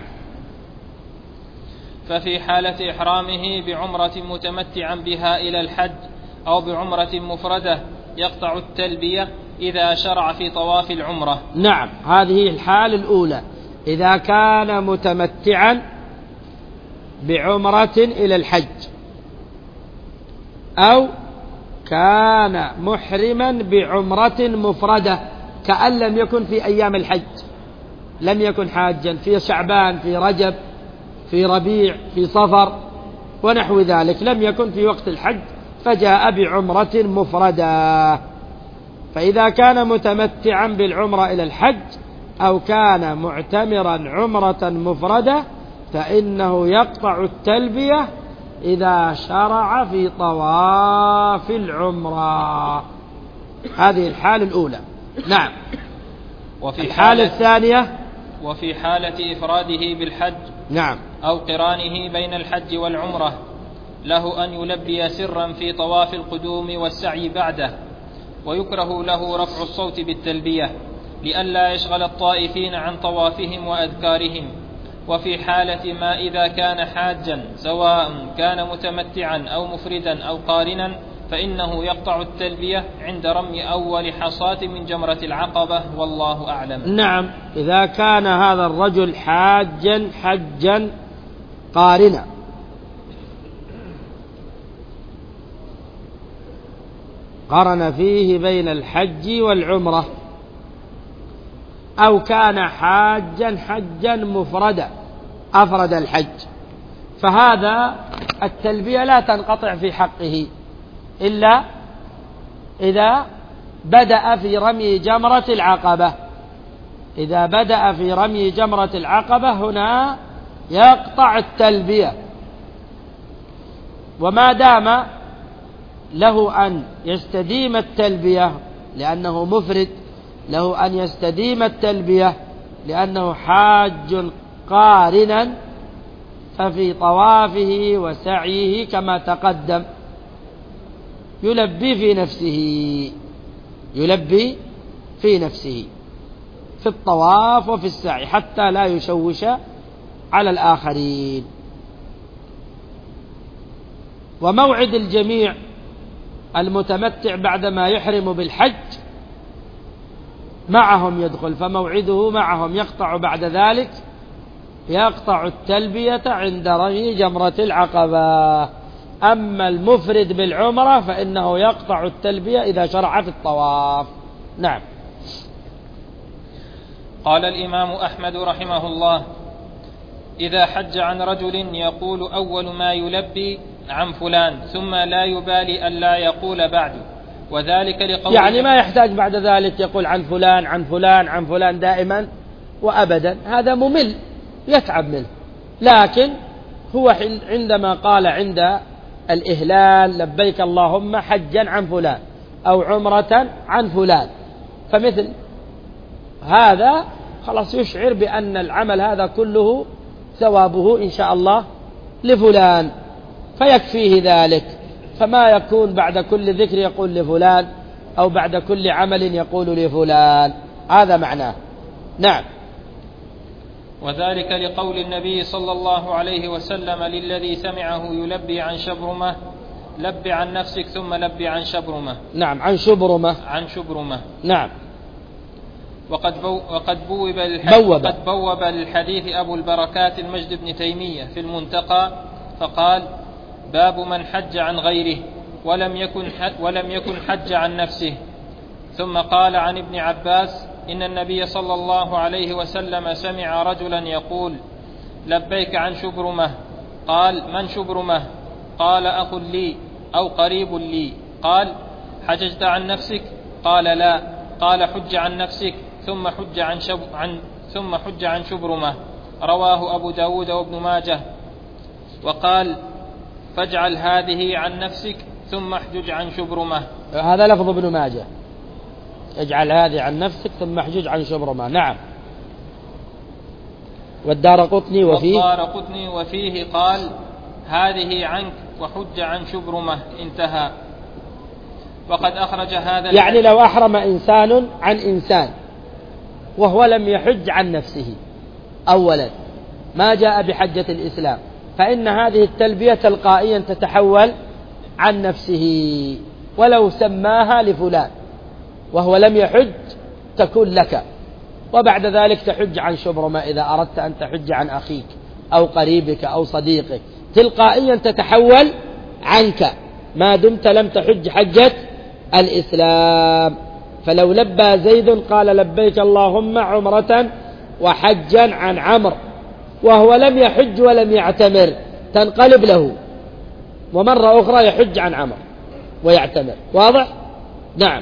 ففي حالة إحرامه بعمرة متمتعا بها إلى الحج أو بعمرة مفردة يقطع التلبية إذا شرع في طواف العمرة. نعم، هذه الحالة الأولى، إذا كان متمتعا بعمرة إلى الحج أو كان محرما بعمرة مفردة، كأن لم يكن في أيام الحج، لم يكن حاجا في شعبان في رجب في ربيع في صفر ونحو ذلك، لم يكن في وقت الحج فجاء بعمرة مفردة. فإذا كان متمتعا بالعمرة إلى الحج أو كان معتمرا عمرة مفردة فإنه يقطع التلبية إذا شرع في طواف العمرة. هذه الحالة الأولى. نعم. وفي الحالة الثانية وفي حالة إفراده بالحج نعم أو قرانه بين الحج والعمرة له أن يلبي سرا في طواف القدوم والسعي بعده، ويكره له رفع الصوت بالتلبية لئلا يشغل الطائفين عن طوافهم وأذكارهم. وفي حالة ما إذا كان حاجا سواء كان متمتعا أو مفردا أو قارنا فإنه يقطع التلبية عند رمي أول حصاة من جمرة العقبة، والله أعلم. نعم، إذا كان هذا الرجل حاجا حجا قارنا قرن فيه بين الحج والعمرة، أو كان حاجا حجا مفردا أفرد الحج، فهذا التلبية لا تنقطع في حقه إلا إذا بدأ في رمي جمرة العقبة. إذا بدأ في رمي جمرة العقبة هنا يقطع التلبية، وما دام له أن يستديم التلبية لأنه مفرد، له أن يستديم التلبية لأنه حاج قارنا، ففي طوافه وسعيه كما تقدم يلبي في نفسه يلبي في نفسه في الطواف وفي السعي حتى لا يشوش على الآخرين. وموعد الجميع المتمتع بعدما يحرم بالحج معهم يدخل، فموعده معهم، يقطع بعد ذلك يقطع التلبية عند رمي جمرة العقبة. أما المفرد بالعمرة فإنه يقطع التلبية إذا شرع في الطواف. نعم. قال الإمام أحمد رحمه الله: إذا حج عن رجل يقول أول ما يلبي عن فلان ثم لا يبالي ألا يقول بعده، وذلك لقول يعني ما يحتاج بعد ذلك يقول عن فلان عن فلان عن فلان دائما وأبدا، هذا ممل يتعب منه. لكن هو عندما قال عند الإهلال لبيك اللهم حجا عن فلان أو عمرة عن فلان، فمثل هذا خلاص يشعر بأن العمل هذا كله ثوابه إن شاء الله لفلان، فيكفيه ذلك. فما يكون بعد كل ذكر يقول لفلان أو بعد كل عمل يقول لفلان، هذا معناه. نعم. وذلك لقول النبي صلى الله عليه وسلم للذي سمعه يلبي عن شبرمة: لب عن نفسك ثم لب عن شبرمة. نعم، عن شبرمة. عن شبرمة. نعم. وقد, بو وقد بوب الحديث, بوب. وقد بوب الحديث أبو البركات المجد بن تيمية في المنتقى فقال: باب من حج عن غيره ولم يكن, ولم يكن حج عن نفسه. ثم قال عن ابن عباس: إن النبي صلى الله عليه وسلم سمع رجلا يقول: لبيك عن شبرمة. قال: من شبرمة؟ قال: أخ لي أو قريب لي. قال: حججت عن نفسك؟ قال: لا. قال: حج عن نفسك ثم حج عن, شب عن ثم حج عن شبرمة. رواه أبو داود وابن ماجه. وقال: فاجعل هذه عن نفسك ثم احجج عن شبرمة. هذا لفظ ابن ماجه: اجعل هذه عن نفسك ثم احجج عن شبرمة. نعم. والدارقطني وفيه والدارقطني وفيه قال: هذه عنك وحج عن شبرمة. انتهى. وقد أخرج هذا يعني لو أحرم إنسان عن إنسان وهو لم يحج عن نفسه أولا، ما جاء بحجة الإسلام، فإن هذه التلبية تلقائيا تتحول عن نفسه، ولو سماها لفلان وهو لم يحج تكون لك، وبعد ذلك تحج عن شبرمة إذا أردت أن تحج عن أخيك أو قريبك أو صديقك، تلقائيا تتحول عنك ما دمت لم تحج حجة الإسلام. فلو لبى زيد قال: لبيك اللهم عمرة وحجا عن عمرو، وهو لم يحج ولم يعتمر، تنقلب له، ومرة أخرى يحج عن عمرو ويعتمر. واضح؟ نعم.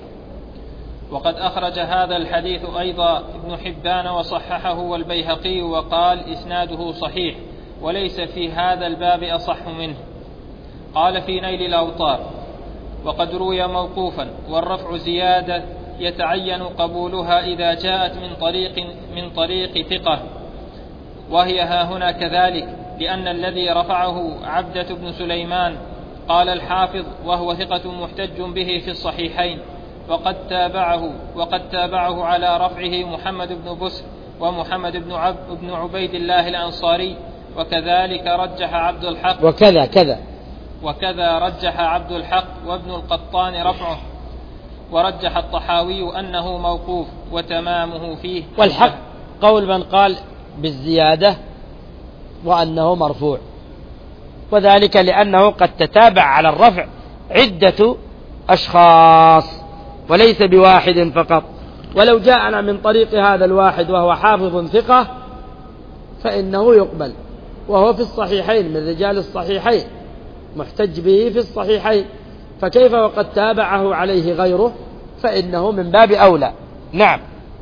وقد أخرج هذا الحديث أيضا ابن حبان وصححه والبيهقي وقال: إسناده صحيح وليس في هذا الباب أصح منه. قال في نيل الأوطار: وقد روي موقوفا، والرفع زيادة يتعين قبولها إذا جاءت من طريق من طريق ثقة، وهي ها هنا كذلك، لأن الذي رفعه عبدة بن سليمان. قال الحافظ: وهو ثقة محتج به في الصحيحين. وقد تابعه وقد تابعه على رفعه محمد بن بسر ومحمد بن, عب بن عبيد الله الأنصاري، وكذلك رجح عبد الحق وكذا كذا وكذا رجح عبد الحق وابن القطان رفعه، ورجح الطحاوي أنه موقوف وتمامه فيه. والحق قول من قال بالزيادة وأنه مرفوع، وذلك لأنه قد تتابع على الرفع عدة أشخاص وليس بواحد فقط. ولو جاءنا من طريق هذا الواحد وهو حافظ ثقة فإنه يقبل، وهو في الصحيحين من رجال الصحيحين، محتج به في الصحيحين، فكيف وقد تابعه عليه غيره؟ فإنه من باب أولى. نعم.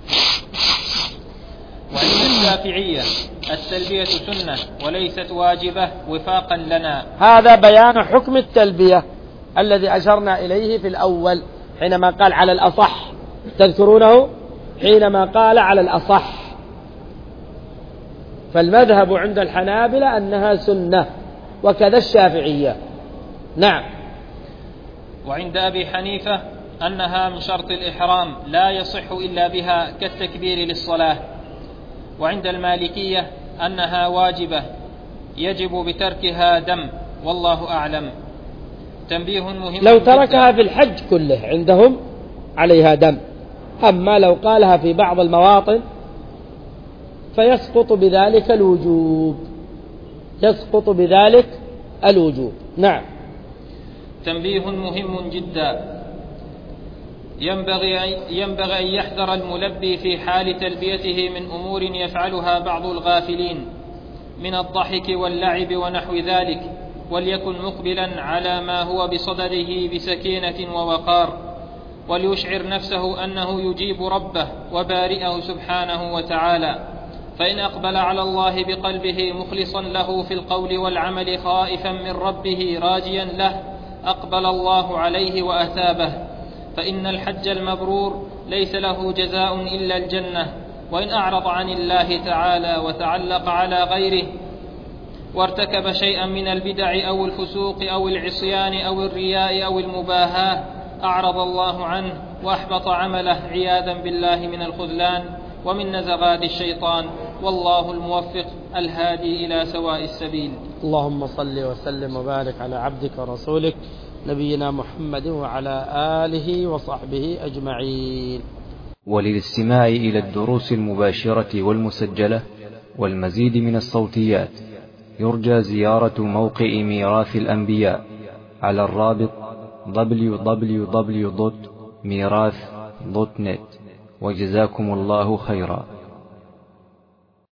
وعند الشافعية التلبية سنة وليست واجبة وفاقا لنا. هذا بيان حكم التلبية الذي أشرنا إليه في الأول حينما قال على الأصح، تذكرونه حينما قال على الأصح. فالمذهب عند الحنابلة أنها سنة، وكذا الشافعية. نعم. وعند أبي حنيفة أنها من شرط الإحرام لا يصح إلا بها كالتكبير للصلاة. وعند المالكية أنها واجبة يجب بتركها دم، والله أعلم. تنبيه مهم: لو تركها في الحج كله عندهم عليها دم، أما لو قالها في بعض المواطن فيسقط بذلك الوجوب، يسقط بذلك الوجوب. نعم. تنبيه مهم جدا، ينبغي ينبغي أن يحذر الملبي في حال تلبيته من أمور يفعلها بعض الغافلين من الضحك واللعب ونحو ذلك، وليكن مقبلا على ما هو بصدده بسكينة ووقار، وليشعر نفسه أنه يجيب ربه وبارئه سبحانه وتعالى، فإن أقبل على الله بقلبه مخلصا له في القول والعمل خائفا من ربه راجيا له أقبل الله عليه وأثابه، فإن الحج المبرور ليس له جزاء إلا الجنة. وإن أعرض عن الله تعالى وتعلق على غيره وارتكب شيئا من البدع أو الفسوق أو العصيان أو الرياء أو المباهاة أعرض الله عنه وأحبط عمله عياذا بالله من الخذلان ومن نزغات الشيطان، والله الموفق الهادي إلى سواء السبيل. اللهم صل وسلم وبارك على عبدك ورسولك نبينا محمد وعلى آله وصحبه أجمعين. وللاستماع إلى الدروس المباشرة والمسجلة والمزيد من الصوتيات يرجى زيارة موقع ميراث الأنبياء على الرابط دبليو دبليو دبليو دوت ميراث دوت نت. وجزاكم الله خيرا.